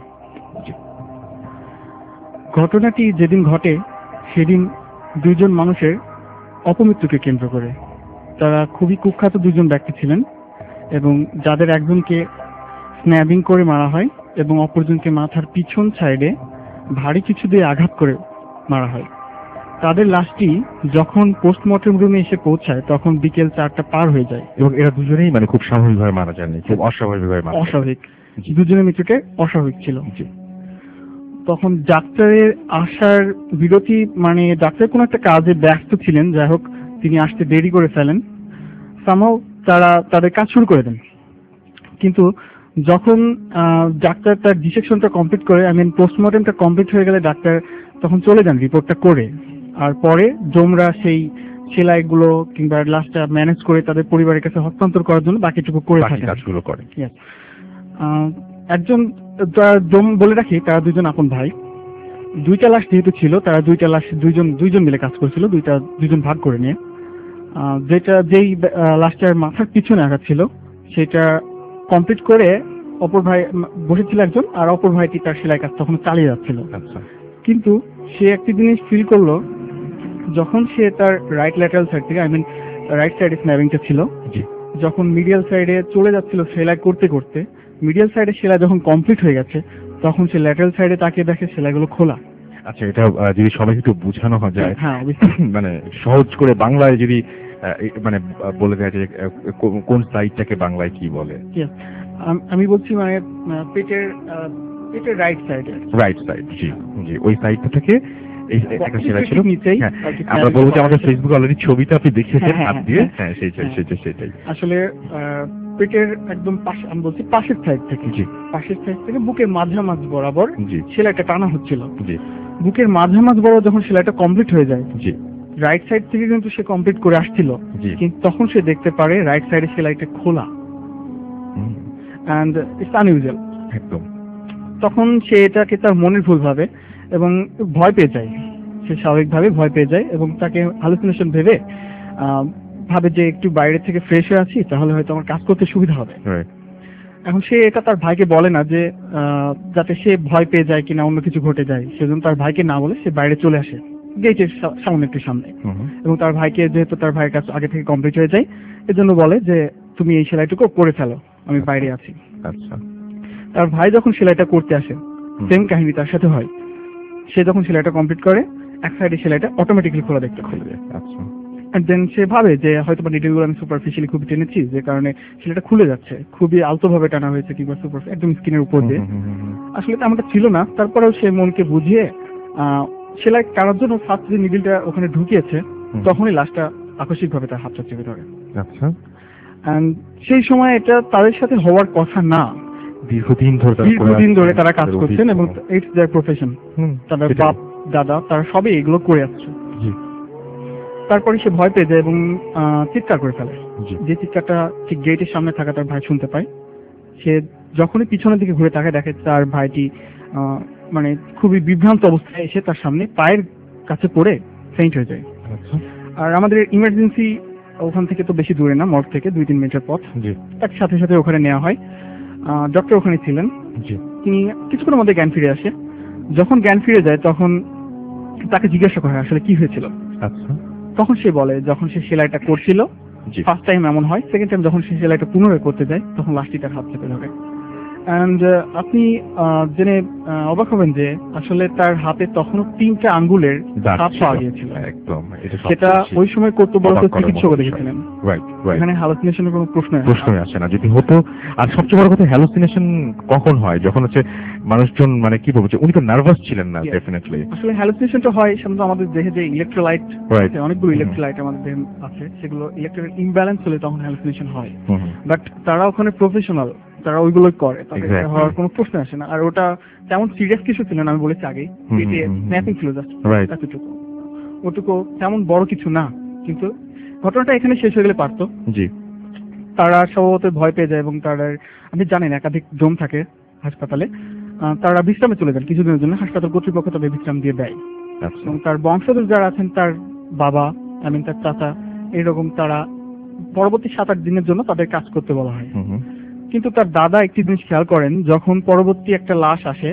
Speaker 14: ঘটনাটি যেদিন ঘটে সেদিন দুইজন মানুষের অপমৃত্যুকে কেন্দ্র করে। তারা খুবই কুখ্যাত দুইজন ব্যক্তি ছিলেন, এবং যাদের একজনকে স্ন্যাবিং করে মারা হয় এবং অপরজনকে মাথার পিছন সাইডে ভারী কিছু দিয়ে আঘাত করে মারা হয়। তাদের লাশটি যখন পোস্টমর্টম রুমে এসে পৌঁছায় তখন বিকেল চারটা পার হয়ে যায়।
Speaker 3: এবং এরা দুজনেই মানে খুব স্বাভাবিকভাবে মারা যায়নি, খুব অস্বাভাবিকভাবে মারা।
Speaker 14: অস্বাভাবিক, দুজনের মৃত্যুটা অস্বাভাবিক ছিল। তখন ডাক্তারের আসার বিরতি, মানে ডাক্তার কোনো একটা কাজে ব্যস্ত ছিলেন, যাই হোক তিনি আসতে দেরি করে ফেলেন। সামহাও তারা তাদের কাজ শুরু করে দেন। কিন্তু যখন ডাক্তার তার ডিসেকশনটা কমপ্লিট করে, আই মিন পোস্টমর্টমটা কমপ্লিট হয়ে গেলে ডাক্তার তখন চলে যান রিপোর্টটা করে। আর পরে ডোমরা সেই সেলাইগুলো কিংবা লাশটা ম্যানেজ করে তাদের পরিবারের কাছে হস্তান্তর করার জন্য বাকিটুকু করে থাকে,
Speaker 3: কাজগুলো করে।
Speaker 14: একজন ডোম বলে রাখি, তারা দুজন আপন ভাই। দুইটা লাশ যেহেতু ছিল, তারা দুইটা লাশ দুইজন দুইজন মিলে কাজ করেছিল, দুইটা দুইজন ভাগ করে নিয়ে। যেটা যেই লাশটার মাথার পিছনে আঘাত ছিল সেটা কমপ্লিট করে অপর ভাই বসেছিল একজন, আর অপর ভাইটি তার সেলাই কাজ তখন চালিয়ে যাচ্ছিল। কিন্তু সে একটি জিনিস ফিল করলো, যখন সে তার রাইট ল্যাটারাল সাইড থেকে, আই মিন রাইট সাইডে স্ন্যাবিংটা ছিল, যখন মিডিয়াল সাইডে চলে যাচ্ছিল সেলাই করতে করতে, মিডিয়াল সাইডে সেলাই যখন কমপ্লিট হয়ে গেছে তখন সে ল্যাটারাল সাইডে তাকিয়ে দেখে সেলাইগুলো খোলা।
Speaker 3: আচ্ছা, এটা যদি সবাইকে একটু বোঝানো যায়,
Speaker 14: হ্যাঁ
Speaker 3: মানে সহজ করে বাংলায় যদি মানে বলে দেওয়া যায় কোন সাইডটাকে বাংলায় কি বলে?
Speaker 14: আমি বলছি মানে পেটের পেটের রাইট সাইডে।
Speaker 3: রাইট সাইড, জি জি, ওই সাইডটা থেকে এই একটা সেলাই ছিল নিচেই। আমরা বলবো যে আমাদের ফেসবুকে অলরেডি ছবিটা আপনি দেখেছেন হাত দিয়ে। হ্যাঁ, সেইটাই সেটাই সেটাই
Speaker 14: আসলে পেটের একদম পাশে, আমি বলছি পাশের সাইড থেকে, জি পাশের সাইড থেকে বুকের মাঝামাঝ বরাবর সেলাইটা টানা হচ্ছিল। জি, বুকের মাঝামাঝ বরাবর যখন সেলাইটা কমপ্লিট হয়ে যায়, জি রাইট সাইড থেকে কিন্তু সে কমপ্লিট করে আসছিল, কিন্তু তখন সে দেখতে পারে রাইট সাইডে সেলাইটা খোলা। এন্ড ইটস আনইউজুয়াল একদম। তখন সে এটাকে তার মনের ভুল ভাবে এবং ভয় পেয়ে যায়। সে স্বাভাবিকভাবে ভয় পেয়ে যায় এবং তাকে হ্যালুসিনেশন ভেবে ভাবে যে একটু বাইরে থেকে ফ্রেশ হয়ে আছি, তাহলে হয়তো আমার কাজ করতে সুবিধা হবে। এখন সে এটা তার ভাইকে বলে না, যে যাতে সে ভয় পেয়ে যায় কিনা অন্য কিছু ঘটে যায়, সেজন্য তার ভাইকে না বলে সে বাইরে চলে আসে গেটের সামনে একটু সামনে, এবং তার ভাইকে, যেহেতু তার ভাইয়ের কাজ আগে থেকে কমপ্লিট হয়ে যায়, এজন্য বলে যে তুমি এই সেলাইটুকু করে ফেলো, আমি বাইরে আছি। আচ্ছা, তার ভাই যখন সেলাইটা করতে আসে, সেম কাহিনী তার সাথে হয়। সে যখন সেলাইটা কমপ্লিট করে, এক সাইডে সেলাইটা অটোমেটিক্যালি খোলা দেখতে পায়। আচ্ছা, দেন সে ভাবে যে হয়তো বা নিডলগুলো আমি সুপারফিশিয়ালি খুব টেনেছি, যে কারণে সেটা খুলে যাচ্ছে, খুবই আলতোভাবে টানা হয়েছে কিংবা সুপার একদম স্কিনের উপর দিয়ে। আসলে তেমনটা ছিল না, তারপরেও সে মনকে বুঝিয়ে আহ সেলাই টানার জন্য ফার্স্ট যে নিডলটা ওখানে ঢুকিয়েছে তখনই লাশটা আকস্মিকভাবে তার হাতটা চেপে ধরে।
Speaker 3: আচ্ছা,
Speaker 14: এন্ড সেই সময় এটা তাদের সাথে হওয়ার কথা না,
Speaker 3: দীর্ঘদিন ধরে
Speaker 14: দীর্ঘদিন ধরে তারা কাজ করছেন এবং ইটস দেয়ার প্রফেশন। তাদের বাপ দাদা তারা সবই এগুলো করে আসছে। তারপরে সে ভয় পেয়ে যায় এবং চিৎকার করে ফেলে, যে চিৎকারটা ঠিক গেটের সামনে থাকা তার ভাই শুনতে পায়। সে যখনই পিছনের দিকে ঘুরে তাকায় দেখে তার ভাইটি মানে খুবই বিভ্রান্ত অবস্থায় এসে তার সামনে পায়ের কাছে পড়ে ফেইন্ট হয়ে যায়। আর আমাদের ইমার্জেন্সি ওখান থেকে তো বেশি দূরে না, মর্গ থেকে দুই তিন মিনিটের পথ। তার সাথে সাথে ওখানে নেওয়া হয়, ডক্টর ওখানে ছিলেন। তিনি কিছুক্ষণের মধ্যে জ্ঞান ফিরে আসে। যখন জ্ঞান ফিরে যায় তখন তাকে জিজ্ঞাসা করা হয় আসলে কি হয়েছিল।
Speaker 3: আচ্ছা,
Speaker 14: তখন সে বলে যখন সে সেলাইটা করছিল ফার্স্ট টাইম এমন হয়, সেকেন্ড টাইম যখন সে সেলাইটা পুনরায় করতে যায় তখন লাশটি তার হাত চেপে ধরে। এন্ড আপনি জেনে অবাক হবেন যে আসলে তার হাতে তখনও তিনটা আঙ্গুলের ছাপ পাওয়া গিয়েছিল।
Speaker 3: একদম,
Speaker 14: সেটা ওই সময় কর্তব্যরত চিকিৎসকও দেখেছিলেন। এখানে হ্যালুসিনেশনের কোনো প্রশ্ন
Speaker 3: প্রশ্নই আসে না। যদি হতো, আর সবচেয়ে বড় কথা হ্যালুসিনেশন কখন হয়, যখন হচ্ছে মানুষজন মানে কি বলছে, উনি তো নার্ভাস ছিলেন না। ডেফিনেটলি
Speaker 14: আসলে হ্যালুসিনেশনটা হয় সাধারণত আমাদের দেহে যে ইলেকট্রোলাইট আছে, অনেকগুলো ইলেকট্রোলাইট আমাদের দেহে আছে, সেগুলো ইলেকট্রোলাইট ইমব্যালেন্স হলে তখন হ্যালুসিনেশন হয়। বাট তারা ওখানে প্রফেশনাল, তারা ওইগুলো করে, তাদের হওয়ার কোনো প্রশ্ন আসে না। আর ওটা তেমন সিরিয়াস কিছু ছিল না, আমি বলেছি আগেই, পেটে স্ন্যাপিং ছিল জাস্ট এতটুকু, ওটুকু তেমন বড় কিছু না। কিন্তু ঘটনাটা এখানে শেষ হয়ে গেলে পারতো।
Speaker 3: জি,
Speaker 14: তারা স্বভাবত ভয় পেয়ে যায় এবং তারা, আপনি জানেন একাধিক ডোম থাকে হাসপাতালে, তারা বিশ্রামে চলে যান কিছুদিনের জন্য, হাসপাতাল কর্তৃপক্ষ তাদের বিশ্রাম দিয়ে দেয়। এবং তার বংশধর যারা আছেন, তার বাবা আই মিন তার চাচা, এইরকম তারা পরবর্তী সাত আট দিনের জন্য তাদের কাজ করতে বলা হয়। কিন্তু তার দাদা একটি জিনিস খেয়াল করেন, যখন পরবর্তী একটা লাশ আসে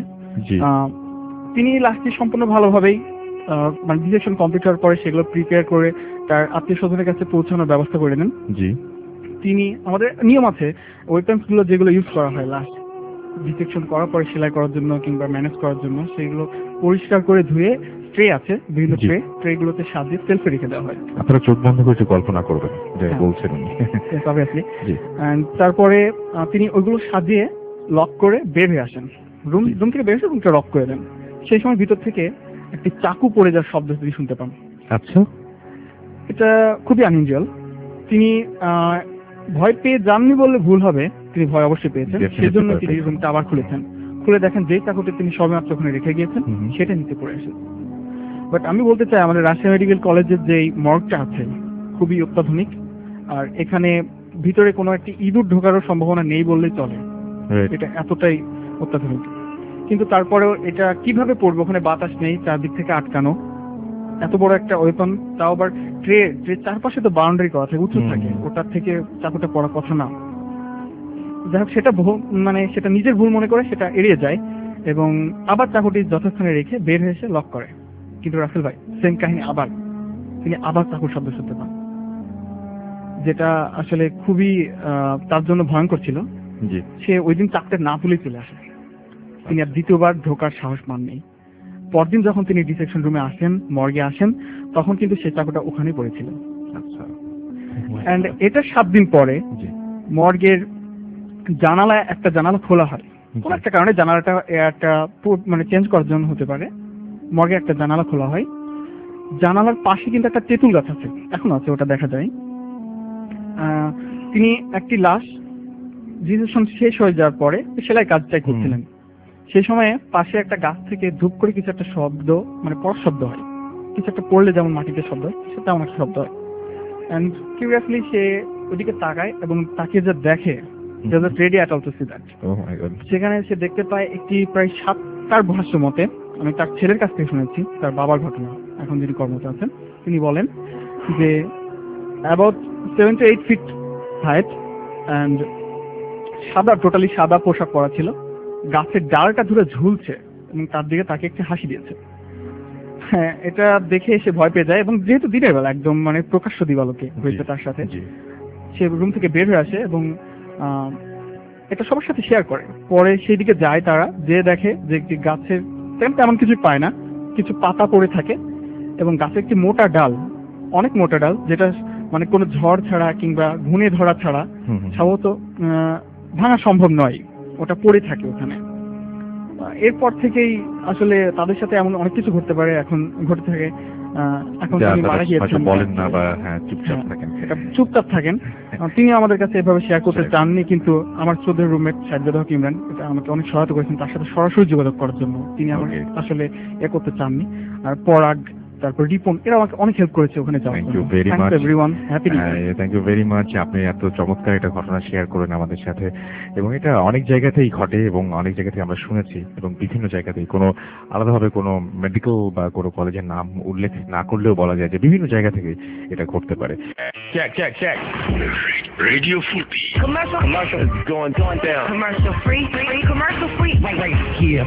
Speaker 14: তিনি লাশটি সম্পূর্ণ ভালোভাবেই মানে ডিটেকশন কমপ্লিট হওয়ার পরে সেগুলো প্রিপেয়ার করে তার আত্মীয় স্বজনের কাছে পৌঁছানোর ব্যবস্থা করে নেন।
Speaker 3: জি,
Speaker 14: তিনি, আমাদের নিয়ম আছে ওয়েপন্স গুলো যেগুলো ইউজ করা হয় লাশ ডিটেকশন করার পরে সেলাই করার জন্য কিংবা ম্যানেজ করার জন্য, সেগুলো পরিষ্কার করে ধুয়ে ট্রে আছে, বিভিন্ন ট্রে ট্রে গুলোতে সাজিয়ে সেলফে রেখে দেওয়া হয়।
Speaker 3: আপনারা চোখ বন্ধ করে একটু কল্পনা করবেন যে বলছেন উনি।
Speaker 14: তারপরে তিনি ওইগুলো সাজিয়ে লক করে বের হয়ে আসেন, রুম রুম থেকে বের এসে রুমটা লক করে দেন। সেই সময় ভিতর থেকে একটি চাকু পড়ে যাওয়ার শব্দ তিনি শুনতে পান।
Speaker 3: আচ্ছা,
Speaker 14: এটা খুবই আনইউজুয়াল। তিনি ভয় পেয়ে যাননি বললে ভুল হবে, তিনি ভয় অবশ্যই পেয়েছেন, সেই জন্য তিনি রুমটা আবার খুলেছেন। খুলে দেখেন যেই চাকুটি তিনি সবেমাত্র ওখানে রেখে গিয়েছেন সেটা নিতে পড়ে এসেছে। বাট আমি বলতে চাই আমাদের রাজশাহী মেডিকেল কলেজের যে মর্গটা আছে খুবই অত্যাধুনিক, আর এখানে ভিতরে কোনো একটি ইঁদুর ঢোকারও সম্ভাবনা নেই বললেই চলে, এটা এতটাই অত্যাধুনিক। কিন্তু তারপরেও এটা কিভাবে পড়বে, ওখানে বাতাস নেই, চারদিক থেকে আটকানো, এত বড় একটা ওয়েপন, তাও আবার ট্রে ট্রে চারপাশে তো বাউন্ডারি করা থাকে, উঁচু থাকে, ওটার থেকে চাকুটা পড়ার কথা না। যাই হোক, সেটা মানে সেটা নিজের ভুল মনে করে সেটা এড়িয়ে যায় এবং আবার চাকুটি যথাস্থানে রেখে বের হয়ে এসে লক করে। কিন্তু রাসেল ভাই সেম কাহিনী, আবার তিনি আবার চাকুর শব্দ শুনতে পান, যেটা আসলে খুবই তার জন্য ভয়ঙ্কর ছিল। সে ওই দিন চাকতে না ভুলে চলে আসে, তিনি আর দ্বিতীয়বার ঢোকার সাহস পাননি। পরদিন যখন তিনি ডিসেকশন রুমে আসেন, মর্গে আসেন, তখন কিন্তু সেই চাকুটা ওখানেই পড়েছিল। এন্ড এটা সাত দিন পরে মর্গের জানালায় একটা জানালা খোলা হয়, কোন একটা কারণে জানালাটা একটা মানে চেঞ্জ করার জন্য হতে পারে, মর্গে একটা জানালা খোলা হয়। জানালার পাশে কিন্তু একটা তেঁতুল গাছ আছে, এখন আছে, ওটা দেখা যায়। তিনি একটি লাশ ডিসেকশন শেষ হয়ে যাওয়ার পরে সেলাই কাজটাই করছিলেন, সেই সময়ে পাশে একটা গাছ থেকে ধূপ করে কিছু একটা শব্দ, মানে পড়ার শব্দ হয়, কিছু একটা পড়লে যেমন মাটিতে শব্দ হয় সেটা তেমন একটা শব্দ হয়। এন্ড কিউরিয়াসলি সে ওইদিকে তাকায় এবং তাকিয়ে যা দেখে, ready at all to see that, সেখানে সে দেখতে পায় একটি প্রায় সাতটার ভাষ্য মতে, আমি তার ছেলের কাছ থেকে শুনেছি, তার বাবার ঘটনা, এখন যিনি কর্মরত আছেন তিনি বলেন যে about seven to eight feet height and সাদা, টোটালি সাদা পোশাক পরা ছিল, গাছের ডালটা ধরে ঝুলছে এবং তার দিকে তাকে একটি হাসি দিয়েছে। হ্যাঁ, এটা দেখে এসে ভয় পেয়ে যায় এবং যেহেতু দিনের বেলা একদম মানে প্রকাশ্য দিবালোকে হয়েছে তার সাথে, সে রুম থেকে বের হয়ে আসে এবং এটা সবার সাথে শেয়ার করে। পরে সেই দিকে যায় তারা, যে দেখে যে একটি গাছের তেমন কিছু পায় না, কিছু পাতা পড়ে থাকে এবং গাছের একটি মোটা ডাল অনেক মোটা ডাল, যেটা মানে কোনো ঝড় ছাড়া কিংবা ঘুণে ধরা ছাড়া সম্ভবত আহ, ভাঙা সম্ভব নয়, ওটা পড়ে থাকে ওখানে। এরপর থেকেই আসলে তাদের সাথে এমন অনেক কিছু ঘটতে পারে, এখন ঘটে থাকে। আহ, এখন
Speaker 3: যা
Speaker 14: তিনি
Speaker 3: তারা
Speaker 14: মারা গিয়েছেন,
Speaker 3: হয়তো বলেন না বা হ্যাঁ চুপচাপ থাকেন।
Speaker 14: এটা চুপচাপ থাকেন। আহ, তিনি আমাদের কাছে এভাবে শেয়ার করতে চাননি, কিন্তু আমার শ্রদ্ধেয় রুমমেট সাজ্জাদ হক ইমরান এটা আমাকে অনেক সহায়তা করেছেন তার সাথে সরাসরি যোগাযোগ করার জন্য। তিনি আমাকে আসলে এ করতে চাননি। আর পরাগ, তারপর রিপন, এরা আমাকে অনেক হেল্প করেছে ওখানে যাওয়ার
Speaker 3: থ্যাংক
Speaker 14: জন্য।
Speaker 3: You very
Speaker 14: Thanks
Speaker 3: much
Speaker 14: everyone. Happy New Year.
Speaker 3: Thank you very much. আপনি এত চমৎকার একটা ঘটনা শেয়ার করেন আমাদের সাথে, এবং এটা অনেক জায়গাতেই ঘটে এবং অনেক জায়গাতেই আমরা শুনেছি, এবং বিভিন্ন জায়গাতেই কোনো আলাদাভাবে কোনো মেডিকেল বা কোনো কলেজের নাম উল্লেখ না করলেও বলা যায় যে বিভিন্ন জায়গা থেকে এটা ঘটতে পারে।
Speaker 15: Check, check, check. Radio Futi. Commercial. Commercial is going, going down.
Speaker 2: Commercial free, free, commercial free.
Speaker 15: Right, right here.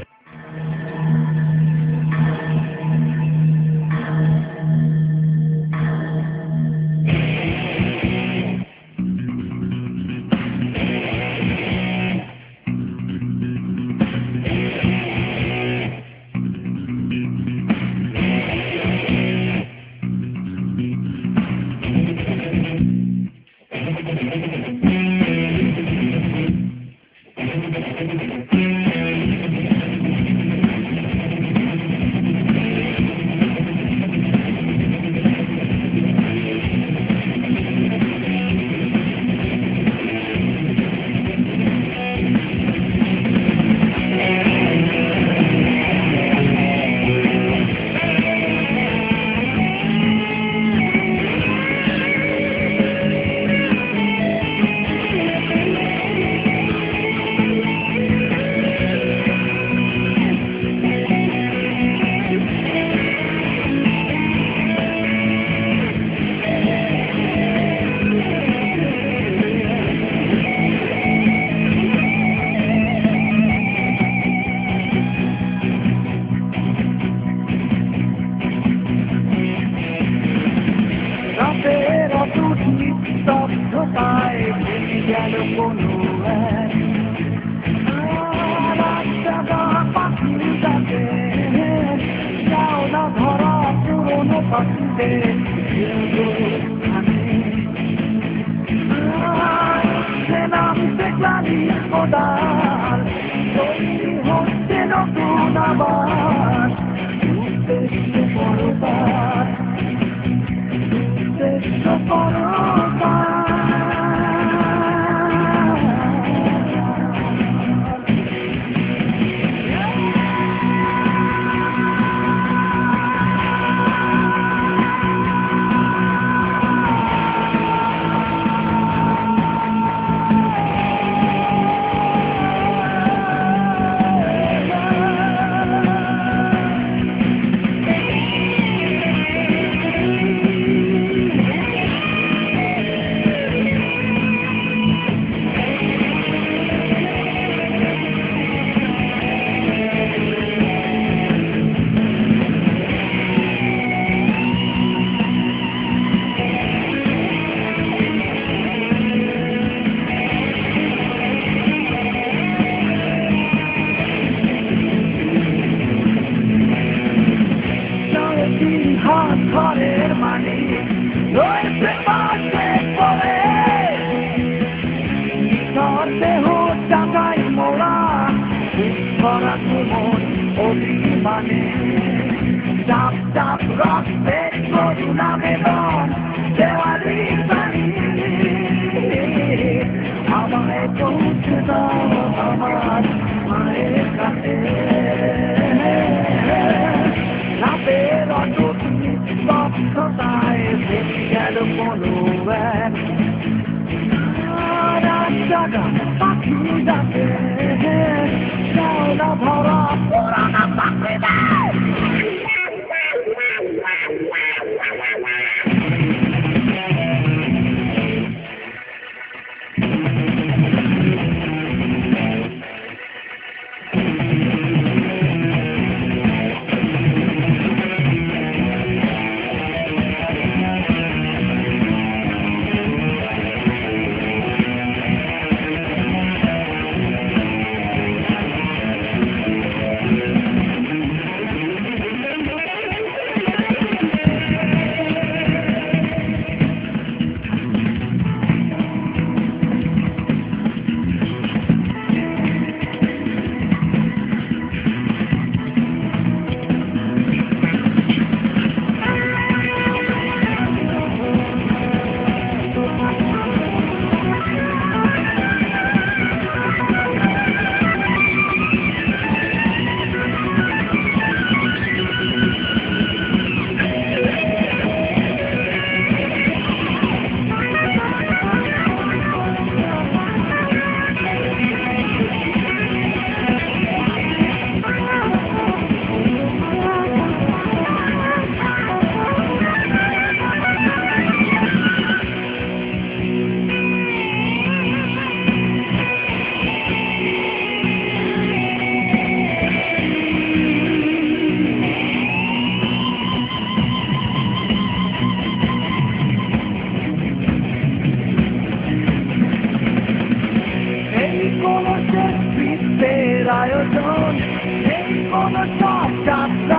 Speaker 10: আয়োজন এই কোনো সব যাত্রা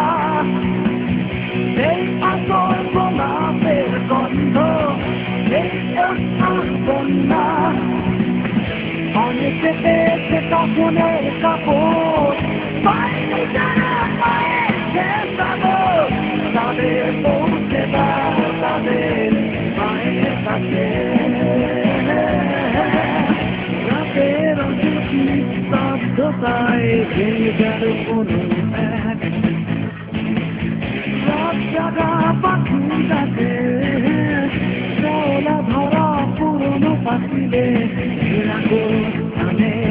Speaker 10: এই আসল প্রলাপের গন্ধ এই অনুষ্ঠান বন্যা অনেকে পেয়েছে তখনের কাপড় পায়নি যারা পায়ের শেষ আদর তাদের পৌঁছে দাও তাদের মায়ের কাছে রাতের অতিথি স্তব্ধতায় ভেঙে গেল কোনো এক রাত জাগা পাখি ডাকে চলা ধরা পুরনো পাখিলে ঘেরাগোস্থানে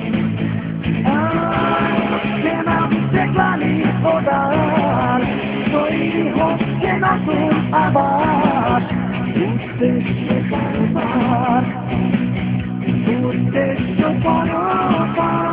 Speaker 10: নামছে গ্লানি ওদার তৈরি হচ্ছে নতুন আবার উদ্দেশ্য বারবার উদ্দেশ্য বারবার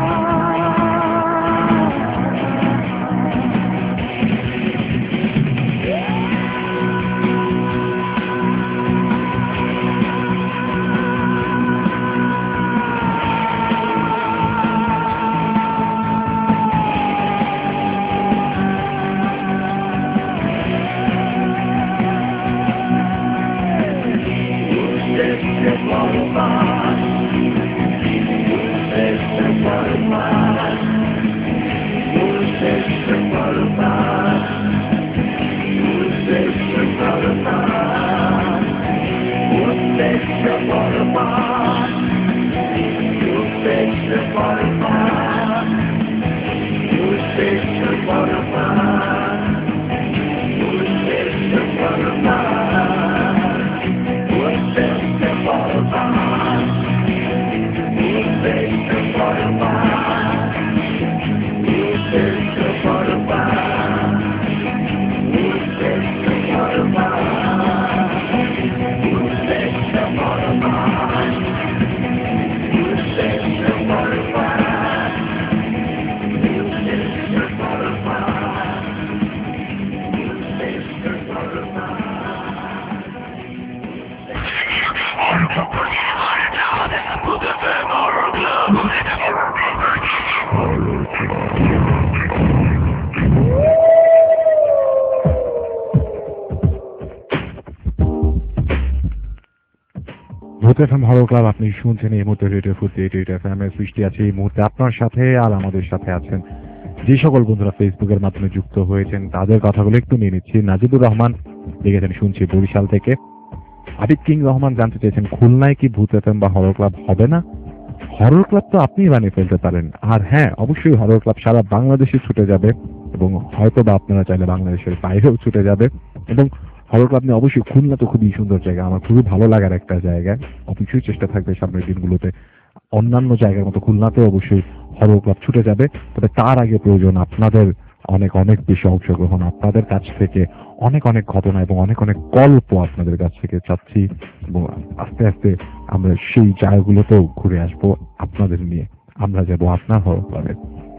Speaker 3: ভূত এফএম হরর ক্লাব আপনি শুনছেন এই মুহূর্তে radio Foorti eight F M এর সৃষ্টি আছে এই মুহূর্তে আপনার সাথে আর আমাদের সাথে আছেন যে সকল বন্ধুরা ফেসবুকের মাধ্যমে যুক্ত হয়েছেন তাদের কথাগুলো একটু নিয়ে নিচ্ছি। নাজিবুর রহমান লিখেছেন শুনছি বরিশাল থেকে। আবিদ কিং রহমান জানতে চেয়েছেন খুলনায় কি ভূত এফএম বা হরর ক্লাব হবে না? হরর ক্লাব তো আপনি বানিয়ে ফেলতে পারেন, আর হ্যাঁ অবশ্যই হরর ক্লাব সারা বাংলাদেশে ছুটে যাবে এবং হয়তো বা আপনারা চাইলে বাংলাদেশের বাইরেও ছুটে যাবে। এবং হরর ক্লাব নিয়ে অবশ্যই খুলনা তো খুবই সুন্দর জায়গা, আমার খুবই ভালো লাগার একটা জায়গা। অবশ্যই চেষ্টা থাকবে সামনের দিনগুলোতে অন্যান্য জায়গার মতো খুলনাতে অবশ্যই হরর ক্লাব ছুটে যাবে। তবে তার আগে প্রয়োজন আপনাদের অনেক অনেক বেশি অংশগ্রহণ, আপনাদের কাছ থেকে অনেক অনেক ঘটনা এবং অনেক অনেক গল্প আপনাদের কাছ থেকে চাচ্ছি এবং আস্তে আস্তে আমরা সেই জায়গাগুলোতেও ঘুরে আসবো আপনাদের নিয়ে। আমরা যাব আপনার হরর ক্লাবে।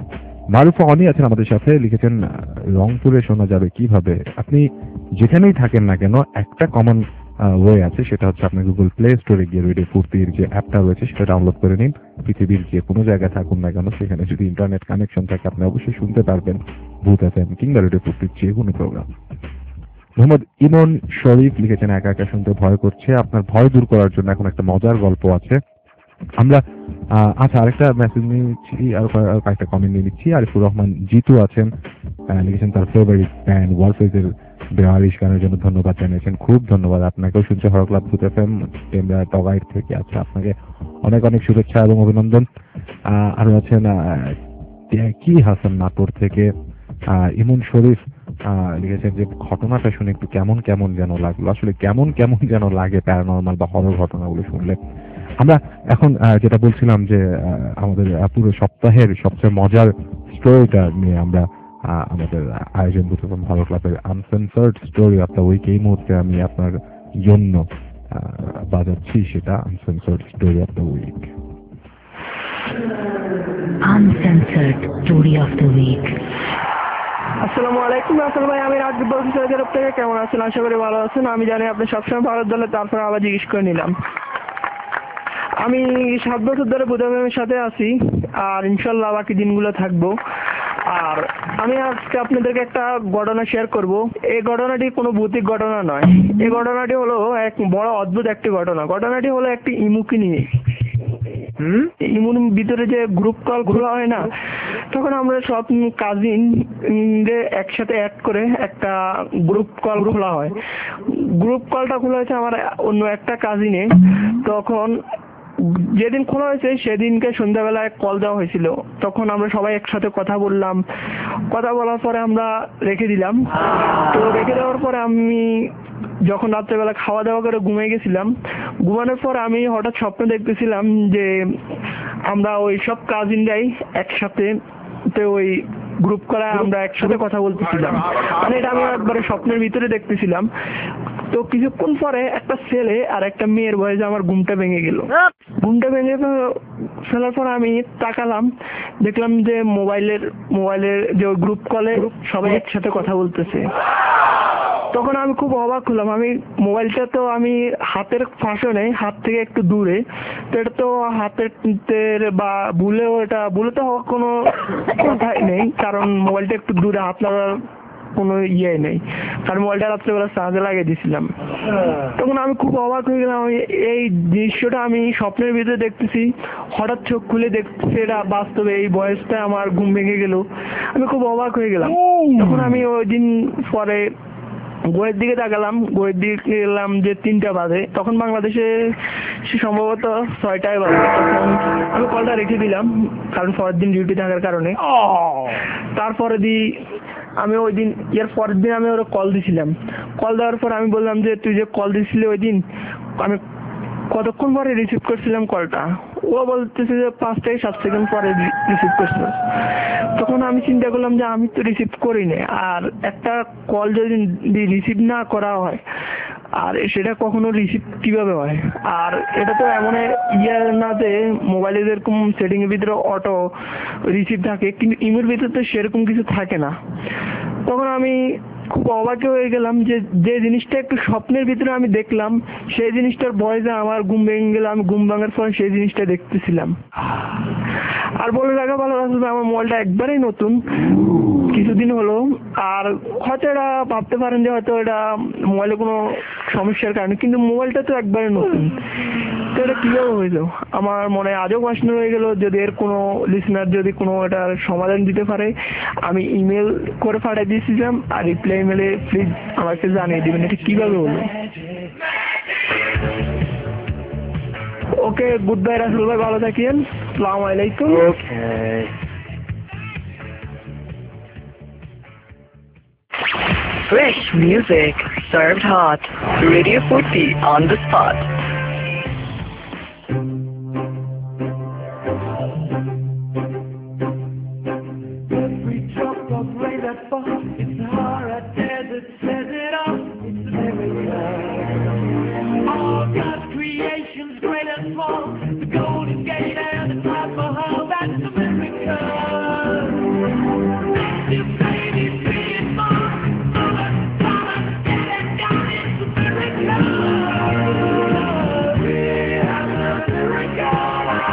Speaker 3: মারুফা অনি আছেন আমাদের সাথে, লিখেছেন রংপুরে শোনা যাবে কিভাবে? আপনি যেখানেই থাকেন না কেন একটা কমন ওয়ে আছে, সেটা হচ্ছে আপনি গুগল প্লে স্টোরে গিয়ে রেডিও ফুর্তির যে অ্যাপটা রয়েছে সেটা ডাউনলোড করে নিন। পৃথিবীর যে কোনো জায়গায় থাকুন না কেন সেখানে যদি ইন্টারনেট কানেকশন থাকে আপনি অবশ্যই শুনতে পারবেন ভূত এফএম কিংবা রেডিও ফুর্তির যে কোনো প্রোগ্রাম। মোহাম্মদ ইমন শরীফ লিখেছেন একা একা শুনতে ভয় করছে, আপনার ভয় দূর করার জন্য এখন একটা মজার গল্প আছে। আমরা আচ্ছা আরেকটা মেসেজ নিচ্ছি আর কয়েকটা কমেন্ট নিয়ে নিচ্ছি। আরিফুর রহমান জিতু আছেন, লিখেছেন তার ফেভারিট ব্যান্ড ওয়ারফেজের বেয়ারিশ গানের জন্য ধন্যবাদ জানিয়েছেন। খুব ধন্যবাদ আপনাকেও। শুনছে হরর ক্লাব ভূত এফএম টগাইট থেকে আছে, আপনাকে অনেক অনেক শুভেচ্ছা এবং অভিনন্দন। আরো আছেন কি হাসান নাটোর থেকে। ইমন শরীফ লিখেছেন যে ঘটনাটা শুনে একটু কেমন কেমন যেন লাগলো। আসলে কেমন কেমন যেন লাগে প্যারানরমাল বা হরর ঘটনাগুলো শুনলে। আমরা এখন যেটা বলছিলাম যে আমাদের পুরো সপ্তাহের সবচেয়ে মজার স্টোরিটা নিয়ে আমরা আমাদের আয়োজন ভূত এফএম হরর ক্লাবের uncensored story of the week এই মুহূর্তে আমি আপনার জন্য বাজাচ্ছি, সেটা uncensored story of the week.
Speaker 13: Uncensored story of the week.
Speaker 16: আসসালামু আলাইকুম রাসেল ভাই, আমি রাজদীপ বলছি সৌদি আরব থেকে। কেমন আছেন? আশা করি ভালো আছেন। আমি জানি আপনি সবসময় ভারত দলে, তারপর আবার জিজ্ঞেস করে নিলাম। আমি সাত বছর ধরে ভূত এফএমের সাথে আছি। আর ইনশাল্লাহ বাকি দিনগুলো থাকবো। আর আমি আজকে আপনাদেরকে একটা ঘটনা শেয়ার করব। এই ঘটনাটি কোনো ভৌতিক ঘটনা নয়, এই ঘটনাটি হলো এক বড় অদ্ভুত একটি ঘটনা। ঘটনাটি হলো একটি ইমুকে নিয়ে। হুম ইমুর ভিতরে যে গ্রুপ কল খোলা হয় না, তখন আমরা সব কাজিন একসাথে অ্যাড করে একটা গ্রুপ কল খোলা হয়। গ্রুপ কলটা খোলা হয়েছে আমার অন্য একটা কাজিনে। তখন যেদিন খোলা হয়েছে সেদিনকে সন্ধ্যাবেলায় কল দেওয়া হয়েছিল। তখন আমরা সবাই একসাথে কথা বললাম। কথা বলার পরে আমরা রেখে দিলাম। তো রেখে দেওয়ার পরে আমি যখন রাত্রেবেলা খাওয়া দাওয়া করে ঘুমিয়ে গেছিলাম, ঘুমানোর পর আমি হঠাৎ স্বপ্ন দেখতেছিলাম যে আমরা ওই সব কাজিনরাই একসাথে ওই গ্রুপ করা আমরা একসাথে কথা বলতেছিলাম। মানে এটা আমি একবারে স্বপ্নের ভিতরে দেখতেছিলাম। তো কিছুক্ষণ পরে একটা ছেলে আর একটা মেয়ের বয়সে আমার ঘুমটা ভেঙে গেল। ঘুমটা ভেঙে ফেলার পর আমি তাকালাম, দেখলাম যে মোবাইলের মোবাইলের যে গ্রুপ কলে সবাই একসাথে কথা বলতেছে। তখন আমি খুব অবাক হলাম। আমি মোবাইলটা তো আমি হাতের পাশে নেই, হাত থেকে একটু দূরে। তো এটা তো হাতের বা ভুলেও এটা ভুলে তো হওয়ার কোনো কথাই নেই, কারণ মোবাইলটা একটু দূরে, হাত লাগার কোনো ইয়ে নেই, কারণ মোবাইলটা রাত্রেবেলা চার্জে লাগিয়ে দিয়েছিলাম। তখন আমি খুব অবাক হয়ে গেলাম। এই দৃশ্যটা আমি স্বপ্নের ভিতরে দেখতেছি, হঠাৎ চোখ খুলে দেখতেছি এটা বাস্তবে এই বয়সটা আমার ঘুম ভেঙে গেল। আমি খুব অবাক হয়ে গেলাম। তখন আমি ওই দিন পরে গোয়ের দিকে তাকালাম, গোয়ের দিকে গেলাম যে তিনটা বাজে, তখন বাংলাদেশে সম্ভবত ছয়টায় বাজে। তখন আমি কলটা রেখে দিলাম, কারণ পরের দিন ডিউটি থাকার কারণে। তারপরে দি আমি ওই দিন এর পরের দিন আমি ওরা কল দিছিলাম। কল দেওয়ার পর আমি বললাম যে তুই যে কল দিছিলি ওই দিন, আমি কতক্ষণ পরে রিসিভ করছিলাম কলটা? ও বলতেছে যে পাঁচ থেকে সাত সেকেন্ড পরে রিসিভ করছিল। তখন আমি চিন্তা করলাম যে আমি তো রিসিভ করি না, আর একটা কল যদি রিসিভ না করা হয় আর সেটা কখনো রিসিভ কিভাবে হয়? আর এটা তো এমন ইয়ে না যে মোবাইলে যেরকম সেটিং এর ভিতরে অটো রিসিভ থাকে, কিন্তু ইমের ভিতরে তো সেরকম কিছু থাকে না। তখন আমি খুব অবাক হয়ে গেলাম যে যে জিনিসটা একটু স্বপ্নের ভিতরে আমি দেখলাম, সেই জিনিসটার বয়সে আমার ঘুম ভেঙে গেল। আমি ঘুম ভাঙার পর সেই জিনিসটা দেখতেছিলাম। আর বলে রাখা ভালো আসবে, আমার মোবাইলটা একবারেই নতুন, কিছুদিন হলো। আর হয়তো এটা ভাবতে পারেন যে হয়তো এটা মোবাইলে কোনো সমস্যার কারণে, কিন্তু মোবাইলটা তো একবারে নতুন। তো এটা কিভাবে হইলো আমার মনে আজও প্রশ্ন রয়ে গেল। যদি এর কোনো লিসনার যদি কোনো এটার সমাধান দিতে পারে, আমি ইমেল করে পাঠিয়ে দিয়েছিলাম, আর রিপ্লাই ইমেলে প্লিজ আমাকে জানিয়ে দিবেন এটা কিভাবে হলো। ওকে, গুড বাই রাসেল ভাই, ভালো থাকেন। আসসালামু আলাইকুম। Okay.
Speaker 2: Fresh music served hot. Radio forty on the spot.
Speaker 10: Every drop of rain that falls, it's the heart desert says it all. It's a miracle. All God's creations, great and small, the Golden Gate and the Taj Mahal, that's a miracle. Makes you baby feel more. Mama, mama, get it down, it's a miracle. We have a miracle.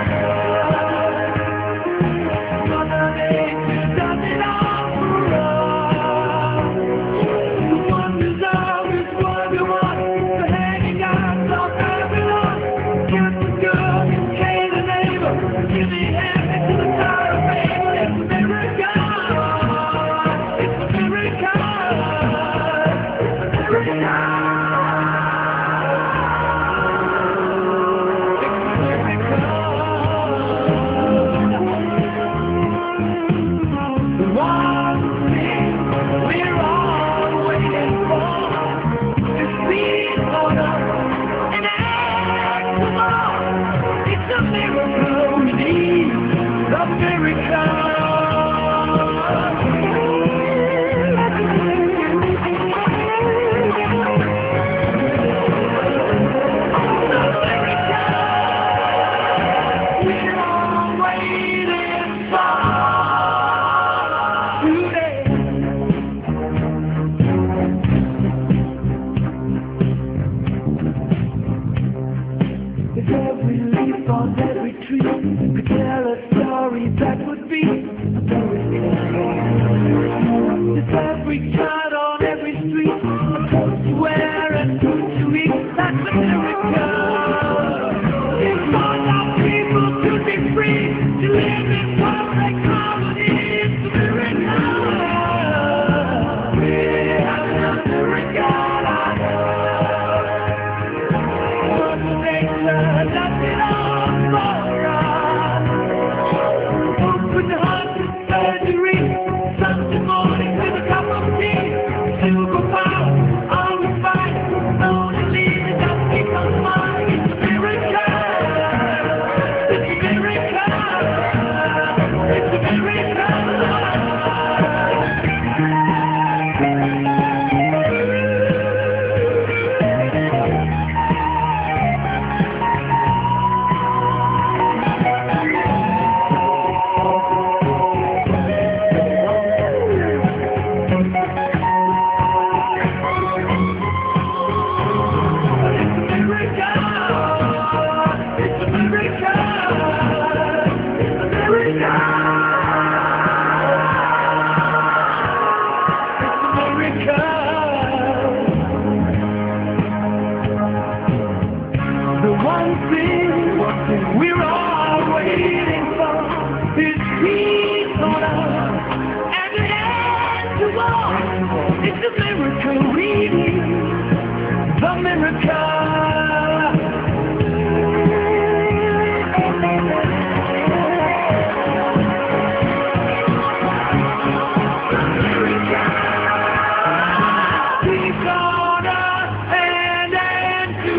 Speaker 10: Mother Nature does it all for us. The wonders of His wonderful, the hanging eyes of Babylon. Get the girl in Cain and Abel, give me heaven to the Tower of Babel. It's a miracle. It's a miracle. It's a miracle. One thing we're all waiting for is peace on earth and act tomorrow. It's a miracle we need, a miracle. We're all waiting for today. If every leaf on every tree could tell a story every child on every street, a swear and two weeks, that's America. It wants our people to be free, to live in perfect harmony. It's America. We have America. Mother Nature does it all for us. Open heart surgery, Sunday morning with a cup of tea. Superpower, all we fight, only leaders just keep on smiling. It's America. It's America. It's America. The one thing we're all waiting for is peace on earth and an end to war. It's a miracle, really, the miracle. Peace on earth and end to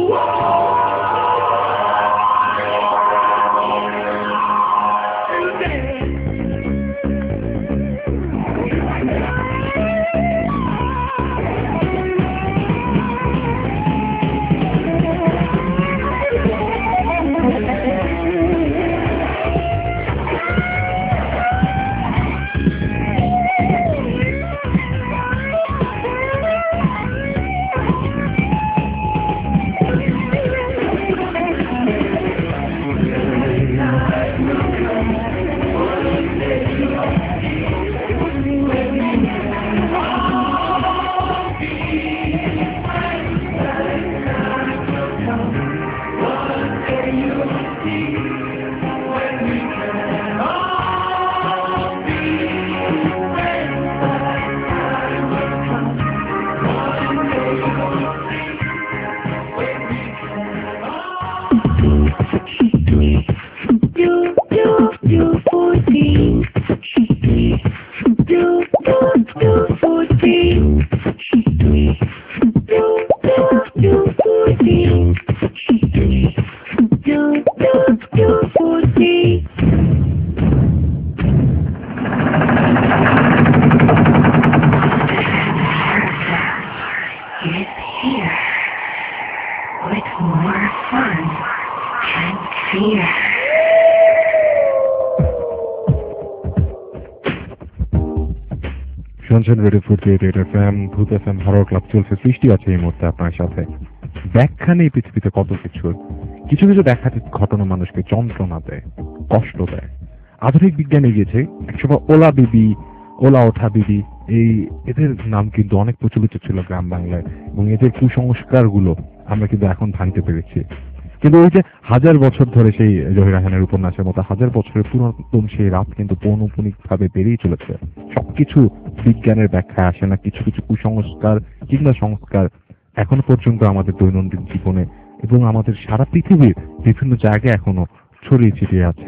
Speaker 3: শুনছেন radio forty eight F M, Bhoot F M horror club চলছে। সৃষ্টি আছে এই মুহূর্তে আপনার সাথে। ব্যাখ্যা নেই পৃথিবীতে কত কিছুর, কিছু কিছু দেখাতে ঘটনা মানুষকে যন্ত্রণা দেয়, কষ্ট দেয়। আধুনিক বিজ্ঞান এগিয়েছে, একসময় ওলা বিবি, ওলা ওঠা বিবি, এই এদের নাম কিন্তু অনেক প্রচলিত ছিল গ্রাম বাংলায়, এবং এদের কুসংস্কার গুলো আমরা কিন্তু এখন ভাঙতে পেরেছি। কিন্তু ওই যে হাজার বছর ধরে সেই জহির রায়হানের উপন্যাসের মতো হাজার বছরের পুরাতন সেই রাত কিন্তু পৌনপুনিক ভাবে বেড়েই চলেছে। সবকিছু বিজ্ঞানের ব্যাখ্যায় আসে না, কিছু কিছু কুসংস্কার কিংবা সংস্কার এখনো পর্যন্ত আমাদের দৈনন্দিন জীবনে এবং আমাদের সারা পৃথিবীর বিভিন্ন জায়গায় এখনো ছড়িয়ে ছিটিয়ে আছে।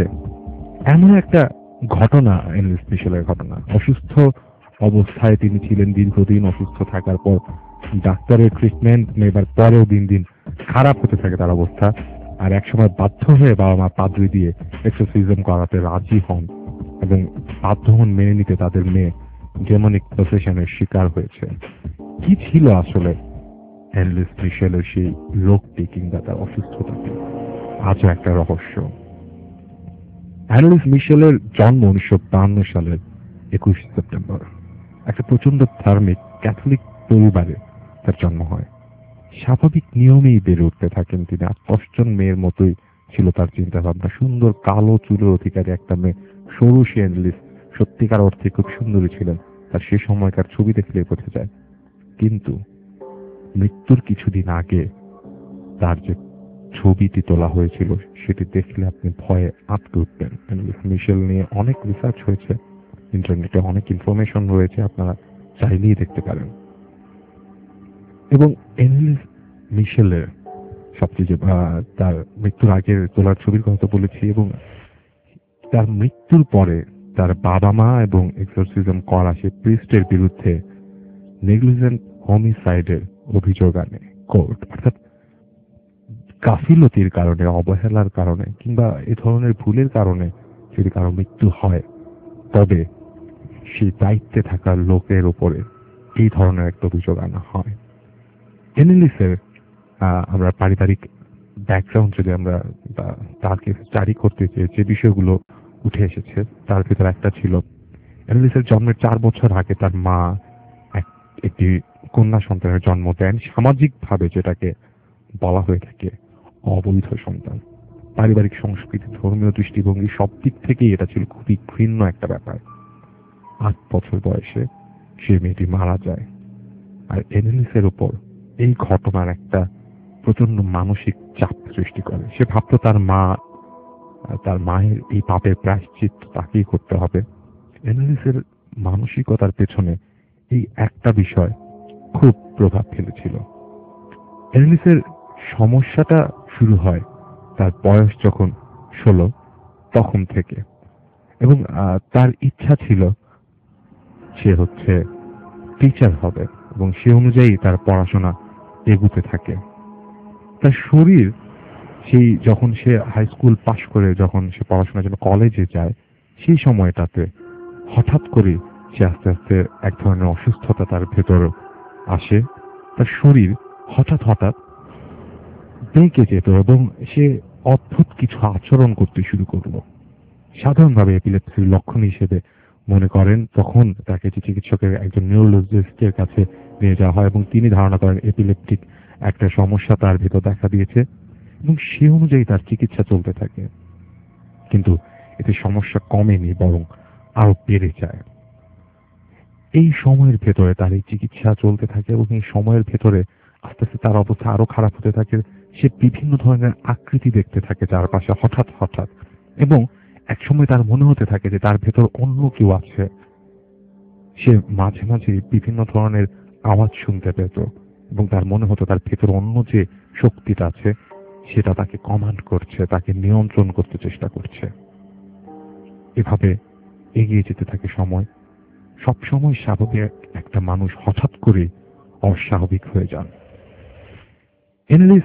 Speaker 3: এমন একটা ঘটনা এনলিস মিশেলের ঘটনা। অসুস্থ অবস্থায় তিনি ছিলেন, দীর্ঘদিন অসুস্থ থাকার পর ডাক্তারের ট্রিটমেন্ট নেবার পরেও দিন দিন খারাপ হতে থাকে তার অবস্থা। আর একসময় বাধ্য হয়ে বাবা মা পাদ্রি দিয়ে এক্সোসিজম করাতে রাজি হন এবং বাধ্য হন মেনে নিতে তাদের মেয়ে ডেমনিক পসেশনের শিকার হয়েছে। কি ছিল আসলে এনলিস মিশেলের সেই রোগটি কিংবা তার অসুস্থতাটি আজও একটা রহস্য। এনলিস মিশেলের জন্ম উনিশশো বাহান্ন সালের একুশ সেপ্টেম্বর। একটা প্রচন্ড ধার্মিক ক্যাথলিক পরিবারে তার জন্ম হয়। স্বাভাবিক নিয়মেই বেড়ে উঠতে থাকেন তিনি। আটপষ্টন মেয়ের মতোই ছিল তার চিন্তা ভাবনা। সুন্দর কালো চুলের অধিকারী একটা মেয়ে, সরু সে এনলিস, সত্যিকার অর্থে খুব সুন্দরী ছিলেন। তার সে সময়কার ছবি দেখলে বোঝা যায়। কিন্তু মৃত্যুর কিছুদিন আগে তার যে ছবিটি তোলা হয়েছিল সেটি দেখলে আপনি ভয়ে আটকে উঠবেন। এনালিস মিশেল নিয়ে অনেক রিসার্চ হয়েছে, ইন্টারনেটে অনেক ইনফরমেশন রয়েছে, আপনারা চাইলেই দেখতে পারেন। এবং এনালিস মিশেলের সবচেয়ে যে তার মৃত্যুর আগের তোলার ছবির কথা বলেছি, এবং তার মৃত্যুর পরে তার বাবা মা এবং এক্সোরসিজম করা সে প্রিস্টের বিরুদ্ধে নেগলিজেন্ট হোমিসাইডের অভিযোগ আনে কোর্ট। অর্থাৎ গাফিলতির কারণে, অবহেলার কারণে কিংবা এ ধরনের ভুলের কারণে যদি কারো মৃত্যু হয়, তবে সেই দায়িত্বে থাকা লোকের উপরে এই ধরনের একটা অভিযোগ আনা হয়। এনালিসের আমরা পারিবারিক ব্যাকগ্রাউন্ড যদি আমরা তাকে স্টাডি করতে চেয়ে যে বিষয়গুলো উঠে এসেছে তার ভিতরে একটা ছিল, এনালিসের জন্মের চার বছর আগে তার মা একটি কন্যা সন্তানের জন্ম দেন, সামাজিকভাবে যেটাকে বলা হয়ে থাকে অবৈধ সন্তান। পারিবারিক সংস্কৃতি, ধর্মীয় দৃষ্টিভঙ্গি সব দিক থেকেই এটা ছিল খুবই ঘৃণ্য একটা ব্যাপার। আট বছর বয়সে সে মেয়েটি মারা যায়। আর এনালিসের উপর এই ঘটনার একটা প্রচন্ড মানসিক চাপ সৃষ্টি করে। সে ভাবত তার মা, তার মায়ের এই পাপের প্রায়শ্চিত্ত তাকেই করতে হবে। এনালিসের মানসিকতার পেছনে এই একটা বিষয় খুব প্রভাব ফেলেছিল। এনালিসের সমস্যাটা শুরু হয় তার বয়স যখন ষোলো তখন থেকে, এবং তার ইচ্ছা ছিল সে হচ্ছে টিচার হবে, এবং সে অনুযায়ী তার পড়াশোনা এগুতে থাকে। তার শরীর সেই যখন সে হাই স্কুল পাশ করে যখন সে পড়াশোনার জন্য কলেজে যায়, সেই সময়টাতে হঠাৎ করে সে আস্তে আস্তে এক ধরনের অসুস্থতা তার ভেতর আসে। তার শরীর হঠাৎ হঠাৎ বেঁকে যেত এবং সে অদ্ভুত কিছু আচরণ করতে শুরু করলো। সাধারণভাবে এপিলেপসির লক্ষণ হিসেবে মনে করেন, তখন তাকে যে চিকিৎসকের একজন নিউরোলজিস্টের কাছে নিয়ে যাওয়া হয় এবং তিনি ধারণা করেন এপিলেপটিক একটা সমস্যা তার ভেতর দেখা দিয়েছে, এবং সে অনুযায়ী তার চিকিৎসা চলতে থাকে। কিন্তু এতে সমস্যা কমেনি, বরং আরো বেড়ে যায়। এই সময়ের ভেতরে তার এই চিকিৎসা চলতে থাকে এবং এই সময়ের ভেতরে আস্তে আস্তে তার অবস্থা আরো খারাপ হতে থাকে। সে বিভিন্ন ধরনের আকৃতি দেখতে থাকে চারপাশে হঠাৎ হঠাৎ, এবং একসময় তার মনে হতে থাকে যে তার ভেতর অন্য কেউ আছে। সে মাঝে মাঝে বিভিন্ন ধরনের আওয়াজ শুনতে পেত এবং তার মনে হতো তার ভেতর অন্য যে শক্তিটা আছে সেটা তাকে কমান্ড করছে, তাকে নিয়ন্ত্রণ করতে চেষ্টা করছে। এভাবে এগিয়ে যেতে থাকে সময়। সবসময় স্বাভাবিক একটা মানুষ হঠাৎ করে অস্বাভাবিক হয়ে যান। এনালিস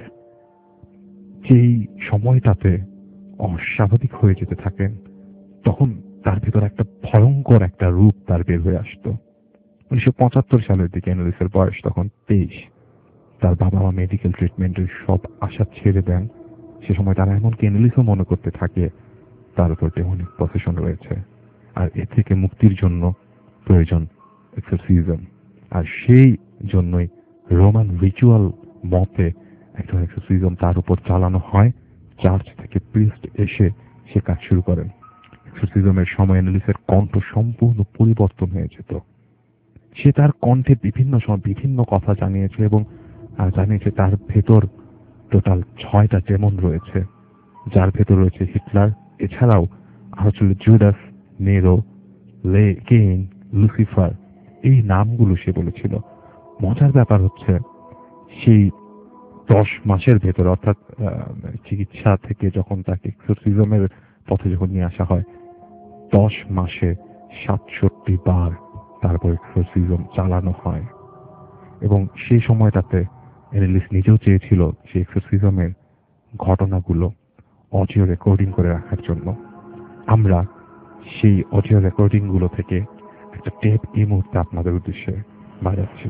Speaker 3: যেই সময়টাতে অস্বাভাবিক হয়ে যেতে থাকেন, তখন তার ভিতর একটা ভয়ঙ্কর একটা রূপ তার বের হয়ে আসতো। উনিশশো পঁচাত্তর সালের দিকে এনালিসের বয়স তখন তেইশ। তার বাবা মা মেডিকেল ট্রিটমেন্টের সব আশা ছেড়ে দেন। সে সময় তারা এমনকি এনালিসও মনে করতে থাকে তার উপর ডেমনিক পসেশন রয়েছে, আর এ থেকে মুক্তির জন্য প্রয়োজন এক্সোরসিজম। আর সেই জন্যই রোমান রিচুয়াল মতে একটা এক্সোরসিজম তার উপর চালানো হয়। চার্চ থেকে প্রিস্ট এসে সে কাজ শুরু করেন। এক্সোরসিজমের সময় এনালিসের কণ্ঠ সম্পূর্ণ পরিবর্তন হয়ে যেত। সে তার কণ্ঠে বিভিন্ন সময় বিভিন্ন কথা জানিয়েছে এবং জানিয়েছে তার ভেতর টোটাল ছয়টা ডেমন রয়েছে, যার ভেতর রয়েছে হিটলার, এছাড়াও আরো ছিল জুডাস, নেরো, লে কেইন, লুসিফার। এই নামগুলো সে বলেছিল। মজার ব্যাপার হচ্ছে সেই দশ মাসের ভেতর, অর্থাৎ চিকিৎসা থেকে যখন তাকে এক্সোরসিজমের পথে যখন নিয়ে আসা হয়, দশ মাসে সাতষট্টি বার তারপর এক্সোরসিজম চালানো হয়। এবং সেই সময়টাতে এনালিস নিজেও চেয়েছিল সেই এক্সোরসিজমের ঘটনাগুলো অডিও রেকর্ডিং করে রাখার জন্য। আমরা সেই অডিও রেকর্ডিং গুলো থেকে একটা টেপ এই মুহূর্তে আপনাদের উদ্দেশ্যে বাজাচ্ছি।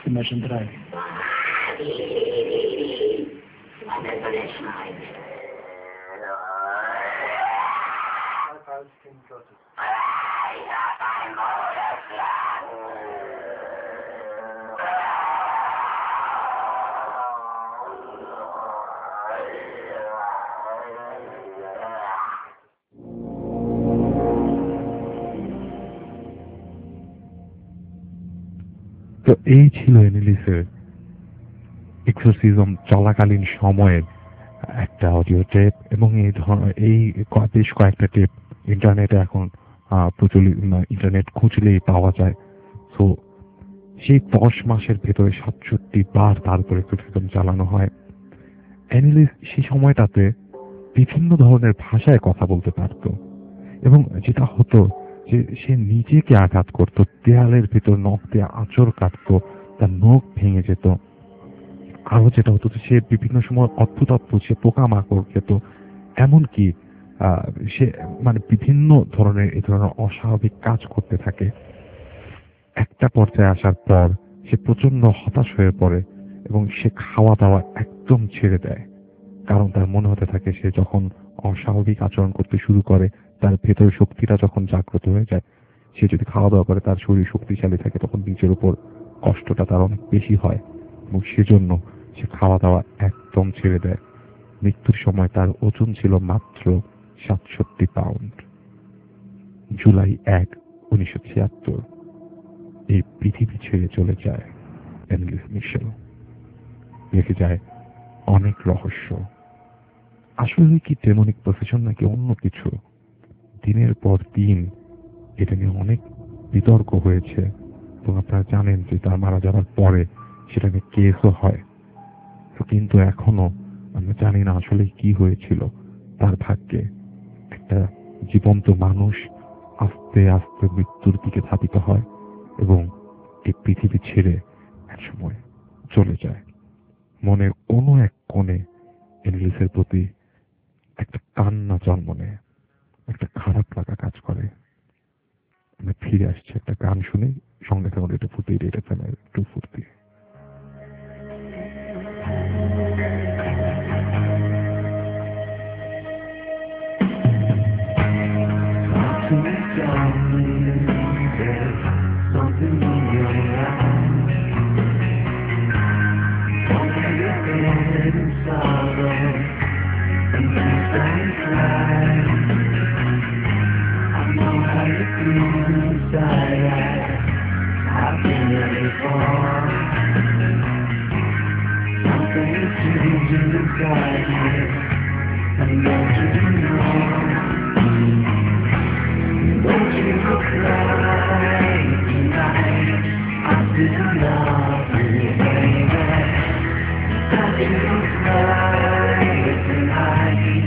Speaker 17: Imagine Drive.
Speaker 3: তো এই ছিল এনিলিসের এক্সোরসিজম চলাকালীন সময়ের একটা অডিও টেপ, এবং এই ধরনের এই বেশ কয়েকটা টেপ ইন্টারনেটে এখন প্রচলিত, ইন্টারনেট খুঁজলেই পাওয়া যায়। তো সেই দশ মাসের ভেতরে সাতষট্টি বার তার উপর এক্সোরসিজম চালানো হয়। এনিলিস সেই সময়টাতে বিভিন্ন ধরনের ভাষায় কথা বলতে পারত, এবং যেটা হতো যে সে নিজেকে আঘাত করত, দেয়ালের ভিতর নখ দিয়ে আঁচড় কাটত, তার নখ ভেঙে যেত। আরো যেটা হতো সে বিভিন্ন সময় অদ্ভুত অদ্ভুত সে পোকামাকড় খেত, এমনকি আহ সে মানে বিভিন্ন ধরনের এই ধরনের অস্বাভাবিক কাজ করতে থাকে। একটা পর্যায়ে আসার পর সে প্রচন্ড হতাশ হয়ে পড়ে এবং সে খাওয়া দাওয়া একদম ছেড়ে দেয়, কারণ তার মনে হতে থাকে সে যখন অস্বাভাবিক আচরণ করতে শুরু করে, তার ভেতরে শক্তিটা যখন জাগ্রত হয়ে যায়, সে যদি খাওয়া দাওয়া করে তার শরীর শক্তিশালী থাকে, তখন নিজের উপর কষ্টটা তার অনেক বেশি হয়, এবং সেজন্য সে খাওয়া দাওয়া একদম ছেড়ে দেয়। মৃত্যুর সময় তার ওজন ছিল মাত্র সাতষট্টি পাউন্ড। জুলাই এক উনিশশো ছিয়াত্তর এই পৃথিবী ছেড়ে চলে যায় এনিলিস মিশেল। রেখে যায় অনেক রহস্য। আসলে কি ডেমনিক পসেশন নাকি অন্য কিছু? দিনের পর দিন এটা নিয়ে অনেক বিতর্ক হয়েছে, এবং আপনারা জানেন যে তার মারা যাওয়ার পরে সেটা নিয়ে কেসও হয়। কিন্তু এখনো আমরা জানি না আসলে কি হয়েছিল তার ভাগ্যে। একটা জীবন্ত মানুষ আস্তে আস্তে মৃত্যুর দিকে ধাবিত হয় এবং এই পৃথিবী ছেড়ে একসময় চলে যায়। মনের কোনো এক কোণে এনিলিসের প্রতি একটা কান্না জন্ম নেয়, একটা খারাপ লাগা কাজ করে। আমরা ফিরে আসছি একটা গান শুনে, সঙ্গে থাকুন এটা ফুটে এটা ফেলে একটু ফুর্তি।
Speaker 10: Something in your eyes, something you feel in sorrow, and things don't cry. I know how you feel inside. I've been there before. Something is changing inside you, and don't you know? Don't you cry tonight? I still love you, baby. Don't you cry tonight?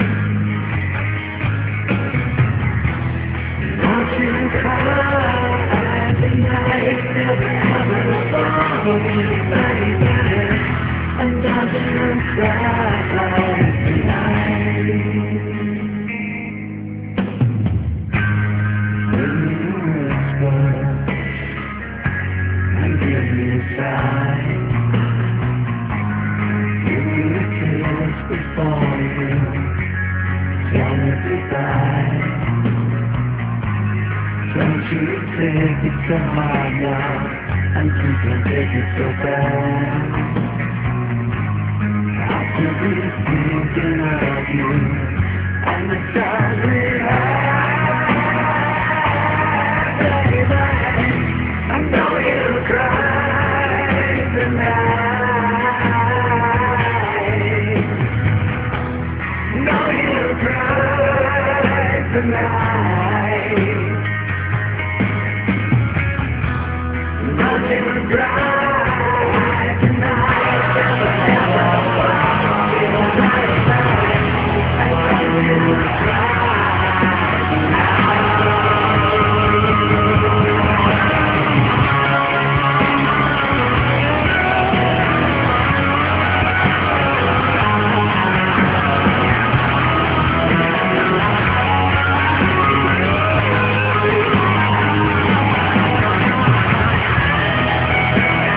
Speaker 10: Don't you cry tonight? Never for me, baby. And don't you cry tonight? Don't you take it so hard now, and you can take it so bad. I could be thinking of you, and the stars we have, baby. I know you'll cry tonight. Know you'll cry tonight. Know you'll cry tonight. Never, never, you'll cry tonight. I know you'll cry tonight.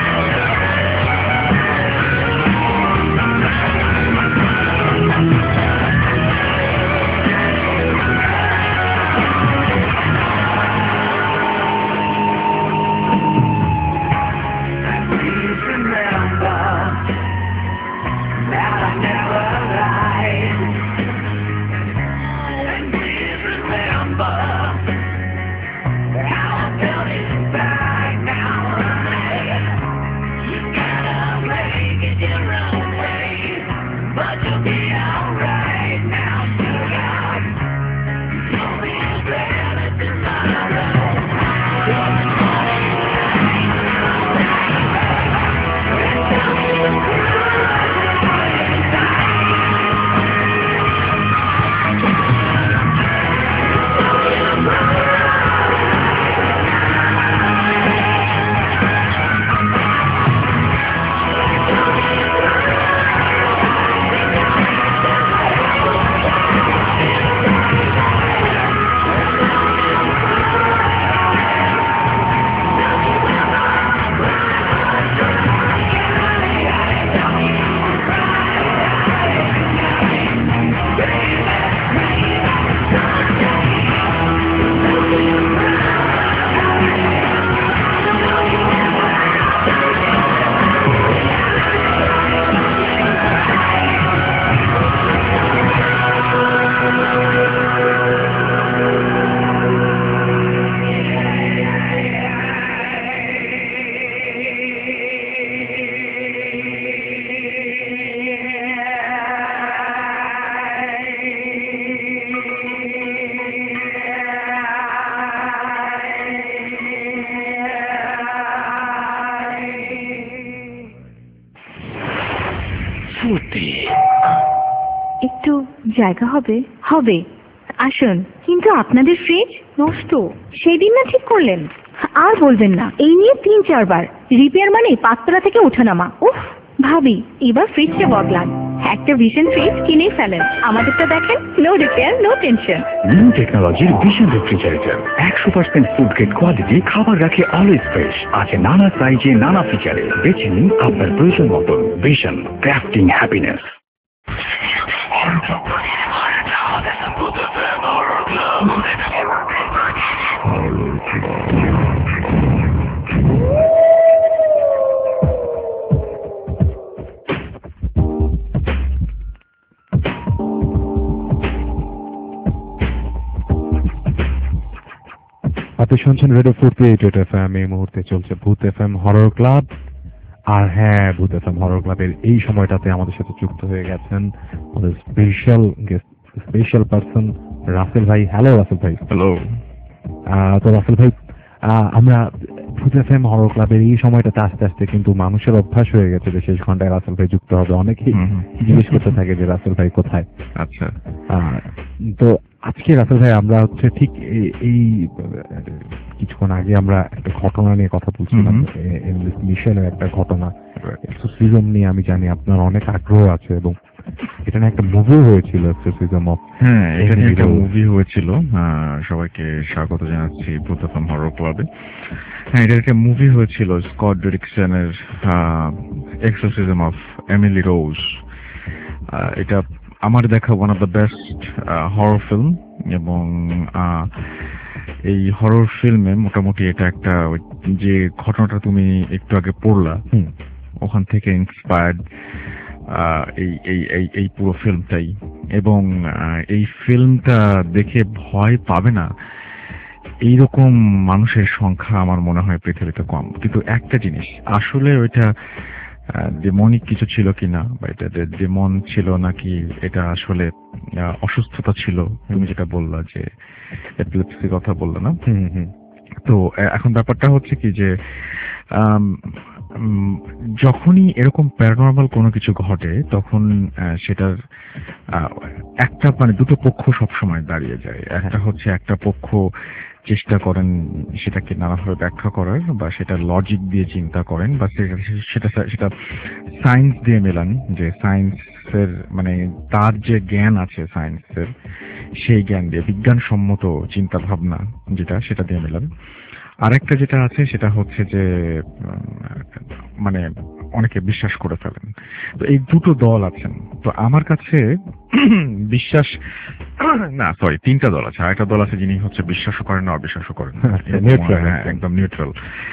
Speaker 5: একটু জায়গা হবে হবে আসুন। কিন্তু আপনাদের fridge নষ্ট, সেদিন না ঠিক করলেন? আর বলবেন না, এই নিয়ে তিন চারবার রিপেয়ার মানে পাঁচতলা থেকে ওঠানামা। উফ ভাবি, এবার ফ্রিজটা বদলান। একটা ভিশন ফ্রিজ কিনেই ফেলেন, আমাদেরটা দেখেন, no repair no tension.
Speaker 6: New টেকনোলজির ভিশন রেফ্রিজারেটর, একশো পার্সেন্ট ফুড গ্রেড কোয়ালিটি, খাবার রাখে অলওয়েজ ফ্রেশ, আছে নানা সাইজে নানা ফিচারে। বেছে নিন আপনার প্রয়োজন মতন। Vision, crafting happiness.
Speaker 3: আপনি শুনছেন radio forty eight F M. এই মুহূর্তে চলছে Bhoot F M horror club. আর হ্যাঁ, ভূত এফ এম হরর ক্লাবের এই সময়টাতে আমাদের সাথে যুক্ত হয়ে গেছেন আমাদের special guest, special person Rasel ভাই। হ্যালো রাসেল ভাই।
Speaker 7: হ্যালো।
Speaker 3: তো রাসেল ভাই, আমরা ভূত এফ এম হরর ক্লাবের এই সময়টাতে আস্তে আস্তে কিন্তু মানুষের অভ্যাস হয়ে গেছে যে শেষ ঘন্টায় রাসেল ভাই যুক্ত হবে। অনেকেই জিজ্ঞেস করতে থাকে যে রাসেল ভাই কোথায়।
Speaker 7: আচ্ছা,
Speaker 3: তো আজকে রাসেল ভাই আমরা হচ্ছে ঠিক এই কিছুক্ষণ আগে আমরা একটা ঘটনা নিয়ে কথা বলছিলাম, মিশেলের একটা ঘটনা, এক্সোসিজম নিয়ে। আমি জানি আপনার অনেক আগ্রহ আছে এবং এটা নিয়ে একটা মুভিও হয়েছিল, এক্সোসিজম অফ।
Speaker 7: হ্যাঁ, এটা নিয়ে একটা মুভি হয়েছিল। সবাইকে স্বাগত জানাচ্ছি ভূত এফ এম হরর ক্লাবে। হ্যাঁ, এটা একটা মুভি হয়েছিল স্কট ডেরিকসনের এক্সোসিজম অফ এমিলি রোজ। এটা আমার দেখা one of the best horror film, এবং এই হরর ফিল্মে মোটামুটি এটা একটা যে ঘটনাটা তুমি একটু আগে পড়লা ওখান থেকে ইন্সপায়ার্ড এই এই এই এই পুরো ফিল্মটাই। এবং এই ফিল্মটা দেখে ভয় পাবে না এইরকম মানুষের সংখ্যা আমার মনে হয় পৃথিবীতে কম। কিন্তু একটা জিনিস, আসলে ওইটা ডেমনিক কিছু ছিল কিনা, বা এটা ডেমন ছিল নাকি এটা আসলে অসুস্থতা ছিল, তুমি যেটা বললা যে এপিলেপসির কথা বললা না। তো এখন ব্যাপারটা হচ্ছে কি যে যখনই এরকম প্যারানর্মাল কোনো কিছু ঘটে তখন সেটার একটা মানে দুটো পক্ষ সবসময় দাঁড়িয়ে যায়। একটা হচ্ছে একটা পক্ষ চেষ্টা করেন সেটাকে নানাভাবে ব্যাখ্যা করার, বা সেটা লজিক দিয়ে চিন্তা করেন, বা সেটা সেটা সায়েন্স দিয়ে মেলান, যে সায়েন্সের মানে তার যে জ্ঞান আছে সায়েন্সের সেই জ্ঞান দিয়ে, বিজ্ঞানসম্মত চিন্তা ভাবনা যেটা, সেটা দিয়ে মেলান। আরেকটা যেটা আছে সেটা হচ্ছে যে মানে অনেকে বিশ্বাস করে ফেলেন। তো এই দুটো দল আছেন। তো আমার কাছে বিশ্বাস না সরি তিনটা দল আছে, আরেকটা দল আছে যিনি হচ্ছে বিশ্বাসও করেন না অবিশ্বাসও করেন না,
Speaker 3: Neutral,
Speaker 7: হ্যাঁ, একদম নিউট্রাল।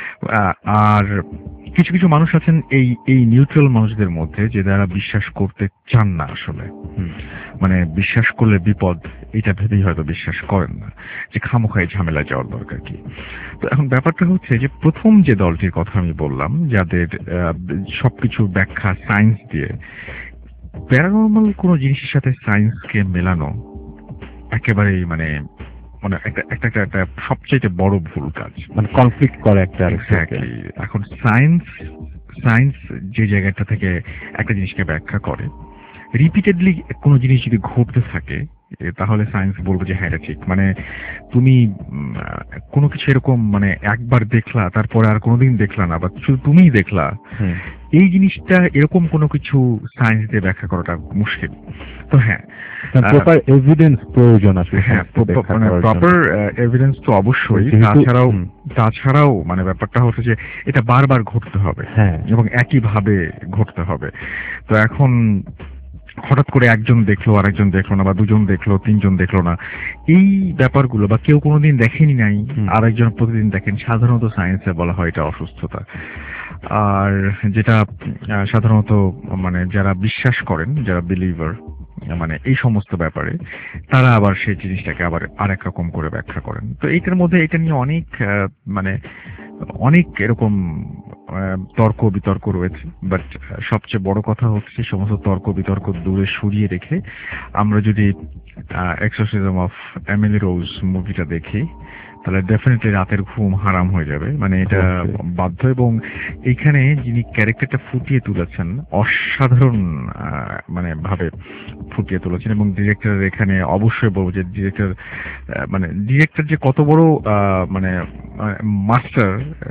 Speaker 7: আর কিছু কিছু মানুষ আছেন এই এই নিউট্রাল মানুষদের মধ্যে যে যারা বিশ্বাস করতে চান না আসলে, মানে বিশ্বাস করলে বিপদ এটা ভেবেই হয়তো বিশ্বাস করেন না, যে খামোখাই ঝামেলায় যাওয়ার দরকার কি। তো এখন ব্যাপারটা হচ্ছে যে প্রথম যে দলটির কথা আমি বললাম, যাদের সবকিছু ব্যাখ্যা সায়েন্স দিয়ে, প্যারানর্মাল কোনো জিনিসের সাথে সায়েন্সকে মেলানো একেবারেই মানে মানে একটা একটা একটা সবচেয়ে বড় ভুল কাজ,
Speaker 3: মানে কনফ্লিক্ট করে একটা।
Speaker 7: এক্স্যাক্টলি। এখন সায়েন্স সায়েন্স যে জায়গাটা থেকে একটা জিনিসকে ব্যাখ্যা করে, রিপিটেডলি কোনো জিনিস যদি ঘটতে থাকে তাহলে সায়েন্স বলবে যে হ্যাঁ এটা ঠিক। মানে তুমি কোনো কিছু এরকম মানে একবার দেখলা তারপরে আর কোনোদিন দেখলা না, বা শুধু তুমিই দেখলা, এই জিনিসটা এরকম কোনো কিছু সায়েন্স দিয়ে ব্যাখ্যা করাটা মুশকিল। তো হ্যাঁ,
Speaker 3: প্রপার এভিডেন্স প্রয়োজন আছে।
Speaker 7: হ্যাঁ, প্রপার এভিডেন্স তো অবশ্যই। তাছাড়াও তাছাড়াও মানে ব্যাপারটা হচ্ছে যে এটা বারবার ঘটতে হবে এবং একইভাবে ঘটতে হবে। তো এখন হঠাৎ করে একজন দেখলো আর একজন দেখলো না, বা দুজন দেখলো তিনজন দেখলো না, এই ব্যাপারগুলো, বা কেউ কোনোদিন দেখেনি নাই আর একজন প্রতিদিন দেখেন, সাধারণত সায়েন্সে বলা হয় এটা অসুস্থতা। আর যেটা সাধারণত মানে যারা বিশ্বাস করেন, যারা বিলিভার মানে এই সমস্ত ব্যাপারে, তারা আবার সেই জিনিসটাকে আবার আরেক রকম করে ব্যাখ্যা করেন। তো এইটার মধ্যে এটা নিয়ে অনেক মানে অনেক এরকম তর্ক বিতর্ক রয়েছে। বাট সবচেয়ে বড় কথা হচ্ছে সমস্ত তর্ক বিতর্ক দূরে সরিয়ে রেখে আমরা যদি এক্সোরসিজম অফ এমিলি রোজ মুভিটা দেখি, তাহলে ডেফিনেটলি রাতের ঘুম হারাম হয়ে যাবে, মানে এটা বাধ্য। এবং এইখানে যিনি ক্যারেক্টারটা ফুটিয়ে তুলেছেন অসাধারণ মানে ভাবে ফুটিয়ে তুলেছেন, এবং ডিরেক্টরের এখানে অবশ্যই বলবো যে ডিরেক্টর মানে ডিরেক্টর যে কত বড় মানে মাস্টার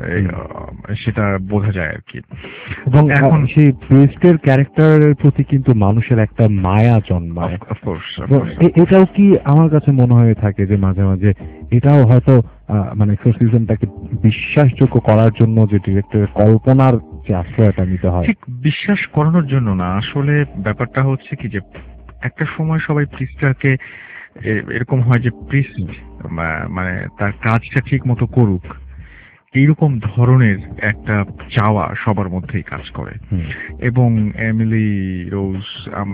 Speaker 7: সেটা বোঝা যায় আর কি।
Speaker 3: এবং এখন সেই প্রিস্টের ক্যারেক্টারের প্রতি কিন্তু মানুষের একটা মায়া জন্মায়। এটাও কি আমার কাছে মনে হয়ে থাকে যে মাঝে মাঝে এটাও হয়তো মানে এক্সোরসিজমটাকে বিশ্বাসযোগ্য করার জন্য যে ডিরেক্টরের কল্পনার যে আশ্রয়টা নিতে হয়।
Speaker 7: ঠিক বিশ্বাস করানোর জন্য না, আসলে ব্যাপারটা হচ্ছে কি যে একটা সময় সবাই প্রিস্টটাকে এরকম হয় যে প্রিস্ট মানে তার কাজটা ঠিক মতো করুক, এইরকম ধরনের একটা চাওয়া সবার মধ্যেই কাজ করে। এবং এমিলি রোজ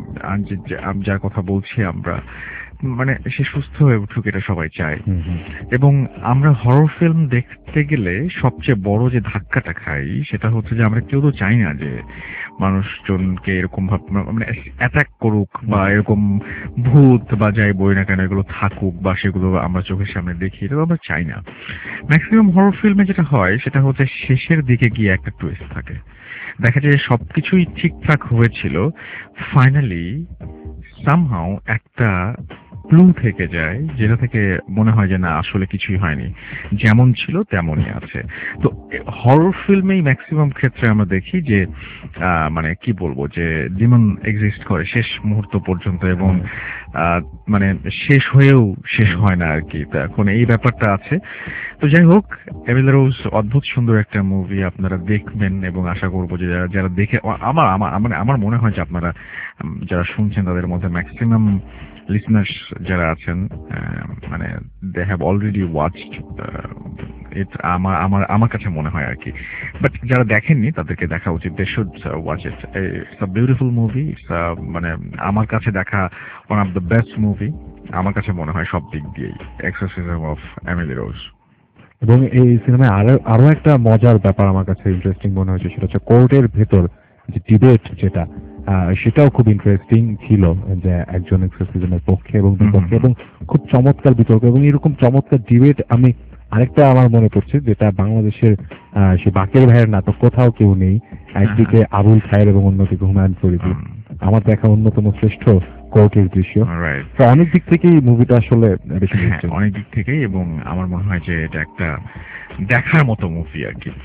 Speaker 7: যার কথা বলছি আমরা, মানে সে সুস্থ হয়ে উঠুক এটা সবাই চায়। এবং আমরা হরর ফিল্ম দেখতে গেলে সবচেয়ে বড় যে ধাক্কাটা খাই সেটা হচ্ছে যে আমরা কেউ তো চাই না যে মানুষজনকে এরকম ভাবে মানে অ্যাটাক করুক, বা এরকম ভূত বা যাই বই না কেন এগুলো থাকুক, বা সেগুলো আমরা চোখের সামনে দেখি, এটা আমরা চাই না। ম্যাক্সিমাম হরর ফিল্মে যেটা হয় সেটা হচ্ছে শেষের দিকে গিয়ে একটা টুইস্ট থাকে, দেখা যায় সবকিছুই ঠিকঠাক হয়েছিল, ফাইনালি সামহাউ একটা ক্লু থেকে যায় যেটা থেকে মনে হয় যে না আসলে কিছুই হয়নি, যেমন ছিল তেমনই আছে। তো হরর ফিল্মেই ম্যাক্সিমাম ক্ষেত্রে আমরা দেখি যে মানে কি বলবো যে ডিমন এক্সিস্ট করে শেষ মুহূর্ত পর্যন্ত, এবং মানে শেষ হয়েও শেষ হয় না আর কি। তো এখন এই ব্যাপারটা আছে। তো যাই হোক, এমিলি রোজ অদ্ভুত সুন্দর একটা মুভি, আপনারা দেখবেন এবং আশা করবো যে যারা দেখে, আমার আমার আমার মনে হয় যে আপনারা যারা শুনছেন তাদের মধ্যে ম্যাক্সিমাম লিসনার্স যারা আছেন মানে they have already watched it, আমার আমার আমার কাছে মনে হয় আর কি। বাট যারা দেখেননি তাদেরকে দেখা উচিত, they should watch it. It's a beautiful movie, it's মানে আমার কাছে দেখা one of the best movie আমার কাছে মনে হয় সব দিক দিয়েই, এক্সোরসিজম অফ এমিলি রোজ।
Speaker 3: এবং এই সিনেমায় আরো আরো একটা মজার ব্যাপার আমার কাছে ইন্টারেস্টিং মনে হয়েছে, সেটা হচ্ছে কোর্টের ভেতর যে ডিবেট যেটা, সেটাও খুব ইন্টারেস্টিং ছিল, যে একজন এক্সোরসিজমের পক্ষে এবং বিপক্ষে, এবং খুব চমৎকার বিতর্ক। এবং এরকম চমৎকার ডিবেট আমি আরেকটা আমার মনে পড়ছে, যেটা বাংলাদেশের সে বাকের ভাইয়ের নাটক কোথাও কেউ নেই, একদিকে আবুল খায়ের এবং অন্যদিকে হুমায়ুন ফরিদি, আমার দেখা অন্যতম শ্রেষ্ঠ কোর্টের দৃশ্য। তো অনেক দিক থেকেই মুভিটা আসলে বেশি
Speaker 7: অনেক দিক থেকেই, এবং আমার মনে হয় যে এটা একটা দেখার মতো মুভি আর কি।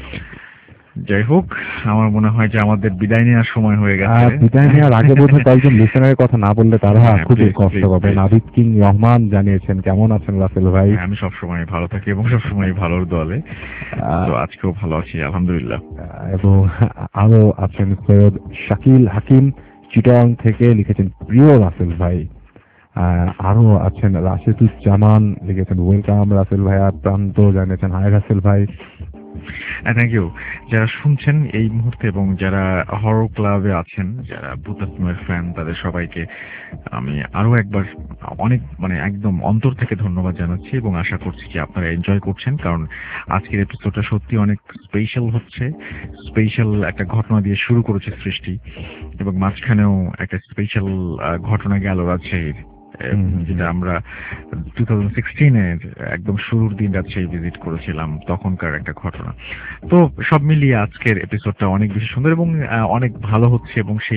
Speaker 7: যাই হোক, আমার মনে হয় যে আমাদের বিদায় নেওয়ার সময় হয়ে গেছে।
Speaker 3: বিদায় নেওয়ার আগে বোধহয় কয়েকজন লিসেনারের কথা না বললে তারা খুবই কষ্ট পাবে। নাবিদ কিং রহমান জানিয়েছেন, কেমন আছেন রাসেল ভাই?
Speaker 7: আমি সবসময় ভালো থাকি এবং সবসময় ভালোর দলে, তো আজকেও ভালো আছি আলহামদুলিল্লাহ।
Speaker 3: এবং আরো আছেন সৈয়দ শাকিল হাকিম, চিটাং থেকে লিখেছেন প্রিয় রাসেল ভাই। আহ, আরো আছেন রাশেদুজ্জামান লিখেছেন ওয়েলকাম রাসেল ভাইয়া। প্রান্ত জানিয়েছেন হাই রাসেল ভাই।
Speaker 7: থ্যাংক ইউ যারা শুনছেন এই মুহূর্তে এবং যারা হরর ক্লাবে আছেন, যারা ভূতাত্মের ফ্যান, তাদের সবাইকে আমি আরো একবার অনেক মানে একদম অন্তর থেকে ধন্যবাদ জানাচ্ছি এবং আশা করছি যে আপনারা এনজয় করছেন, কারণ আজকের এপিসোডটা সত্যি অনেক স্পেশাল হচ্ছে। স্পেশাল একটা ঘটনা দিয়ে শুরু করেছে সৃষ্টি এবং মাঝখানেও একটা স্পেশাল ঘটনা গেল রাজশাহীর, যেটা আমরা টু থাউজেন্ড সিক্সটিনের একদম শুরুর দিন রাজশাহী ভিজিট করেছিলাম, তখনকার একটা ঘটনা। তো সব মিলিয়ে আজকের এপিসোডটা অনেক বেশি সুন্দর এবং অনেক ভালো হচ্ছে এবং সেই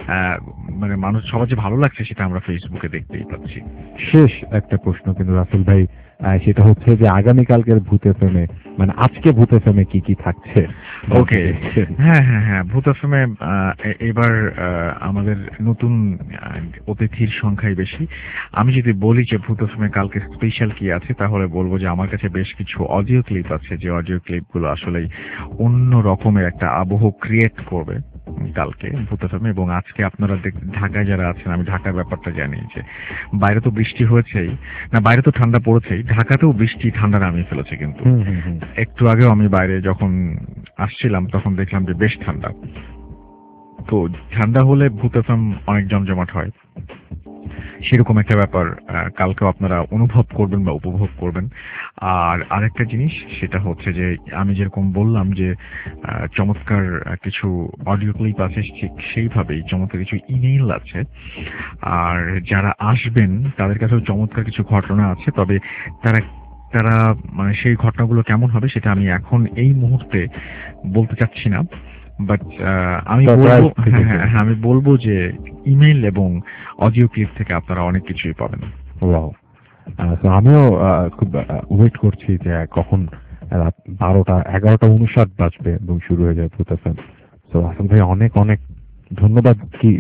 Speaker 7: মানে মানুষ সবার যে ভালো লাগছে সেটা আমরা ফেসবুকে দেখতেই পাচ্ছি।
Speaker 3: শেষ একটা প্রশ্ন কিন্তু রাসেল ভাই, সেটা হচ্ছে যে আগামীকালকের ভূত এফএমে মানে আজকে ভূত এফএমে কি কি থাকছে?
Speaker 7: ওকে, হ্যাঁ হ্যাঁ হ্যাঁ ভূত এফএমে এবার আমাদের নতুন অতিথির সংখ্যাই বেশি। আমি যদি বলি যে ভূত এফএমে কালকে স্পেশাল কি আছে, তাহলে বলবো যে আমার কাছে বেশ কিছু অডিও ক্লিপ আছে, যে অডিও ক্লিপগুলো আসলেই অন্য রকমের একটা আবহ ক্রিয়েট করবে কালকে ভূত এফএমে। এবং আজকে আপনারা ঢাকায় যারা আছেন, আমি ঢাকার ব্যাপারটা জানি যে বাইরে তো বৃষ্টি হয়েছেই না, বাইরে তো ঠান্ডা পড়েছেই, ঢাকাতেও বৃষ্টি ঠান্ডা নামিয়ে ফেলেছে। কিন্তু একটু আগেও আমি বাইরে যখন আসছিলাম তখন দেখলাম যে বেশ ঠান্ডা। তো ঠান্ডা হলে ভূত এফএম অনেক জমজমাট হয়, সেরকম একটা ব্যাপার কালকেও আপনারা অনুভব করবেন বা উপভোগ করবেন। আর আরেকটা জিনিস সেটা হচ্ছে যে আমি যেরকম বললাম যে চমৎকার কিছু অডিও ক্লিপ আছে, ঠিক সেইভাবেই চমৎকার কিছু ইমেইল আছে। আর যারা আসবেন তাদের কাছেও চমৎকার কিছু ঘটনা আছে, তবে তারা তারা মানে সেই ঘটনাগুলো কেমন হবে সেটা আমি এখন এই মুহূর্তে বলতে চাচ্ছি না, বাট আমি বলবো হ্যাঁ হ্যাঁ আমি বলবো যে ইমেইল এবং অডিও ক্লিপ থেকে আপনারা অনেক কিছুই পাবেন।
Speaker 3: ওয়াও, আমিও খুব ওয়েট করছি যে কখন রাত বারোটা এগারোটা উনষাট বাজবে এবং শুরু হয়ে যায় ভূত এফএম। তো আসল ভাই অনেক অনেক ধন্যবাদ। কি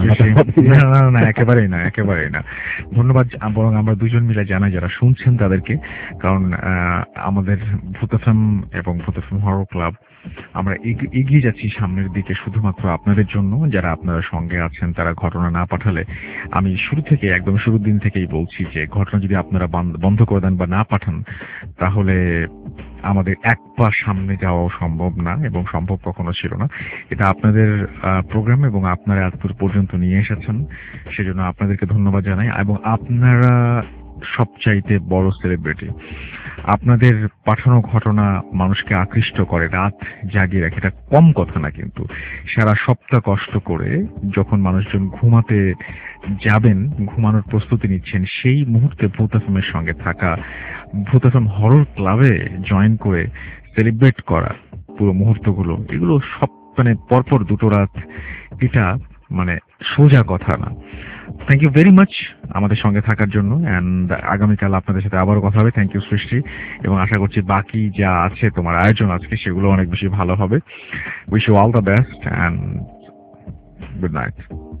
Speaker 7: না না একেবারেই না একেবারেই না ধন্যবাদ, বরং আমরা দুজন মিলে জানাই যারা শুনছেন তাদেরকে, কারণ আমাদের ভূত এফএম এবং ভূত এফএম হরর ক্লাব আমরা এগিয়ে যাচ্ছি সামনের দিকে শুধুমাত্র আপনাদের জন্য। যারা আপনারা সঙ্গে আছেন তারা ঘটনা না পাঠালে, আমি শুরু থেকে একদম শুরুর দিন থেকেই বলছি যে ঘটনা যদি আপনারা বন্ধ করে দেন বা না পাঠান, তাহলে আমাদের এক পা সামনে যাওয়াও সম্ভব না এবং সম্ভব কখনো ছিল না। এটা আপনাদের প্রোগ্রাম এবং আপনারা আজ পর্যন্ত নিয়ে এসেছেন, সেজন্য আপনাদেরকে ধন্যবাদ জানাই। এবং আপনারা সবচাইতে বড় সেলিব্রিটি, আপনাদের পাঠানো ঘটনা মানুষকে আকৃষ্ট করে, রাত জাগিয়ে রাখে, এটা কম কথা না। কিন্তু সারা সপ্তাহ কষ্ট করে যখন মানুষজন ঘুমাতে যাবেন, ঘুমানোর প্রস্তুতি নিচ্ছেন, সেই মুহূর্তে ভূত এফএমের সঙ্গে থাকা, ভূত এফএম হরর ক্লাবে জয়েন করে সেলিব্রেট করা পুরো মুহূর্তগুলো, এগুলো সব মানে পরপর দুটো রাত, এটা মানে সোজা কথা না। থ্যাংক ইউ ভেরি মাচ আমাদের সঙ্গে থাকার জন্য, অ্যান্ড আগামীকাল আপনাদের সাথে আবারও কথা হবে। থ্যাংক ইউ সৃষ্টি, এবং আশা করছি বাকি যা আছে তোমার আয়োজন আজকে সেগুলো অনেক বেশি ভালো হবে। Wish you all the best and good night.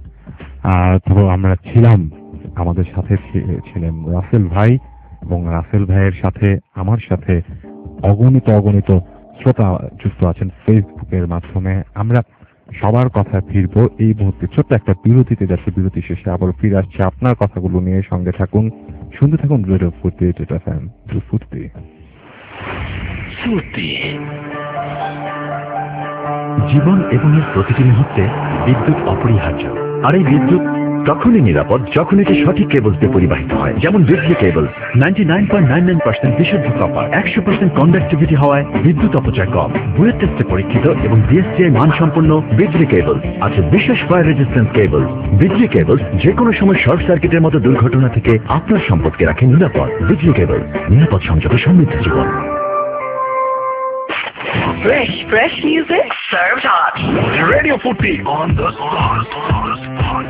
Speaker 3: তো আমরা ছিলাম, আমাদের সাথে ছিলেন রাসেল ভাই, এবং রাসেল ভাইয়ের সাথে আমার সাথে অগণিত অগণিত শ্রোতা যুক্ত আছেন ফেসবুকের মাধ্যমে। আমরা সবার কথা ফিরবো এই মুহূর্তে ছোট্ট একটা বিরতিতে যাচ্ছে, বিরতি শেষে আবার ফিরে আসছে আপনার কথাগুলো নিয়ে। সঙ্গে থাকুন, শুনতে থাকুন রেডিও ফুর্তি এফএম ফুর্তি
Speaker 6: ফুর্তি। জীবন এবং এর প্রতিটি মুহূর্তে বিদ্যুৎ অপরিহার্য, আর এই বিদ্যুৎ তখনই নিরাপদ যখন এটি সঠিক কেবলস দিয়ে পরিবাহিত হয়, যেমন Bijli cables ninety nine point nine nine percent বিশুদ্ধ কপার, একশো পার্সেন্ট কন্ডাক্টিভিটি হওয়ায় বিদ্যুৎ অপচয় কম, বুয়েট টেস্টে পরীক্ষিত এবং বিএসটিআই মানসম্পন্ন বিজলি কেবলস আছে। বিশেষ fire resistance cables, Bijli cables যে কোনো সময় শর্ট সার্কিটের মতো দুর্ঘটনা থেকে আপনার সম্পদকে রাখে নিরাপদ। বিজলি কেবলস, নিরাপদ সংযোগে সমৃদ্ধ জীবন।
Speaker 2: Fresh, fresh music served hot.
Speaker 15: Radio Footy on the spot. On the spot.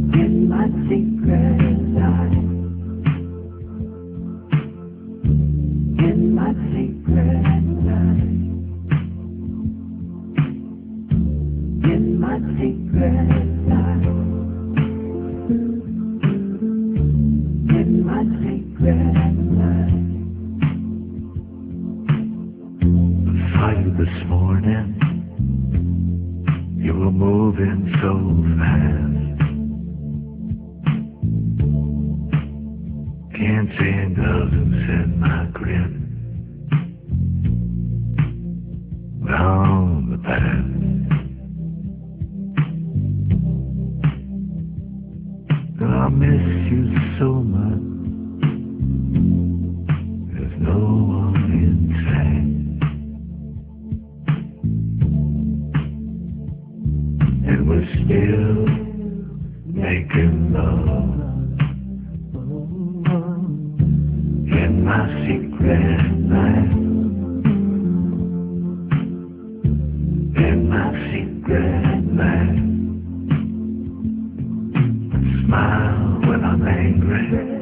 Speaker 10: Secret life. in my secret life, in my secret life.
Speaker 17: I saw you this morning, you were moving so fast. Can't say it doesn't set my grip down the path. I miss you so much. There's no one inside, and we're still making love in my secret life, in my secret life. Smile when I'm angry,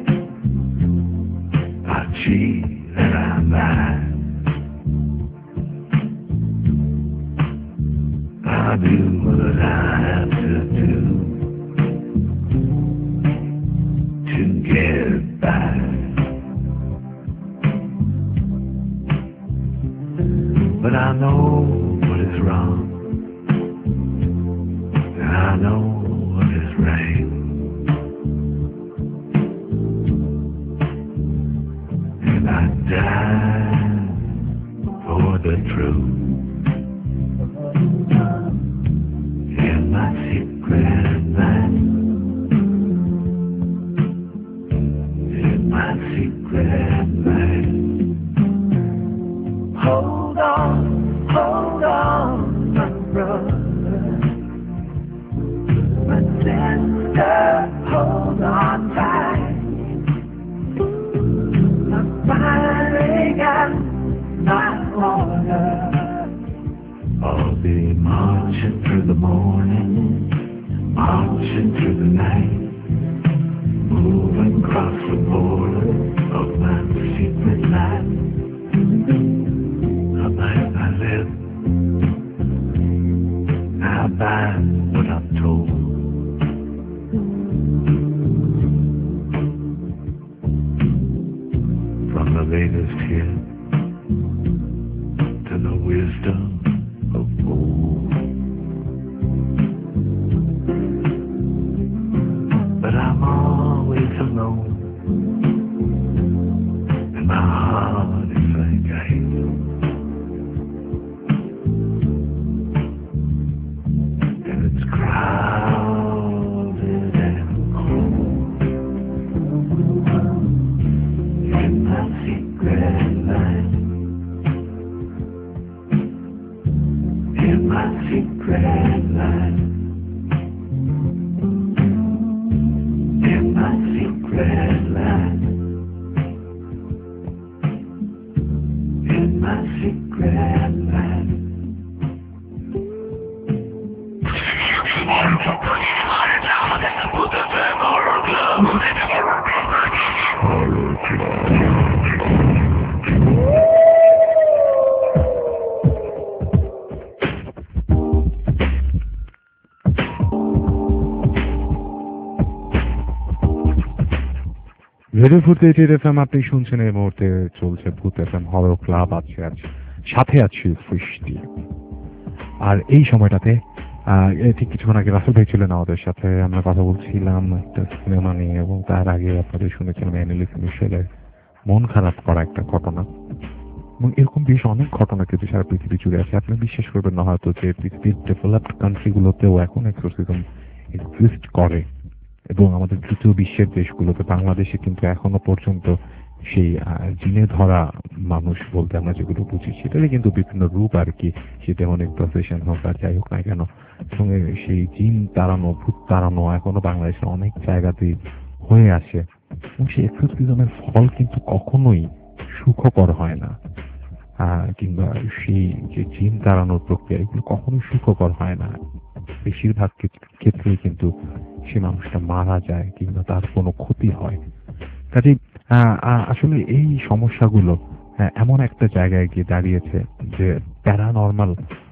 Speaker 17: I cheat and I lie. I do what I have to do to get by. But I know what is wrong, and I know what is right. And I die for the truth in my secret life, in my secret life. Hold on, hold on, my brother, my sister, hold on tight. I'm finally got my order. I'll be marching through the morning, marching through the night, moving across the border of my secret life. I bite my lip, I bite what I'm told. From the latest hit to the wisdom of old. But I'm always alone, and my heart is like ice. And it's crowded and cold in my secret life, in my secret life, in my secret life, in my secret life.
Speaker 3: Radio ফুড eight F M আপনি শুনছেন। এই মুহূর্তে চলছে Bhoot F M horror club. আছে আজ সাথে আছি সৃষ্টি। আর এই সময়টাতে ঠিক কিছুক্ষণ আগে রাসেল ভাই ছিলেন আমাদের সাথে, আমরা কথা বলছিলাম একটা সিনেমা নিয়ে, এবং তার আগে আপনাদের শুনেছিলাম অ্যানিলিস মিশেলের মন খারাপ করা একটা ঘটনা। এবং এরকম বেশ অনেক ঘটনা কিন্তু সারা পৃথিবী জুড়ে আছে। আপনি বিশ্বাস করবেন না হয়তো যে পৃথিবীর ডেভেলপড কান্ট্রিগুলোতেও এখন এক্সোরসিজম এক্সিস্ট করে, এবং আমাদের তৃতীয় বিশ্বের দেশগুলোতে, বাংলাদেশে কিন্তু এখনো পর্যন্ত সেই জিনে ধরা মানুষ বলতে আমরা যেগুলো বুঝি সেটারই কিন্তু বিভিন্ন রূপ আর কি, সে ডেমনিক প্রসেশন হোক আর যাই হোক না কেন, এবং সেই জিন তাড়ানো, ভূত তাড়ানো এখনো বাংলাদেশের অনেক জায়গাতেই হয়ে আসে। এবং সেই এক্সোরসিজমের ফল কিন্তু কখনোই সুখকর হয় না, কিংবা সেই যে জিন তাড়ানোর প্রক্রিয়া এগুলো কখনোই সুখকর হয় না। বেশিরভাগ ক্ষেত্রেই কিন্তু সে মানুষটা মারা যায় কিংবা তার কোনো ক্ষতি হয়। কাজেই আসলে এই সমস্যাগুলো এমন একটা জায়গায় গিয়ে দাঁড়িয়েছে যে প্যারানর্মাল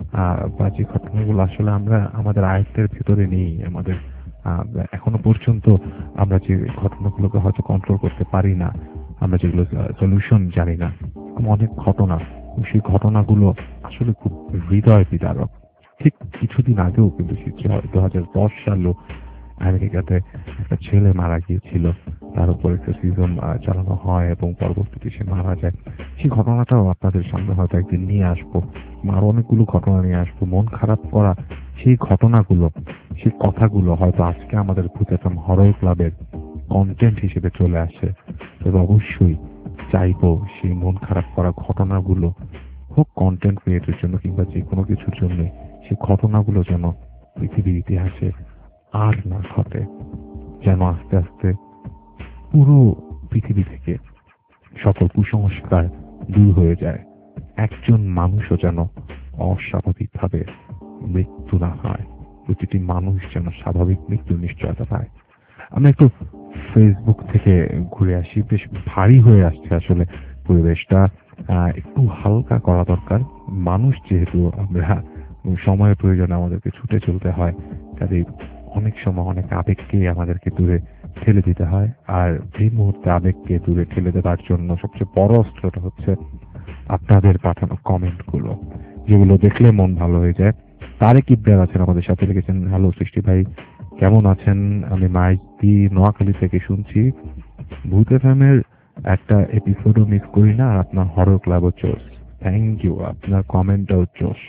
Speaker 3: আহ, বা যে ঘটনাগুলো আসলে আমরা আমাদের আয়ত্তের ভিতরে নেই, আমাদের আহ, এখনো পর্যন্ত আমরা যে ঘটনাগুলোকে হয়তো কন্ট্রোল করতে পারি না, আমরা যেগুলো সলিউশন জানি না, অনেক ঘটনা, সেই ঘটনাগুলো আসলে খুব হৃদয় বিদারক। ঠিক কিছুদিন আগেও কিন্তু দু হাজার দশ সালেও আমেরিকাতে একটা ছেলে মারা গিয়েছিল, তার উপর একটা সিজন চালানো হয় এবং পরবর্তীতে সে মারা যায়। সেই ঘটনাটাও আপনাদের সামনে হয়তো একদিন নিয়ে আসবো, আরো অনেকগুলো ঘটনা নিয়ে আসবো। মন খারাপ করা সেই ঘটনাগুলো, সেই কথাগুলো হয়তো আজকে আমাদের ভূত এফএম হরর ক্লাবের কন্টেন্ট হিসেবে চলে আসে। তবে অবশ্যই চাইবো সেই মন খারাপ করা ঘটনাগুলো হোক কন্টেন্ট ক্রিয়েটের জন্য কিংবা যে কোনো কিছুর জন্য, সেই ঘটনাগুলো যেন পৃথিবীর ইতিহাসে আর না ঘটে, যেন আস্তে আস্তে পুরো পৃথিবী থেকে সকল কুসংস্কার দূর হয়ে যায়, একজন মানুষও যেন অস্বাভাবিকভাবে মৃত্যু না হয়, প্রতিটি মানুষ যেন স্বাভাবিক মৃত্যুর নিশ্চয়তা পায়। আমরা একটু ফেসবুক থেকে ঘুরে আসি, বেশ ভারী হয়ে আসছে আসলে পরিবেশটা, আহ, একটু হালকা করা দরকার। মানুষ যেহেতু আমরা সময়ের প্রয়োজনে আমাদেরকে ছুটে চলতে হয়, কাজে অনেক সময় অনেক আবেগকে আমাদেরকে দূরে ঠেলে দিতে হয়। আর এই মুহূর্তে আবেগকে দূরে ঠেলে দেওয়ার জন্য সবচেয়ে বড় অস্ত্রটা হচ্ছে আপনাদের পাঠানো কমেন্ট গুলো, যেগুলো দেখলে মন ভালো হয়ে যায়। তারেক ইব্রাহিম আছেন আমাদের সাথে, লিখেছেন, হ্যালো সৃষ্টি ভাই, কেমন আছেন? আমি মাইতি নোয়াখালী থেকে শুনছি, ভূত এফএমের একটা এপিসোডও মিস করি না, আর আপনার হরর ক্লাবও চোস। থ্যাংক ইউ, আপনার কমেন্টটাও চোস।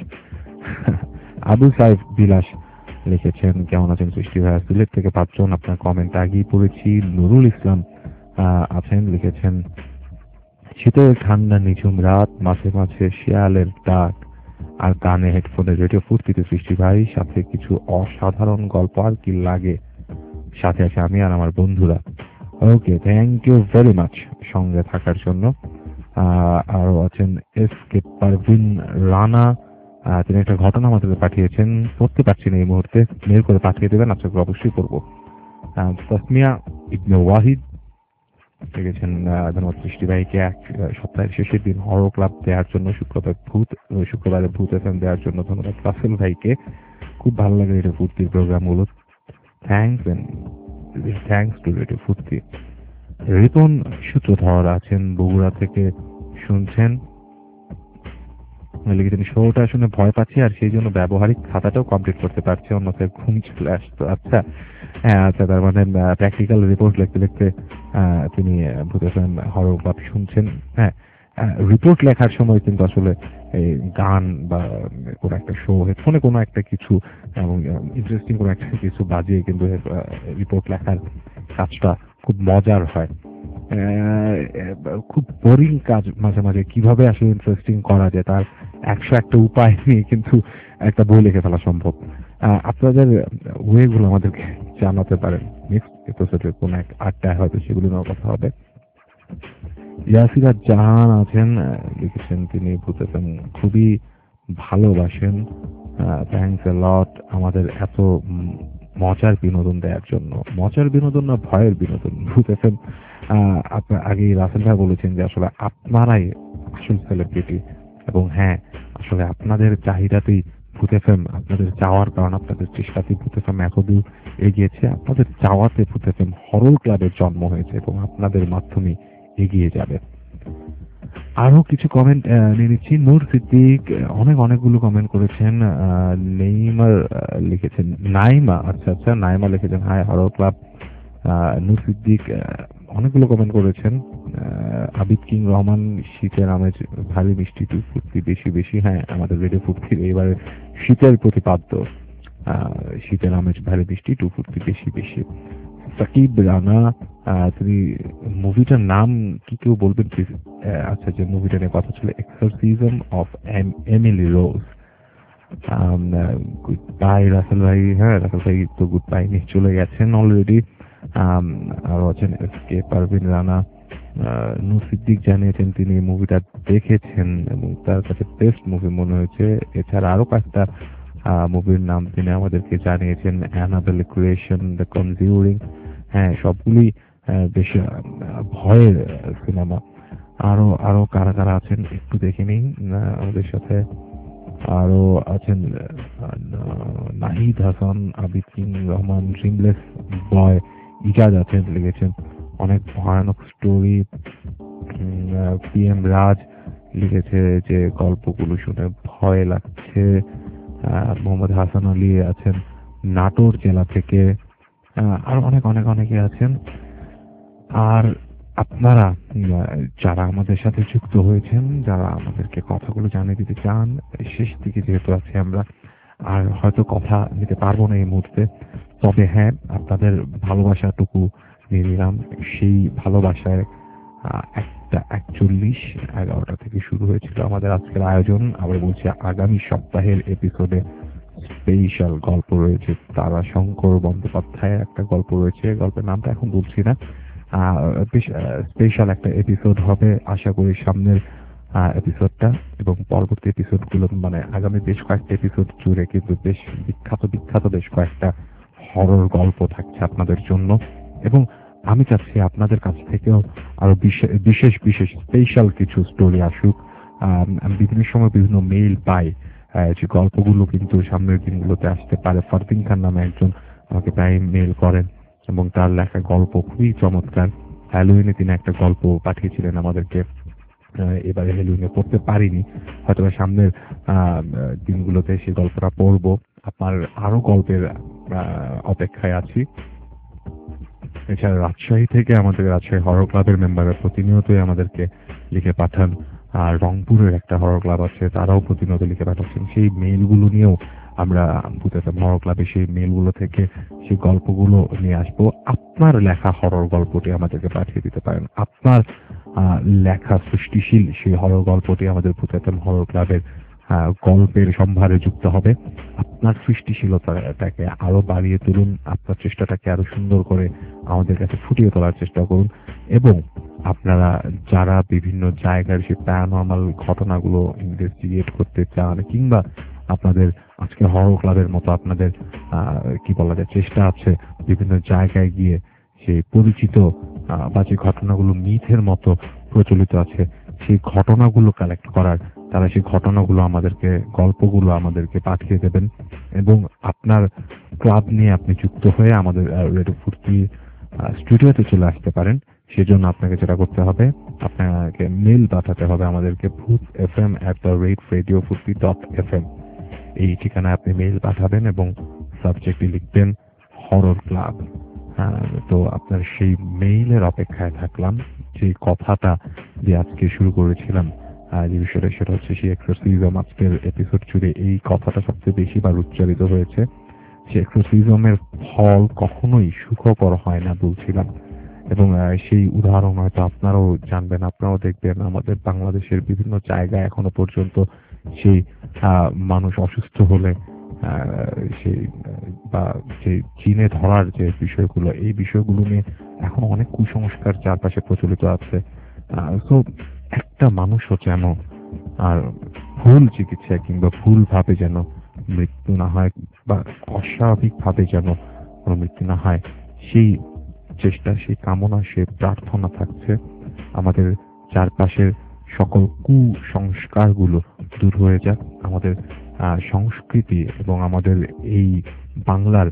Speaker 3: আবু সাইফ বিলাস লিখেছেন, কেমন আছেন সৃষ্টি ভাই? সিলেট থেকে পাঁচজন, আপনার কমেন্ট আগেই পড়েছি। নুরুল ইসলাম আহ আছেন, লিখেছেন, শীতের ঠান্ডা নিঝুম রাত, মাঝে মাঝে শিয়ালের ডাক আর কানে হেডফোনে রেডিও ফুর্তিতে সৃষ্টি ভাই, সাথে কিছু অসাধারণ গল্প আর কি লাগে, সাথে আছে আমি আর আমার বন্ধুরা। Okay, thank you very much সঙ্গে থাকার জন্য। আহ আরো আছেন এস কে পারভিন রানা, আহ, তিনি একটা ঘটনা আমাদের পাঠিয়েছেন, পড়তে পারছি না এই মুহূর্তে, মেল করে পাঠিয়ে দেবেন, আপনাকে অবশ্যই করবো। তাসমিয়া ইবনে ওয়াহিদ লিখেছেন, ধন্যবাদ সৃষ্টি ভাইকে এক সপ্তাহের শেষের দিন হরর ক্লাব দেওয়ার জন্য, শুক্রবার ভূত শুক্রবারে ভূত এফএম দেওয়ার জন্য ধন্যবাদ রাসেল ভাইকে, খুব ভালো লাগে রেডিও ফুর্তির প্রোগ্রামগুলো। Thanks and thanks to radio Foorti. Ripon সূত্রধর আছেন বগুড়া থেকে, শুনছেন, লিখেছেন, শোটা শুনে ভয় পাচ্ছি আর সেই জন্য ব্যবহারিক খাতাটাও কমপ্লিট করতে পারছি, অন্যথায় ঘুম চলে আসতো। আচ্ছা হ্যাঁ, আচ্ছা, তার মানে প্র্যাকটিক্যাল রিপোর্ট লিখতে লিখতে তিনি ভূত এফএম হরর ক্লাব শুনছেন। হ্যাঁ, রিপোর্ট লেখার সময় কিন্তু আসলে এই গান বা কোনো একটা শো, হেডফোনে কোনো একটা কিছু এবং ইন্টারেস্টিং কোনো একটা কিছু বাজিয়ে কিন্তু রিপোর্ট লেখার কাজটা খুব মজার হয়। খুব বোরিং কাজ মাঝে মাঝে কিভাবে আসলে ইন্টারেস্টিং করা যায় তার একশো একটা উপায় নিয়ে কিন্তু একটা বই লিখে ফেলা সম্ভব। আপনাদের ওয়েগুলো আমাদেরকে জানাতে পারেন, নেক্সট এপিসোডের কোন এক আড্ডায় হয়তো সেগুলো নিয়ে কথা হবে। ইয়াসিরা জাহান আছেন, লিখেছেন, তিনি ভূত এফএম খুবই ভালোবাসেন, থ্যাংকস এ লট আমাদের এত মজার বিনোদন দেওয়ার জন্য। মজার বিনোদন না ভয়ের বিনোদন? ভূত এফএম আপনার আগেই রাসেল ভাই বলেছেন যে আসলে আপনারাই আসল সেলিব্রিটি, এবং হ্যাঁ আসলে আপনাদের চাহিদাতেই ভূত এফএম, আপনাদের চাওয়ার কারণ, আপনাদের চেষ্টাতেই ভূত এফএম এতদূর এগিয়েছে, আপনাদের চাওয়াতে ভূত এফএম হরর ক্লাবের জন্ম হয়েছে এবং আপনাদের মাধ্যমে এগিয়ে যাবে। আরো কিছু কমেন্ট নিয়ে নিচ্ছি। নূর সিদ্দিক অনেক অনেকগুলো কমেন্ট করেছেন। নেইমার লিখেছেন, নাইমা আচ্ছা আচ্ছা নাইমা লিখেছেন, hi horror club. Noor Siddique অনেকগুলো কমেন্ট করেছেন। আবিদ কিং রহমান, শীতের আমেজ ভারী মিষ্টি টু ফুর্তি বেশি বেশি। হ্যাঁ, আমাদের রেডিও ফুর্তির এবারে শীতের প্রতিপাদ্য, শীতের আমেজ ভারী মিষ্টি টু ফুর্তি বেশি বেশি। সাকিব রানা, তিনি মুভিটার নাম কি কেউ বলবেন প্লিজ? আচ্ছা, যে মুভিটা নিয়ে কথা ছিল, exorcism of Emily Rose. Good bye Rasel ভাই। হ্যাঁ, রাসেল ভাই তো গুড বাই নিয়ে চলে গেছেন অলরেডি। আরো আছেন এস কে পারভিন রানা। নূর সিদ্দিক জানিয়েছেন তিনি মুভিটা দেখেছেন এবং তার কাছে বেস্ট মুভি মনে হয়েছে। এছাড়া আরো কয়েকটা মুভির নাম তিনি আমাদেরকে জানিয়েছেন, অ্যানাবেল ক্রিয়েশন, দ্য কনজিউরিং। হ্যাঁ, সবগুলি বেশ ভয়ের সিনেমা। আরো আরো কারা কারা আছেন একটু দেখে নিই আমাদের সাথে। আরো আছেন আহ, Nahid Hasan, Abid King Rahman, dreamless boy, Ijaz আছেন, লিখেছেন অনেক ভয়ানক স্টোরি। পি এম রাজ লিখেছে যে গল্পগুলো শুনে ভয় লাগছে। আহ, মোহাম্মদ হাসান আলী আছেন নাটোর জেলা থেকে। আহ, আর অনেক অনেক অনেকে আছেন। আর আপনারা উম, যারা আমাদের সাথে যুক্ত হয়েছেন, যারা আমাদেরকে কথাগুলো জানিয়ে দিতে চান, শেষ দিকে যেহেতু আছি আমরা, আর হয়তো কথা নিতে পারবো না এই মুহূর্তে, তবে হ্যাঁ আপনাদের ভালোবাসাটুকু নিয়ে নিলাম। সেই ভালোবাসায় আহ, একটা একচল্লিশ এগারোটা থেকে শুরু হয়েছিল আমাদের আজকের আয়োজন। আবার বলছি, আগামী সপ্তাহের এপিসোডে স্পেশাল গল্প রয়েছে। তারা শঙ্কর বন্দ্যোপাধ্যায়ের একটা গল্প রয়েছে, গল্পের নামটা এখন বলছি না। স্পেশাল একটা এপিসোড হবে আশা করি সামনের এপিসোডটা, এবং পরবর্তী এপিসোডগুলো মানে আগামী বেশ কয়েকটা এপিসোড জুড়ে কিন্তু বেশ বিখ্যাত বিখ্যাত বেশ কয়েকটা হরর গল্প থাকছে আপনাদের জন্য। এবং আমি চাচ্ছি আপনাদের কাছ থেকেও আরো বিশেষ বিশেষ স্পেশাল কিছু স্টোরি আসুক। আমি বিভিন্ন সময় বিভিন্ন মেইল পাই যে গল্পগুলো কিন্তু সামনের দিনগুলোতে আসতে পারে। ফারদিন খান নামে একজন আমাকে প্রায় মেইল করেন এবং তার লেখা গল্প খুবই চমৎকার। হ্যালোইনে তিনি একটা গল্প পাঠিয়েছিলেন আমাদেরকে, এবারে হ্যালোইনে পড়তে পারিনি, হয়তো সামনের দিনগুলোতে সেই গল্পটা পড়বো। আপনার আরো গল্পের অপেক্ষায় আছি। এছাড়া রাজশাহী থেকে আমাদের রাজশাহী হরর ক্লাবের মেম্বাররা প্রতিনিয়তই আমাদেরকে লিখে পাঠান। আর রংপুরের একটা হরর ক্লাব আছে, তারাও প্রতিনিয়ত লিখে পাঠাচ্ছেন। সেই মেইলগুলো নিয়েও আমরা ভূত এফএম হরর ক্লাবে সেই মেইলগুলো থেকে সেই গল্পগুলো নিয়ে আসবো। আপনার লেখা হরর গল্পটি আমাদেরকে পাঠিয়ে দিতে পারেন। আপনার লেখা সৃষ্টিশীল সেই হরর গল্পটি আমাদের ভূত এফএম হরর ক্লাবের গল্পের সম্ভারে যুক্ত হবে। আপনার সৃষ্টিশীলতাটাকে আরো বাড়িয়ে তুলুন, আপনার চেষ্টাটাকে আরো সুন্দর করে আমাদের কাছে ফুটিয়ে তোলার চেষ্টা করুন। এবং আপনারা যারা বিভিন্ন জায়গার সেই প্যারানর্মাল ঘটনাগুলো ইনভেস্টিগেট করতে চান, কিংবা আপনাদের আজকে হরর ক্লাবের মতো আপনাদের কি বলা যায় চেষ্টা আছে বিভিন্ন জায়গায় গিয়ে সেই পরিচিত বা যে ঘটনাগুলো মিথের মতো প্রচলিত আছে সেই ঘটনাগুলো কালেক্ট করার, তারা সেই ঘটনাগুলো আমাদেরকে গল্পগুলো আমাদেরকে পাঠিয়ে দেবেন। এবং আপনার ক্লাব নিয়ে আপনি যুক্ত হয়ে আমাদের রেডিও ফুর্তি স্টুডিওতে চলে আসতে পারেন। সেজন্য আপনাকে যেটা করতে হবে, আপনাকে মেইল পাঠাতে হবে আমাদেরকে Bhoot F M at the rate radio Foorti dot F M. এই ঠিকানায় আপনি মেইল পাঠাবেন এবং সাবজেক্টে লিখবেন হরর ক্লাব। তো আপনার সেই মেইলের অপেক্ষায় থাকলাম। যে কথাটা যে আজকে শুরু করেছিলাম যে বিষয়টা, সেটা হচ্ছে সেই এক্সোরসিজম। আজকের এপিসোড জুড়ে এই কথাটা সবচেয়ে বেশি বার উচ্চারিত হয়েছে। সেই এক্সোরসিজমের ফল কখনোই সুখকর হয় না বলছিলাম। এবং সেই উদাহরণ হয়তো আপনারাও জানবেন, আপনারাও দেখবেন আমাদের বাংলাদেশের বিভিন্ন জায়গায় এখনো পর্যন্ত সেই মানুষ অসুস্থ হলে সেই বা যে জিনে ধরার যে বিষয়গুলো, এই বিষয়গুলো নিয়ে এখন অনেক কুসংস্কার চারপাশে প্রচলিত আছে। তো একটা মানুষও যেন আর ভুল চিকিৎসা কিংবা ভুল ভাবে যেন মৃত্যু না হয়, বা অস্বাভাবিক ভাবে যেন কোনো মৃত্যু না হয়, সেই চেষ্টা, সেই কামনা, সেই প্রার্থনা থাকছে। আমাদের চারপাশের সকল কুসংস্কারগুলো দূর হয়ে যাক। আমাদের সংস্কৃতি এবং আমাদের এই বাংলার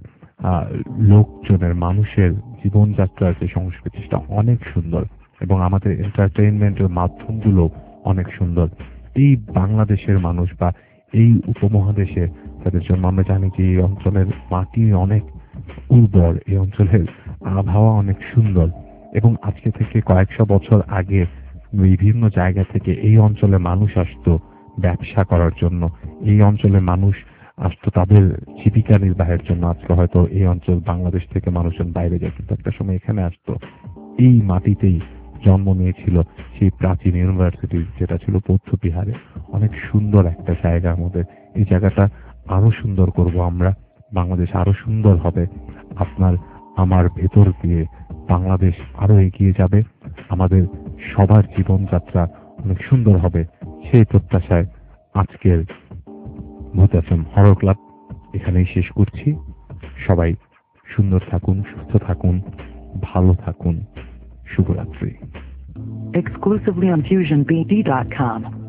Speaker 3: লোকজনের মানুষের জীবনযাত্রার যে সংস্কৃতি সেটা অনেক সুন্দর, এবং আমাদের এন্টারটেইনমেন্টের মাধ্যমগুলো অনেক সুন্দর। এই বাংলাদেশের মানুষ বা এই উপমহাদেশে তাদের জন্য আমরা জানি যে এই অঞ্চলের মাটি অনেক উর্বর, এই অঞ্চলের আবহাওয়া অনেক সুন্দর। এবং আজকে থেকে কয়েকশো বছর আগে বিভিন্ন জায়গা থেকে এই অঞ্চলে মানুষ আসতো ব্যবসা করার জন্য, এই অঞ্চলে মানুষ আসতো তাদের জীবিকা নির্বাহের জন্য। আজকে হয়তো এই অঞ্চল বাংলাদেশ থেকে মানুষজন বাইরে যায়, কিন্তু একটা সময় এখানে আসতো। এই মাটিতেই জন্ম নিয়েছিল সেই প্রাচীন ইউনিভার্সিটি, যেটা ছিল বৌদ্ধ বিহারে। অনেক সুন্দর একটা জায়গা আমাদের। এই জায়গাটা আরো সুন্দর করব আমরা, বাংলাদেশ আরো সুন্দর হবে। আপনার আমার ভেতর দিয়ে বাংলাদেশ আরো এগিয়ে যাবে, আমাদের সবার জীবনযাত্রা অনেক সুন্দর হবে, সেই প্রত্যাশায় আজকের ভূত এফএম হরর ক্লাব এখানেই শেষ করছি। সবাই সুন্দর থাকুন, সুস্থ থাকুন, ভালো থাকুন। শুভরাত্রি।
Speaker 1: Exclusively on fusion b d dot com.